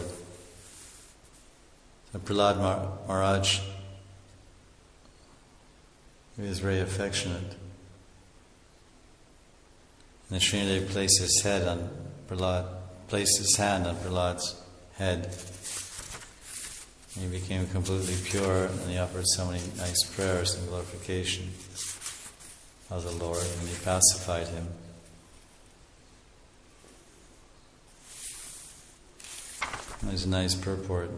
Speaker 1: So Prahlad Maharaj, he was very affectionate. Nrsingadev placed his hand on Prahlad's head. He became completely pure, and he offered so many nice prayers and glorification of the Lord, and he pacified him. There's a nice purport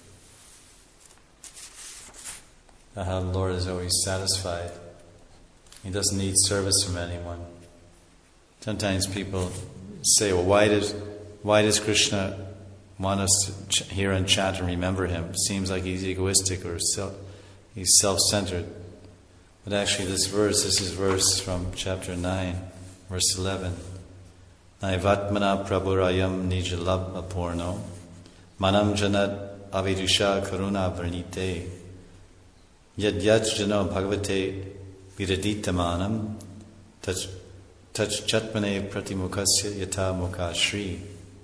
Speaker 1: about how the Lord is always satisfied. He doesn't need service from anyone. Sometimes people say, well, why does Krishna want us to hear and chant and remember him. It seems like he's egoistic or he's self-centered. But actually this is verse from chapter 9, verse 11. Naivatmana prabhurayam nijalab apurno manam janat avidusha karuna varnite yad jano bhagavate viraditamanam taj chatmane pratimukasya yata mukashri.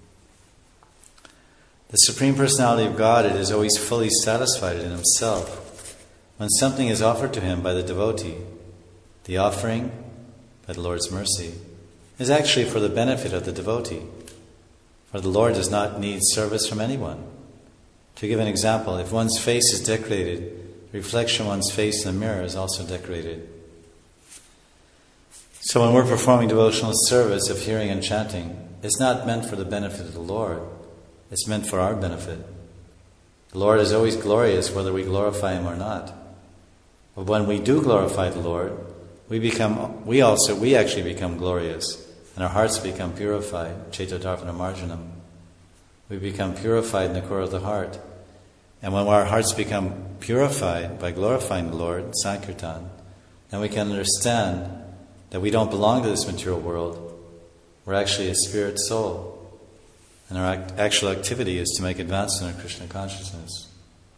Speaker 1: The Supreme Personality of God is always fully satisfied in himself. When something is offered to him by the devotee, the offering, by the Lord's mercy, is actually for the benefit of the devotee. For the Lord does not need service from anyone. To give an example, if one's face is decorated, the reflection of one's face in the mirror is also decorated. So when we're performing devotional service of hearing and chanting, it's not meant for the benefit of the Lord. It's meant for our benefit. The Lord is always glorious whether we glorify Him or not. But when we do glorify the Lord, we actually become glorious, and our hearts become purified. Cetadarpana marjanam. We become purified in the core of the heart. And when our hearts become purified by glorifying the Lord, Sankirtan, then we can understand that we don't belong to this material world. We're actually a spirit soul. And our actual activity is to make advances in our Krishna consciousness.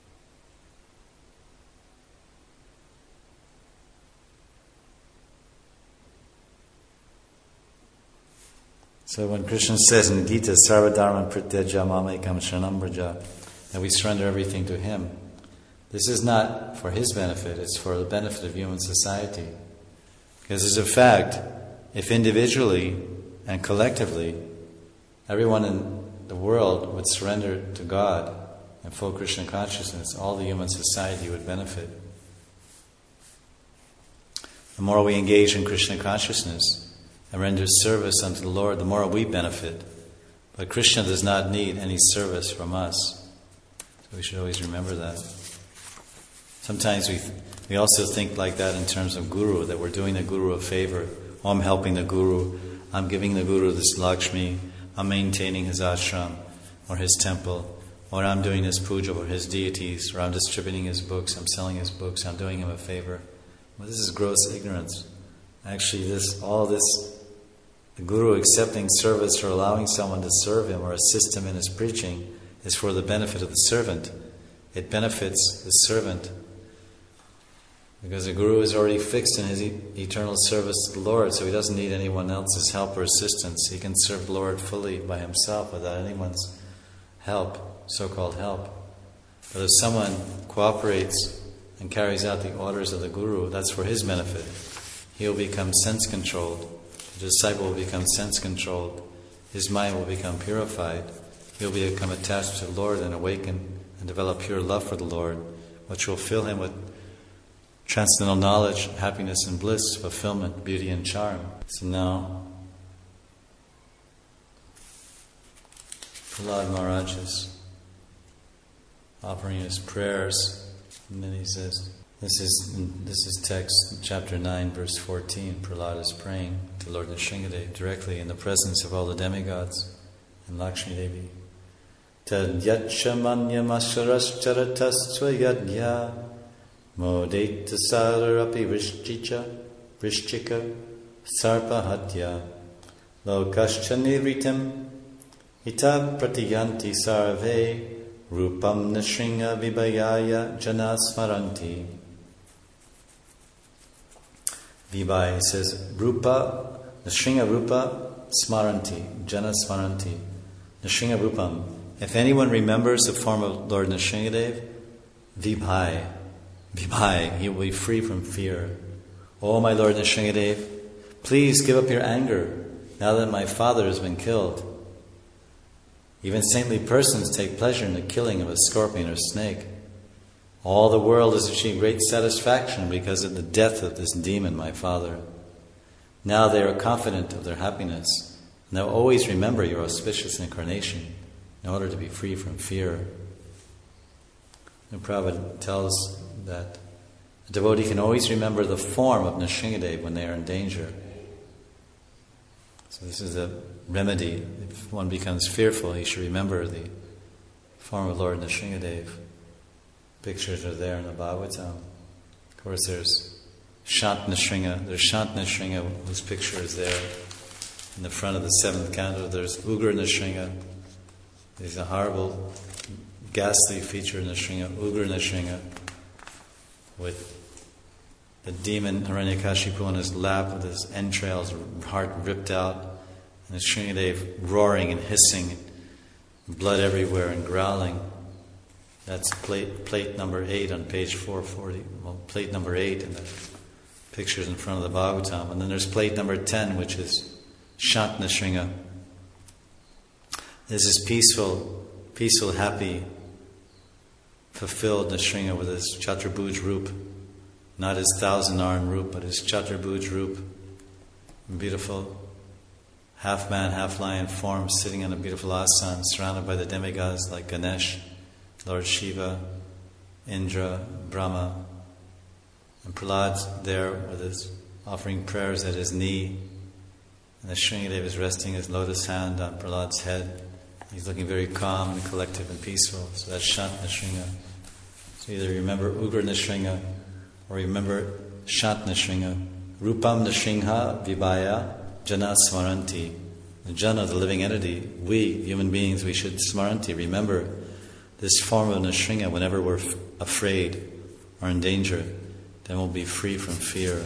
Speaker 1: So when Krishna says in Gita, Sarva Dharma Prityaja Mamekam Sharanam Vraja, that we surrender everything to Him, this is not for His benefit, it's for the benefit of human society. Because as a fact, if individually and collectively everyone in the world would surrender to God and full Krishna consciousness, all the human society would benefit. The more we engage in Krishna consciousness and render service unto the Lord, the more we benefit. But Krishna does not need any service from us. So we should always remember that. Sometimes we also think like that in terms of Guru, that we're doing the Guru a favor. Oh, I'm helping the Guru. I'm giving the Guru this Lakshmi. I'm maintaining his ashram or his temple. Or I'm doing his puja or his deities. Or I'm distributing his books. I'm selling his books. I'm doing him a favor. Well, this is gross ignorance. Actually, the Guru accepting service or allowing someone to serve him or assist him in his preaching is for the benefit of the servant. It benefits the servant because the Guru is already fixed in his eternal service to the Lord, so he doesn't need anyone else's help or assistance. He can serve the Lord fully by himself without anyone's help, so-called help. But if someone cooperates and carries out the orders of the Guru, that's for his benefit. He'll become sense-controlled. The disciple will become sense-controlled. His mind will become purified. He'll become attached to the Lord and awaken and develop pure love for the Lord, which will fill him with transcendental knowledge, happiness and bliss, fulfillment, beauty and charm. So now, Prahlad Maharaj is offering his prayers, and then he says, this is text, chapter 9, verse 14. Prahlad is praying to Lord Nrsingadev directly in the presence of all the demigods and Lakshmi Devi. Tad yachamanyam asharascharatastva yadya modeta sararapi vrishchika sarpahatya lokascha nivritam ita pratiyanti sarve rupam nrsinga vibhayaya janasmaranti. Vibhai says, Rupa, Nrsinga Rupa Smaranti, Jana Smaranti, Nrsinga Rupam. If anyone remembers the form of Lord Nrsingadev, Vibhai, he will be free from fear. Oh, my Lord Nrsingadev, please give up your anger now that my father has been killed. Even saintly persons take pleasure in the killing of a scorpion or snake. All the world has achieved great satisfaction because of the death of this demon, my father. Now they are confident of their happiness, and they'll always remember your auspicious incarnation in order to be free from fear. And Prabhupada tells that a devotee can always remember the form of Nrsingadev when they are in danger. So this is a remedy. If one becomes fearful, he should remember the form of Lord Nrsingadev. Pictures are there in the Bhagavatam. Of course, there's Shant Nrsinga. There's Shant Nrsinga, whose picture is there in the front of the 7th canto. There's Ugra Nrsinga. There's a horrible, ghastly feature in Nrsinga, Ugra Nrsinga, with the demon Hiranyakashipu on his lap with his entrails, heart ripped out, and Nrsingadev roaring and hissing, blood everywhere and growling. That's plate number 8 on page 440. Well, plate number 8 in the pictures in front of the Bhagavatam. And then there's plate number 10, which is Shant Nrsinga. This is peaceful, happy, fulfilled Nrsinga with his Chaturbhuj Roop. Not his 1,000-arm Roop, but his Chaturbhuj Roop. Beautiful, half man, half lion form, sitting on a beautiful asana, surrounded by the demigods like Ganesh, Lord Shiva, Indra, Brahma, and Prahlad's there with his offering prayers at his knee, and the Nrsingadev is resting his lotus hand on Prahlad's head. He's looking very calm and collective and peaceful. So that's Shant Nrsinga. So either remember Ugra Nrsinga or remember Shant Nrsinga. Rupam Nrsinga Vibhaya Jana Smaranti. The Jana, the living entity, we, human beings, we should Smaranti, remember this form of Nrsinga whenever we're afraid or in danger. Then we'll be free from fear.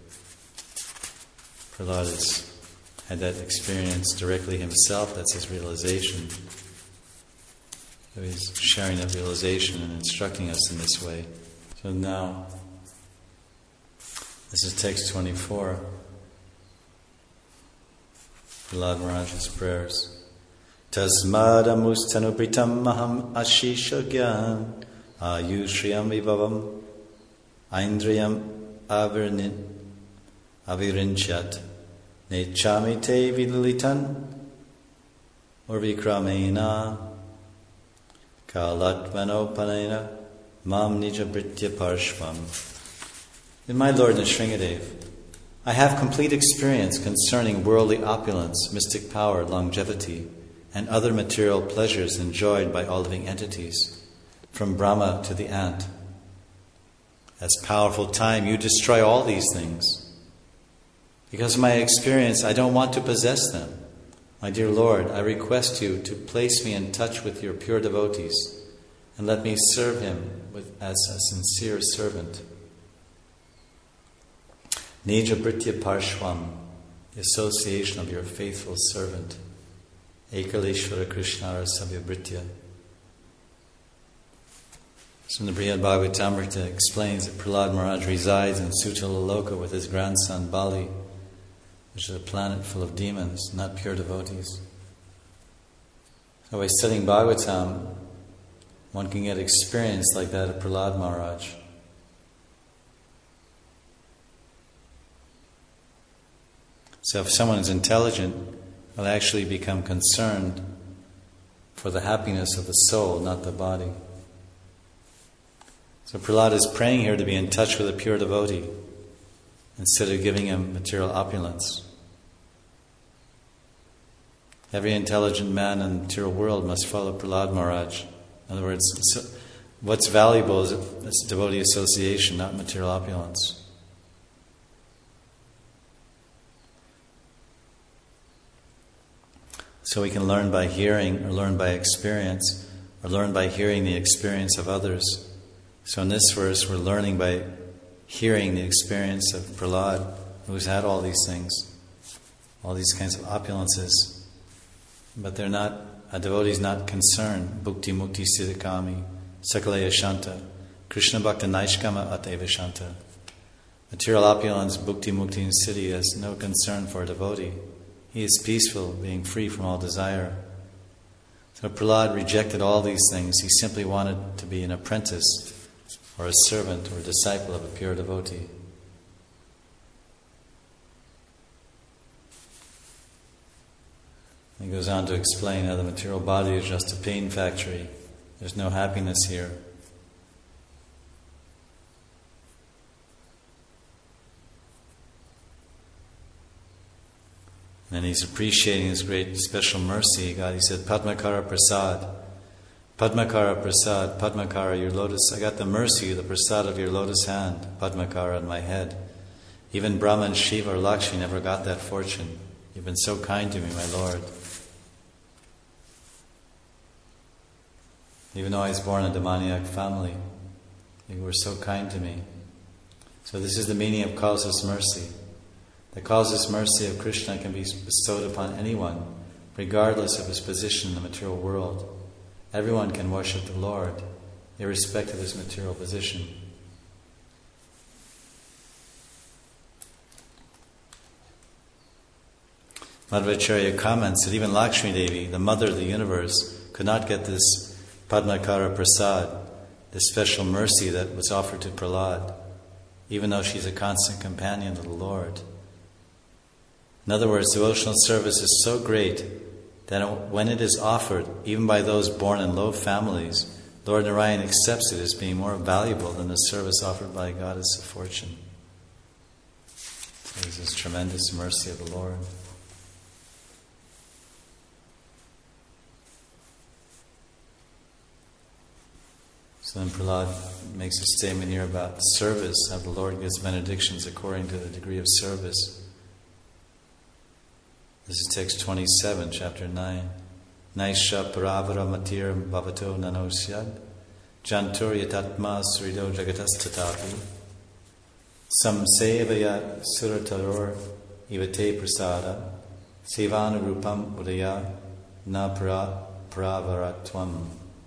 Speaker 1: Prahlad has had that experience directly himself. That's his realization. So he's sharing that realization and instructing us in this way. So now, this is text 24. Prahlad Maharaj's prayers. Tasmadamustanupritam maham ashisha gyan ayushriyam vibhavam aindriyam avirinchyat nechami te vidalitan urvikramena kalatmanopanena mam nijabritya parshvam. In my Lord Nrsingadev, I have complete experience concerning worldly opulence, mystic power, longevity, and other material pleasures enjoyed by all living entities, from Brahma to the ant. As powerful time, you destroy all these things. Because of my experience, I don't want to possess them. My dear Lord, I request you to place me in touch with your pure devotees and let me serve him as a sincere servant. Nija Britya Parshvam, the association of your faithful servant. Ekaleshwara Krishnara Sabya Britya. So the Brihad Bhagavatamrita explains that Prahlad Maharaj resides in Sutala Loka with his grandson Bali, which is a planet full of demons, not pure devotees. So by studying Bhagavatam, one can get experience like that of Prahlad Maharaj. So if someone is intelligent, they'll actually become concerned for the happiness of the soul, not the body. So Prahlad is praying here to be in touch with a pure devotee instead of giving him material opulence. Every intelligent man in the material world must follow Prahlad Maharaj. In other words, what's valuable is devotee association, not material opulence. So we can learn by hearing, or learn by experience, or learn by hearing the experience of others. So in this verse, we're learning by hearing the experience of Prahlad, who's had all these things, all these kinds of opulences. But they're not, a devotee is not concerned. Bhukti mukti siddhikami, sakalaya shanta, Krishna bhakta naishkama ateva shanta. Material opulence, bhukti mukti and siddhi has no concern for a devotee. He is peaceful, being free from all desire. So Prahlad rejected all these things. He simply wanted to be an apprentice or a servant or a disciple of a pure devotee. He goes on to explain how the material body is just a pain factory. There's no happiness here. And he's appreciating his great special mercy. God, he said, Padmakara Prasad, Padmakara Prasad, Padmakara, your lotus, I got the mercy, the prasad of your lotus hand, Padmakara, on my head. Even Brahma and Shiva or Lakshmi never got that fortune. You've been so kind to me, my Lord. Even though I was born in a demoniac family, you were so kind to me. So this is the meaning of causeless mercy. The causeless mercy of Krishna can be bestowed upon anyone, regardless of his position in the material world. Everyone can worship the Lord, irrespective of his material position. Madhvacharya comments that even Lakshmi Devi, the mother of the universe, could not get this Padmakara Prasad, this special mercy that was offered to Prahlad, even though she's a constant companion of the Lord. In other words, devotional service is so great that when it is offered, even by those born in low families, Lord Narayan accepts it as being more valuable than the service offered by a goddess of fortune. So this is tremendous mercy of the Lord. So then Prahlad makes a statement here about service, how the Lord gives benedictions according to the degree of service. This is text 27, chapter 9. Naisha paravara matir bhavato nanosyad jantur yatatma srido jagatastatapi samsevaya surataror ivate prasada sevanurupam udaya na paravaratvam.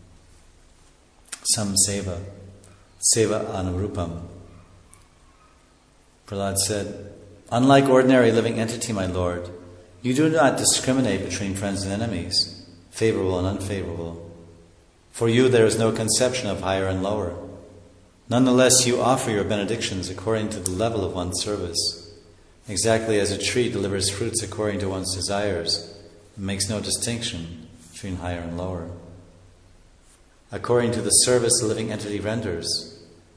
Speaker 1: Samseva, seva anurupam. Prahlad said, unlike ordinary living entity, my Lord, you do not discriminate between friends and enemies, favorable and unfavorable. For you there is no conception of higher and lower. Nonetheless, you offer your benedictions according to the level of one's service, exactly as a tree delivers fruits according to one's desires, and makes no distinction between higher and lower. According to the service the living entity renders,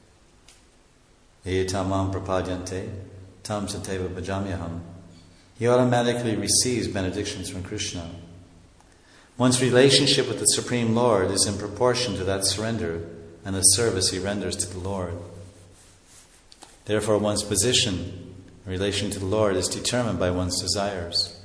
Speaker 1: tamam prapadyante, tam sateva bhajamyaham, he automatically receives benedictions from Krishna. One's relationship with the Supreme Lord is in proportion to that surrender and the service he renders to the Lord. Therefore, one's position in relation to the Lord is determined by one's desires.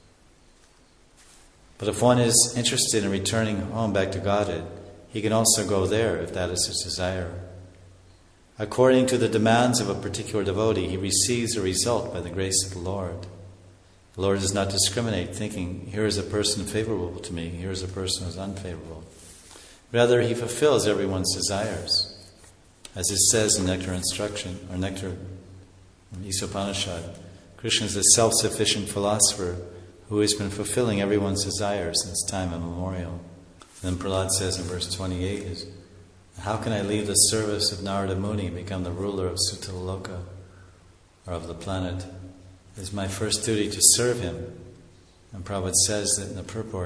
Speaker 1: But if one is interested in returning home back to Godhead, he can also go there if that is his desire. According to the demands of a particular devotee, he receives a result by the grace of the Lord. The Lord does not discriminate, thinking, here is a person favorable to me, here is a person who is unfavorable. Rather, he fulfills everyone's desires. As it says in Nectar Instruction, or Nectar Isopanishad, Krishna is a self-sufficient philosopher who has been fulfilling everyone's desires since time immemorial. And then Prahlad says in verse 28, is, how can I leave the service of Narada Muni and become the ruler of Sutalaloka, or of the planet? It is my first duty to serve him. And Prabhupada says that in the purport,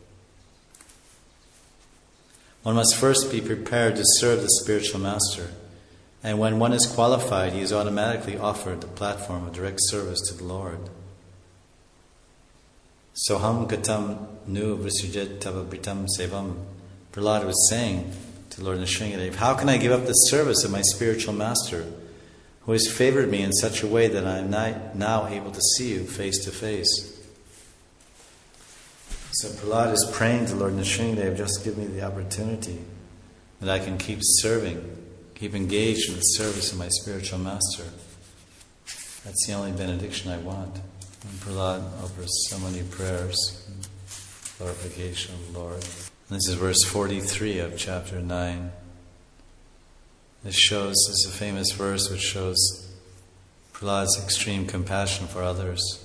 Speaker 1: one must first be prepared to serve the spiritual master. And when one is qualified, he is automatically offered the platform of direct service to the Lord. Soham katam nu vrisujet tava britam sevam. Prahlad was saying to Lord Nrsingadev, how can I give up the service of my spiritual master, who has favored me in such a way that I am now able to see you face to face? So Prahlad is praying to Lord Nrsingadev, just give me the opportunity that I can keep serving, keep engaged in the service of my spiritual master. That's the only benediction I want. And Prahlad offers so many prayers, glorification of the Lord. And this is verse 43 of chapter 9. This is a famous verse which shows Prahlad's extreme compassion for others.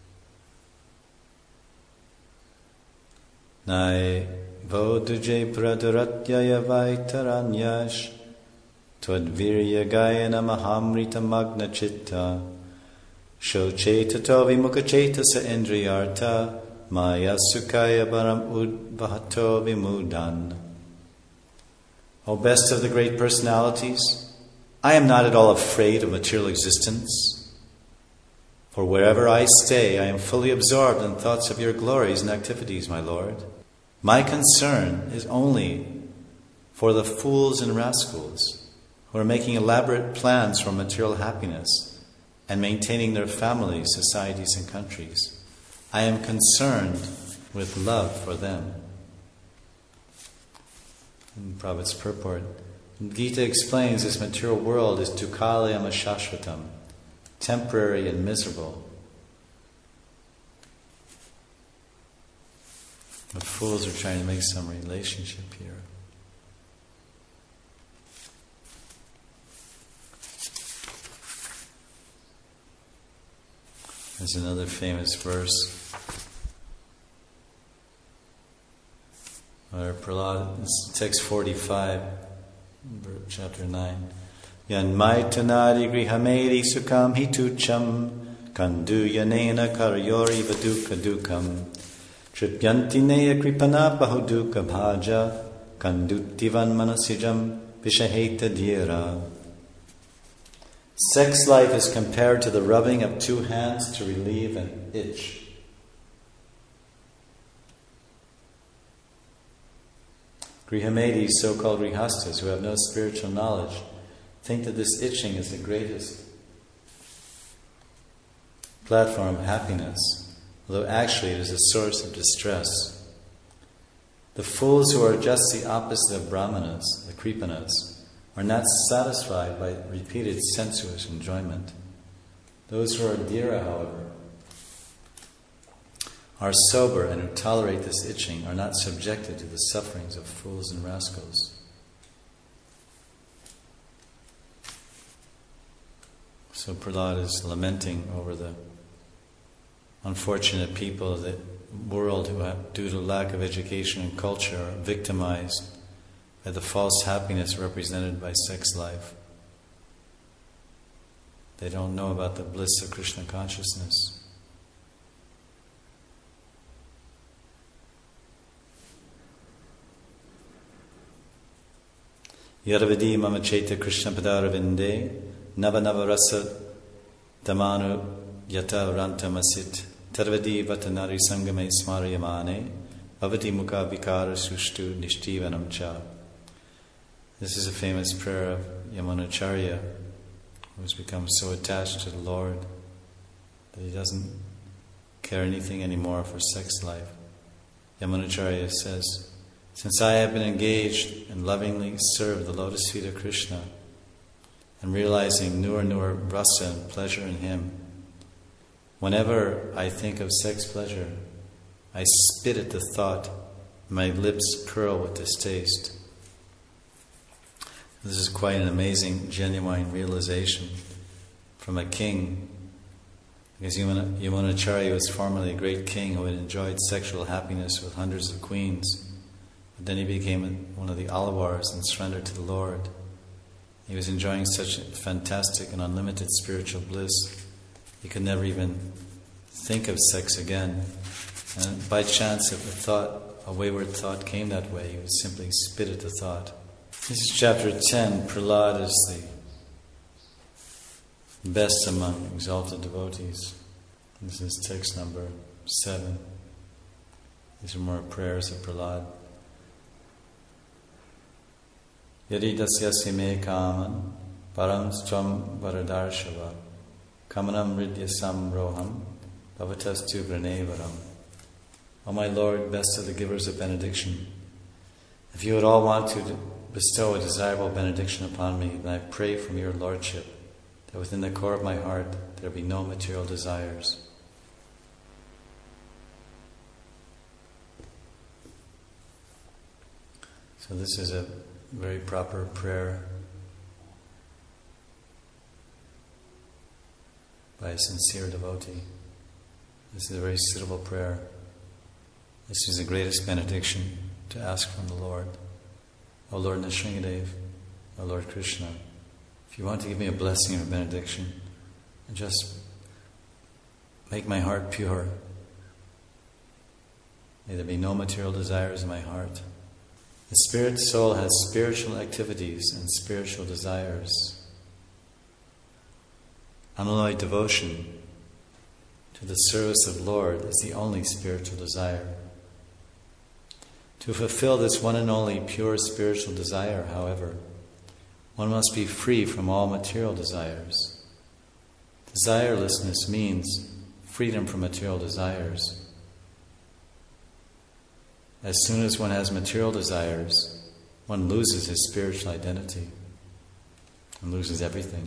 Speaker 1: Nai voduje pradaratyaya vaitaranyash twadvirya gayana mahamrita magna chitta shochetato vimukacheta sa indriyarta maya sukaya baram udvahato vimudan. O best of the great personalities, I am not at all afraid of material existence. For wherever I stay, I am fully absorbed in thoughts of your glories and activities, my Lord. My concern is only for the fools and rascals who are making elaborate plans for material happiness and maintaining their families, societies, and countries. I am concerned with love for them. In Prabhupada's purport, Gita explains this material world is dukkhalayam ashashvatam, temporary and miserable. The fools are trying to make some relationship here. There's another famous verse where Prahlad, it's text 45, chapter 9. Yanmaitanadi grihameri sukam hitucham kandu yanena karyori vaduka dukam tripyantineya kripana bahuduka bhaja kandutivan manasijam vishaheta dhyera. Sex life is compared to the rubbing of two hands to relieve an itch. Grihamedis, so-called grihastas, who have no spiritual knowledge, think that this itching is the greatest platform of happiness, although actually it is a source of distress. The fools who are just the opposite of brahmanas, the kripanas, are not satisfied by repeated sensuous enjoyment. Those who are dhira, however, are sober and who tolerate this itching are not subjected to the sufferings of fools and rascals. So Prahlad is lamenting over the unfortunate people of the world who have, due to lack of education and culture, are victimized by the false happiness represented by sex life. They don't know about the bliss of Krishna consciousness. Yaravidi mama cheta Krishna padaravinde nava nava rasa damanu yata rantamasit tarvadi vatanari sangame smarayamane bhavati mukha vikara sushtu nishtivanam cha. This is a famous prayer of Yamunacharya, who has become so attached to the Lord that he doesn't care anything anymore for sex life. Yamunacharya says, since I have been engaged and lovingly served the lotus feet of Krishna and realizing nur rasa and pleasure in him, whenever I think of sex pleasure, I spit at the thought, my lips curl with distaste. This is quite an amazing, genuine realization from a king, because Yamunacharya was formerly a great king who had enjoyed sexual happiness with hundreds of queens. But then he became one of the Alawars and surrendered to the Lord. He was enjoying such fantastic and unlimited spiritual bliss, he could never even think of sex again. And by chance, if a wayward thought came that way, he would simply spit at the thought. This is chapter 10. Prahlad is the best among exalted devotees. This is text number 7. These are more prayers of Prahlad. Yadi dasyasi me kaman param stram varadarshava kamanam ridyasam roham bhavatastu vranevaram. O my Lord, best of the givers of benediction, if you at all want to bestow a desirable benediction upon me, then I pray from your Lordship that within the core of my heart there be no material desires. So this is a very proper prayer by a sincere devotee. This is a very suitable prayer. This is the greatest benediction to ask from the Lord. O Lord Nrsingadev, O Lord Krishna, if you want to give me a blessing or a benediction, just make my heart pure. May there be no material desires in my heart. The spirit soul has spiritual activities and spiritual desires. Unalloyed devotion to the service of the Lord is the only spiritual desire. To fulfill this one and only pure spiritual desire, however, one must be free from all material desires. Desirelessness means freedom from material desires. As soon as one has material desires, one loses his spiritual identity and loses everything.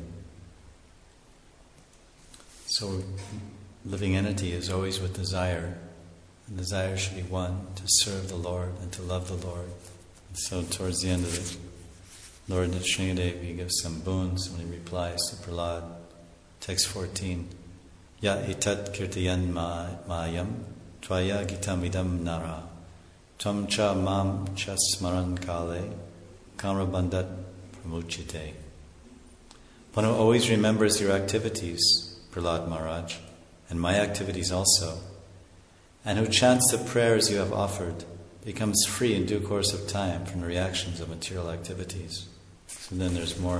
Speaker 1: So, living entity is always with desire. And desire should be one, to serve the Lord and to love the Lord. And so towards the end of it, Lord Nrsingadev, he gives some boons when he replies to Prahlad. Text 14. Ya itat kirtayan mayam tvaya gitamidam nara tvam cha mam cha smaran kale kamrabandat pramuchite. One who always remembers your activities, Prahlad Maharaj, and my activities also, and who chants the prayers you have offered, becomes free in due course of time from the reactions of material activities. So then there's more,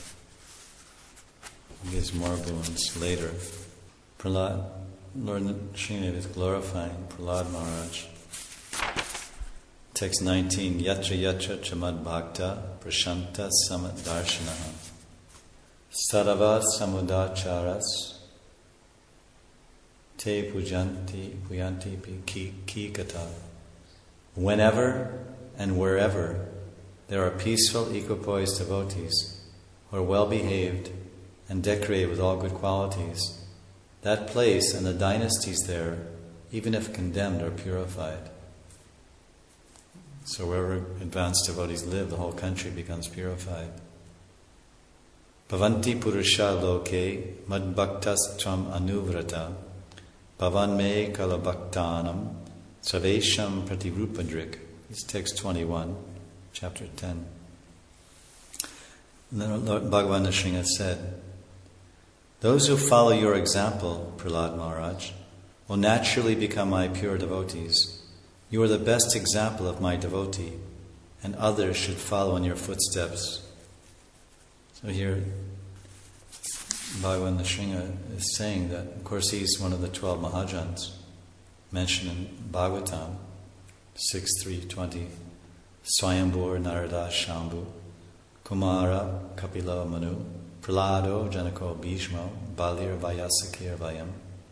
Speaker 1: he gives more boons later. Prahlad, Lord Nrsingadev is glorifying Prahlad Maharaj. Text 19, Yatra yatra chamad bhakta prashanta samat darshanaha sarava samudacharas te puyanti ki kata. Whenever and wherever there are peaceful, equipoised devotees who are well behaved and decorated with all good qualities, that place and the dynasties there, even if condemned, are purified. So wherever advanced devotees live, the whole country becomes purified. Bhavanti purusha loke madbhaktas tvam anuvrata bhavan me kalabhaktanam savesham pratirupadrik. This is text 21, chapter 10. And then Lord Bhagavan Nrsinga said, those who follow your example, Prahlad Maharaj, will naturally become my pure devotees. You are the best example of my devotee, and others should follow in your footsteps. So here, Bhagavan Nrsinga is saying that, of course, he's one of the 12 Mahajans mentioned in Bhagavatam 6.3.20. Swayambhur Narada Shambhu Kumara Kapila Manu Prahlado Janako Bhishmo Balir Vayasakir Vayam.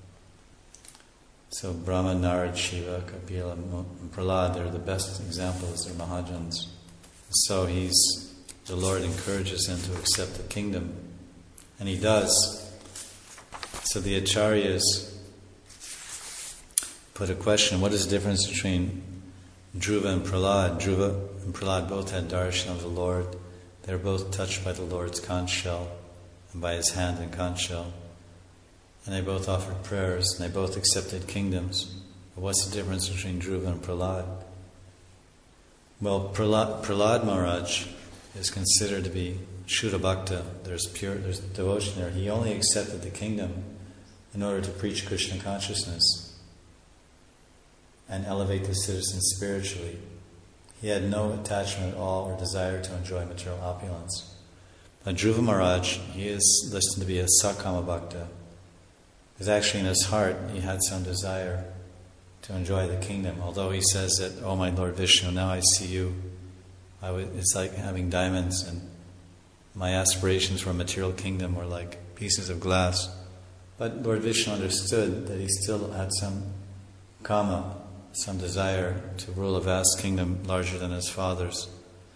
Speaker 1: So Brahma, Narad, Shiva, Kapila, and Prahlad, they're the best examples, they're Mahajans. So the Lord encourages him to accept the kingdom. And he does. So the Acharyas put a question, what is the difference between Dhruva and Prahlad? Dhruva and Prahlad both had darshan of the Lord. They were both touched by the Lord's conch shell and by his hand and conch shell. And they both offered prayers and they both accepted kingdoms. But what's the difference between Dhruva and Prahlad? Well, Prahlad Maharaj is considered to be Shuddha Bhakta. There's devotion there. He only accepted the kingdom in order to preach Krishna consciousness and elevate the citizens spiritually. He had no attachment at all or desire to enjoy material opulence. But Dhruva Maharaj, he is listed to be a Sakama Bhakta. Because actually in his heart, he had some desire to enjoy the kingdom. Although he says that, oh my Lord Vishnu, now I see you. It's like having diamonds, and my aspirations for a material kingdom were like pieces of glass. But Lord Vishnu understood that he still had some kama, some desire to rule a vast kingdom larger than his father's.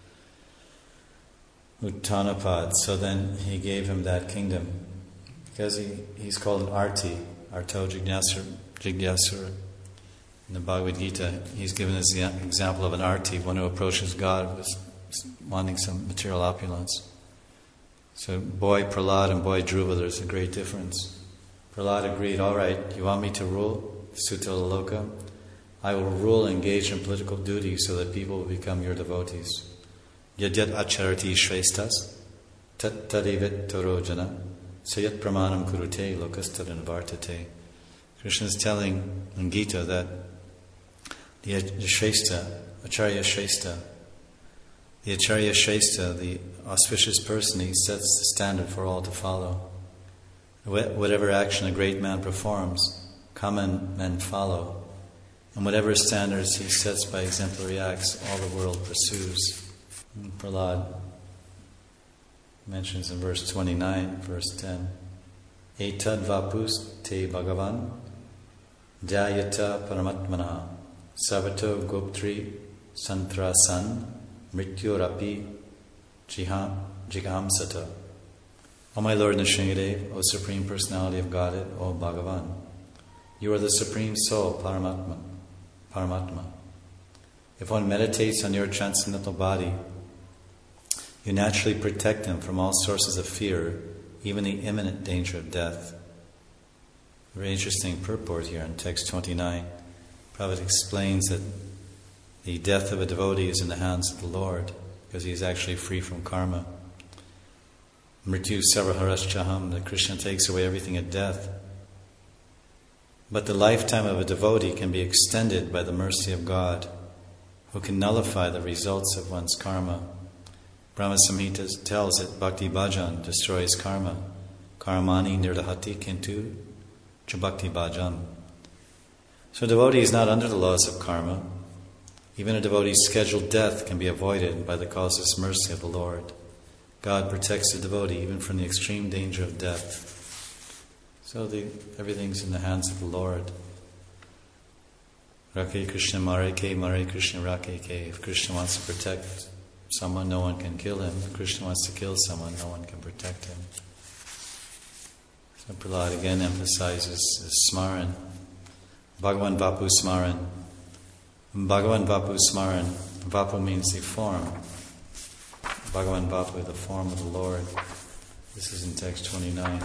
Speaker 1: Uttanapad. So then he gave him that kingdom. Because he's called an Arti, Arto Jigyasura. In the Bhagavad Gita, he's given as the example of an Arti, one who approaches God with wanting some material opulence. So boy Prahlad and boy Dhruva, there's a great difference. Prahlad agreed, all right, you want me to rule Sutala Loka? I will rule and engage in political duty so that people will become your devotees. Yadyat acharati shrestas tat tadevit torojana sayat pramanam kurute lokastadan vartate. Krishna is telling in Gita that the Acharya Shrestha, the auspicious person, he sets the standard for all to follow. Whatever action a great man performs, common men follow. And whatever standards he sets by exemplary acts, all the world pursues. And Prahlad mentions in verse 29, verse 10, Etad vapus te bhagavan dhyayata paramatmana savato goptri santrasan mrityorapi jigamsata. O my Lord Nrsingadev, O Supreme Personality of Godhead, O Bhagavan, you are the Supreme Soul, Paramatma. If one meditates on your transcendental body, you naturally protect him from all sources of fear, even the imminent danger of death. Very interesting purport here in text 29. Prabhupada explains that the death of a devotee is in the hands of the Lord, because he is actually free from karma. Mrityu sarvaharaschaham, that Krishna takes away everything at death. But the lifetime of a devotee can be extended by the mercy of God, who can nullify the results of one's karma. Brahma Samhita tells that Bhakti Bhajan destroys karma. Karmani nirdahati kintu cha Bhakti Bhajan. So a devotee is not under the laws of karma. Even a devotee's scheduled death can be avoided by the causeless mercy of the Lord. God protects the devotee even from the extreme danger of death. So everything's in the hands of the Lord. Rake Krishna Mare Krishna Rake Ke. If Krishna wants to protect someone, no one can kill him. If Krishna wants to kill someone, no one can protect him. So Prahlad again emphasizes Smaran. Bhagavan Vapu Smaran. Bhagavan Vapu Smaran. Vapu means the form. Bhagavan Vapu, the form of the Lord. This is in text 29.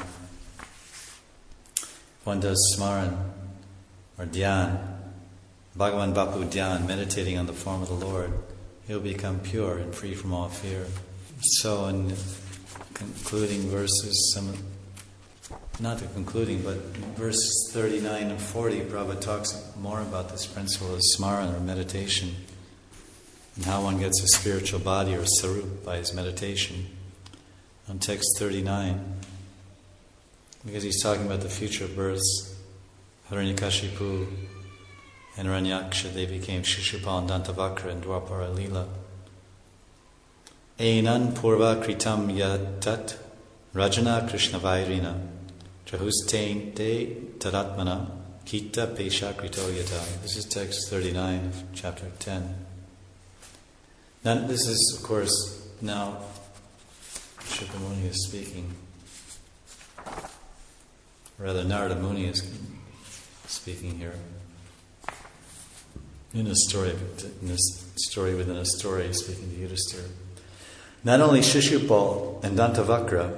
Speaker 1: One does Smaran or Dhyan, Bhagavan Vapu Dhyan, meditating on the form of the Lord, he'll become pure and free from all fear. So in concluding verses, not the concluding, but verses 39 and 40, Prabhupada talks more about this principle of Smaran or meditation, and how one gets a spiritual body or sarup by his meditation. On text 39, because he's talking about the future births, Hiranyakashipu and Hiranyaksha, they became Shishupal and Dantavakra and Dwapara Leela. Einan purva kritam yatat rajana krishna vairina trahustain te taratmana kita pesha krito yata. This is text 39 of chapter 10. Now, this is, of course, now Shukra Muni is speaking. Rather, Narada Muni is speaking here. In this story within a story, speaking to Yudhisthira. Not only Shishupal and Dantavakra,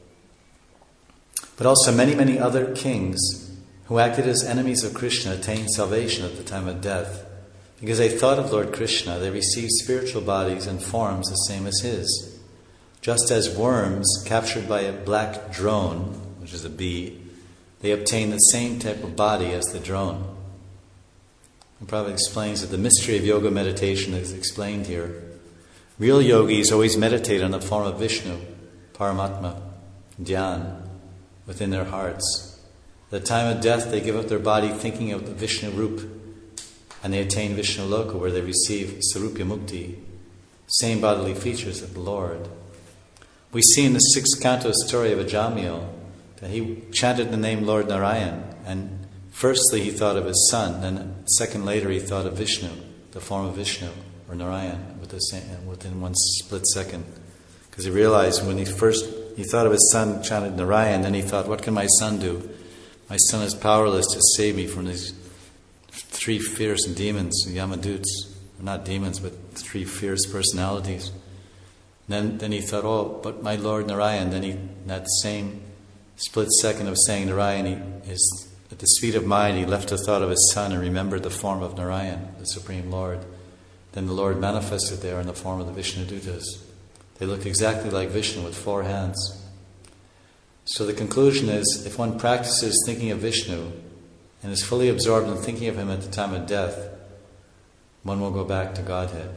Speaker 1: but also many, many other kings who acted as enemies of Krishna attained salvation at the time of death. Because they thought of Lord Krishna, they received spiritual bodies and forms the same as his. Just as worms captured by a black drone, which is a bee, they obtain the same type of body as the drone. And Prabhupada explains that the mystery of yoga meditation is explained here. Real yogis always meditate on the form of Vishnu, Paramatma, Dhyan, within their hearts. At the time of death, they give up their body thinking of the Vishnu Rup, and they attain Vishnu Loka, where they receive Sarupya Mukti, same bodily features of the Lord. We see in the 6th canto story of Ajamil that he chanted the name Lord Narayan, and firstly he thought of his son, then second later he thought of Vishnu, the form of Vishnu, or Narayan, within one split second. Because he realized when he thought of his son, chanted Narayan, then he thought, what can my son do? My son is powerless to save me from these 3 fierce demons, Yamaduts, not demons, but 3 fierce personalities. Then he thought, oh, but my Lord Narayan. Then in that same split second of saying Narayan, at the speed of mind, he left the thought of his son and remembered the form of Narayan, the Supreme Lord. Then the Lord manifested there in the form of the Vishnudutas. They looked exactly like Vishnu with 4 hands. So the conclusion is, if one practices thinking of Vishnu and is fully absorbed in thinking of him at the time of death, one will go back to Godhead.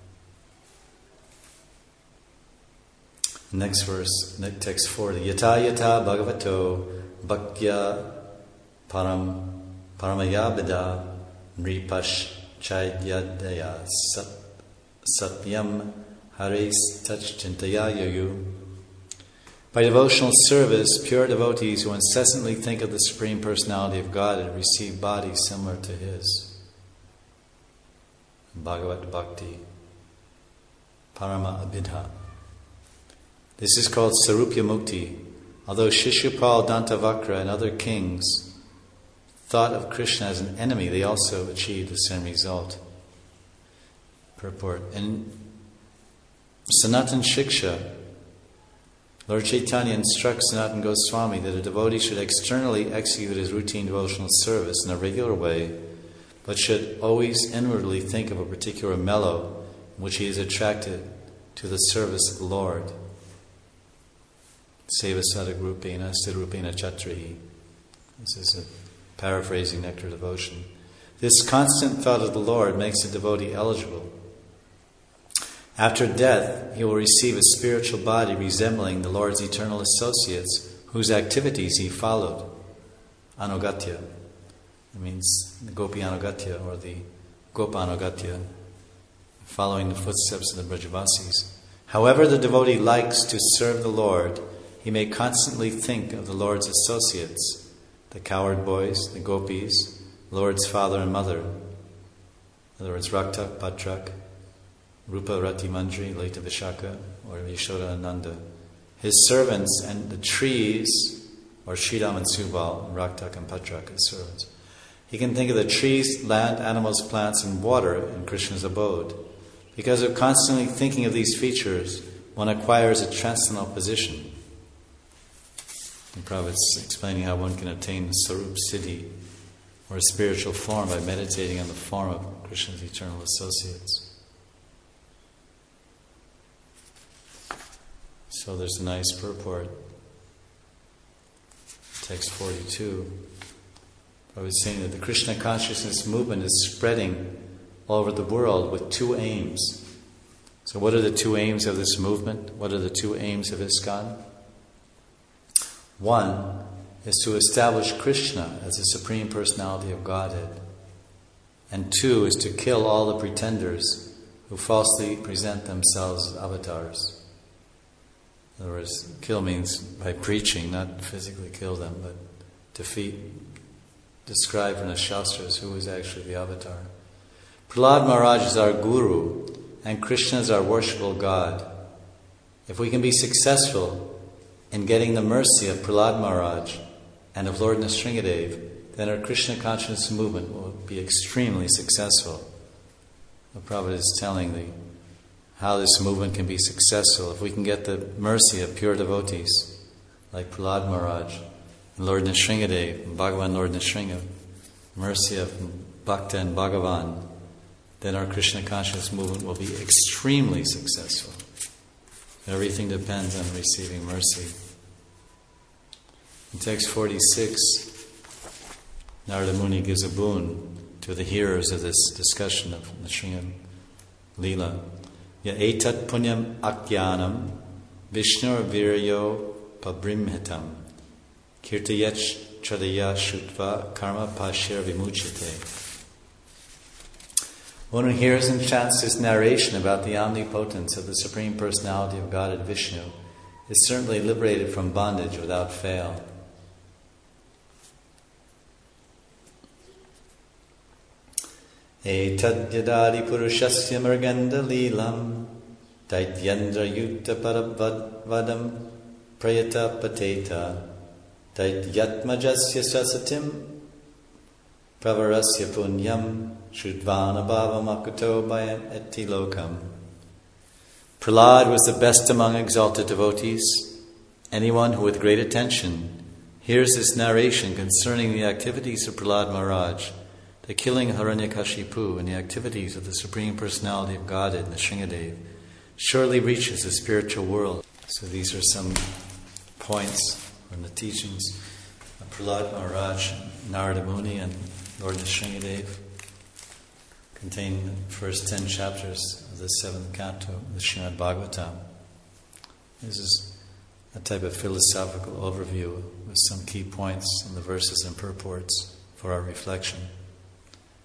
Speaker 1: Next verse, text 40. Yata yata bhagavato bhakya paramaya bida Nripaschaidyadaya Satyam Hares Touch Chintaya Yayu. By devotional service, pure devotees who incessantly think of the Supreme Personality of God receive bodies similar to His. Bhagavat Bhakti Parama Abhidha. This is called Sarupya Mukti. Although Shishupal, Dantavakra and other kings thought of Krishna as an enemy, they also achieved the same result. Purport. In Sanatan Shiksha, Lord Chaitanya instructs Sanatana Goswami that a devotee should externally execute his routine devotional service in a regular way, but should always inwardly think of a particular mellow in which he is attracted to the service of the Lord. Seva Sadagrupena Stirupena Chatrihi. This is a paraphrasing Nectar Devotion. This constant thought of the Lord makes a devotee eligible. After death, he will receive a spiritual body resembling the Lord's eternal associates whose activities he followed. Anugatya. It means the Gopi Anugatya or the Gopa Anugatya, following the footsteps of the Brajavasis. However the devotee likes to serve the Lord, he may constantly think of the Lord's associates, the cowherd boys, the gopis, Lord's father and mother. In other words, Raktak, Patrak, Rupa Rati Mandri, Leta Vishaka, or Yashoda Ananda. His servants and the trees, or Sridham and Subal, and Raktak and Patrak, his servants. He can think of the trees, land, animals, plants, and water in Krishna's abode. Because of constantly thinking of these features, one acquires a transcendental position. And Prabhupada's explaining how one can attain Sarup Siddhi, or a spiritual form, by meditating on the form of Krishna's eternal associates. So there's a nice purport. Text 42. I was saying that the Krishna consciousness movement is spreading all over the world with two aims. So what are the two aims of this movement? What are the two aims of ISKCON? One is to establish Krishna as the Supreme Personality of Godhead. And two is to kill all the pretenders who falsely present themselves as avatars. In other words, kill means by preaching, not physically kill them, but defeat, describe from the Shastras who is actually the avatar. Prahlad Maharaj is our guru, and Krishna is our worshipful God. If we can be successful in getting the mercy of Prahlad Maharaj and of Lord Nrsingadev, then our Krishna consciousness movement will be extremely successful. The Prabhupada is telling how this movement can be successful if we can get the mercy of pure devotees like Prahlad Maharaj and Lord Nrsingadev and Bhagavan Lord Nrsinga, mercy of Bhakta and Bhagavan, then our Krishna consciousness movement will be extremely successful. Everything depends on receiving mercy. In text 46, Narada Muni gives a boon to the hearers of this discussion of Nrsinga Leela. Ya etat punyam akyanam Vishnur viryo pabrimhitam kirtayach chadaya shutva karma pashir vimuchite. One who hears and chants this narration about the omnipotence of the Supreme Personality of Godhead Vishnu is certainly liberated from bondage without fail. Etad yadadi purushasya marganda leelam daityendra yukta parabhadam prayata pateta daityatmajasya sasatim pravarasya punyam shudvana bhavam akuto bayam eti lokam. Prahlad was the best among exalted devotees. Anyone who with great attention hears this narration concerning the activities of Prahlad Maharaj, the killing of Hiranyakashipu, and the activities of the Supreme Personality of Godhead, Nrsingadev, surely reaches the spiritual world. So these are some points from the teachings of Prahlad Maharaj, Narada Muni, and Lord Nrsingadev, contained in the first 10 chapters of the 7th canto of the Srimad Bhagavatam. This is a type of philosophical overview with some key points in the verses and purports for our reflection.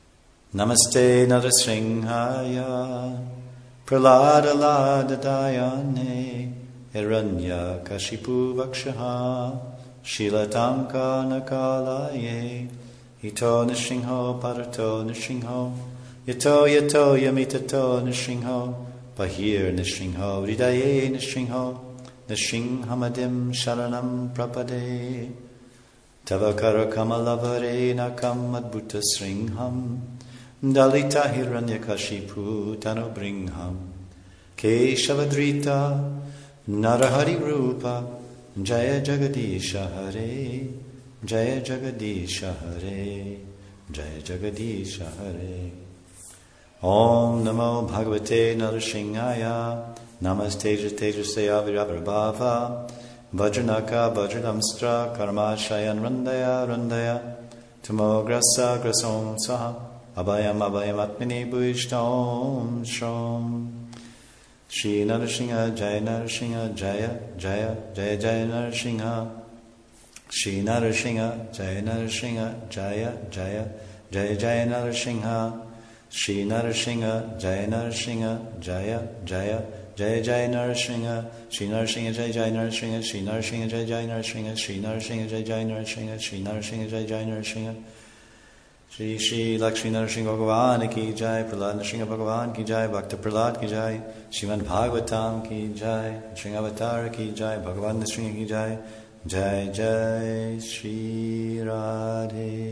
Speaker 1: Namaste Narasringhaya Prahlada Ladadayane Hiranya Kashipu Vakshaha Shilatamka Nakalaye Ito Nishingho Parato Nishingho Yato Yato Yamitato Nishingho Bahir Nishingho Ridaye Nishingho Nishinghamadim Sharanam Prapade Tavakara Kamalavare Nakam Adbhuta Sringham Dalita Hiranyakashipu Tanobringham Keshavadrita Narahari Rupa Jaya Jagadisha Hare Jaya Jagadisha Hare Jaya Jagadisha Hare Om Namo Bhagavate Narashinghaya Namaste Tejase Avirabhava Vajranaka Vajradamstra Karma Shayan Randaya Randaya Tumo Grasa Grasom Saha Abhayam Abhayam Atmini Bhuishtam Shram Shri Narasingha Jaya Narasingha Jaya Jaya Jaya Jaya Narasingha Shri Narasingha Jaya Narasingha Jaya Jaya Jaya Jaya Narasingha Shri Narasingha Jaya Narasingha Jaya Jaya Jaya Jaya Narasingha Shri Narasingha Jaya Jaya Narasingha Shri Narasingha Jaya Jaya Narasingha Shri Narasingha Jaya Jaya Narasingha Shri Narasingha Jaya Jaya Narasingha Shri Shri Lakshmi Narasingha Bhagavan ki Jai Prahlad Narasingha Bhagavan ki Jai Bhakta Prahlad ki Jai Srimad Bhagavatam ki Jai Sri Avatar ki Jai Bhagavan Narasingha ki Jai Jai Jai Shri Radhe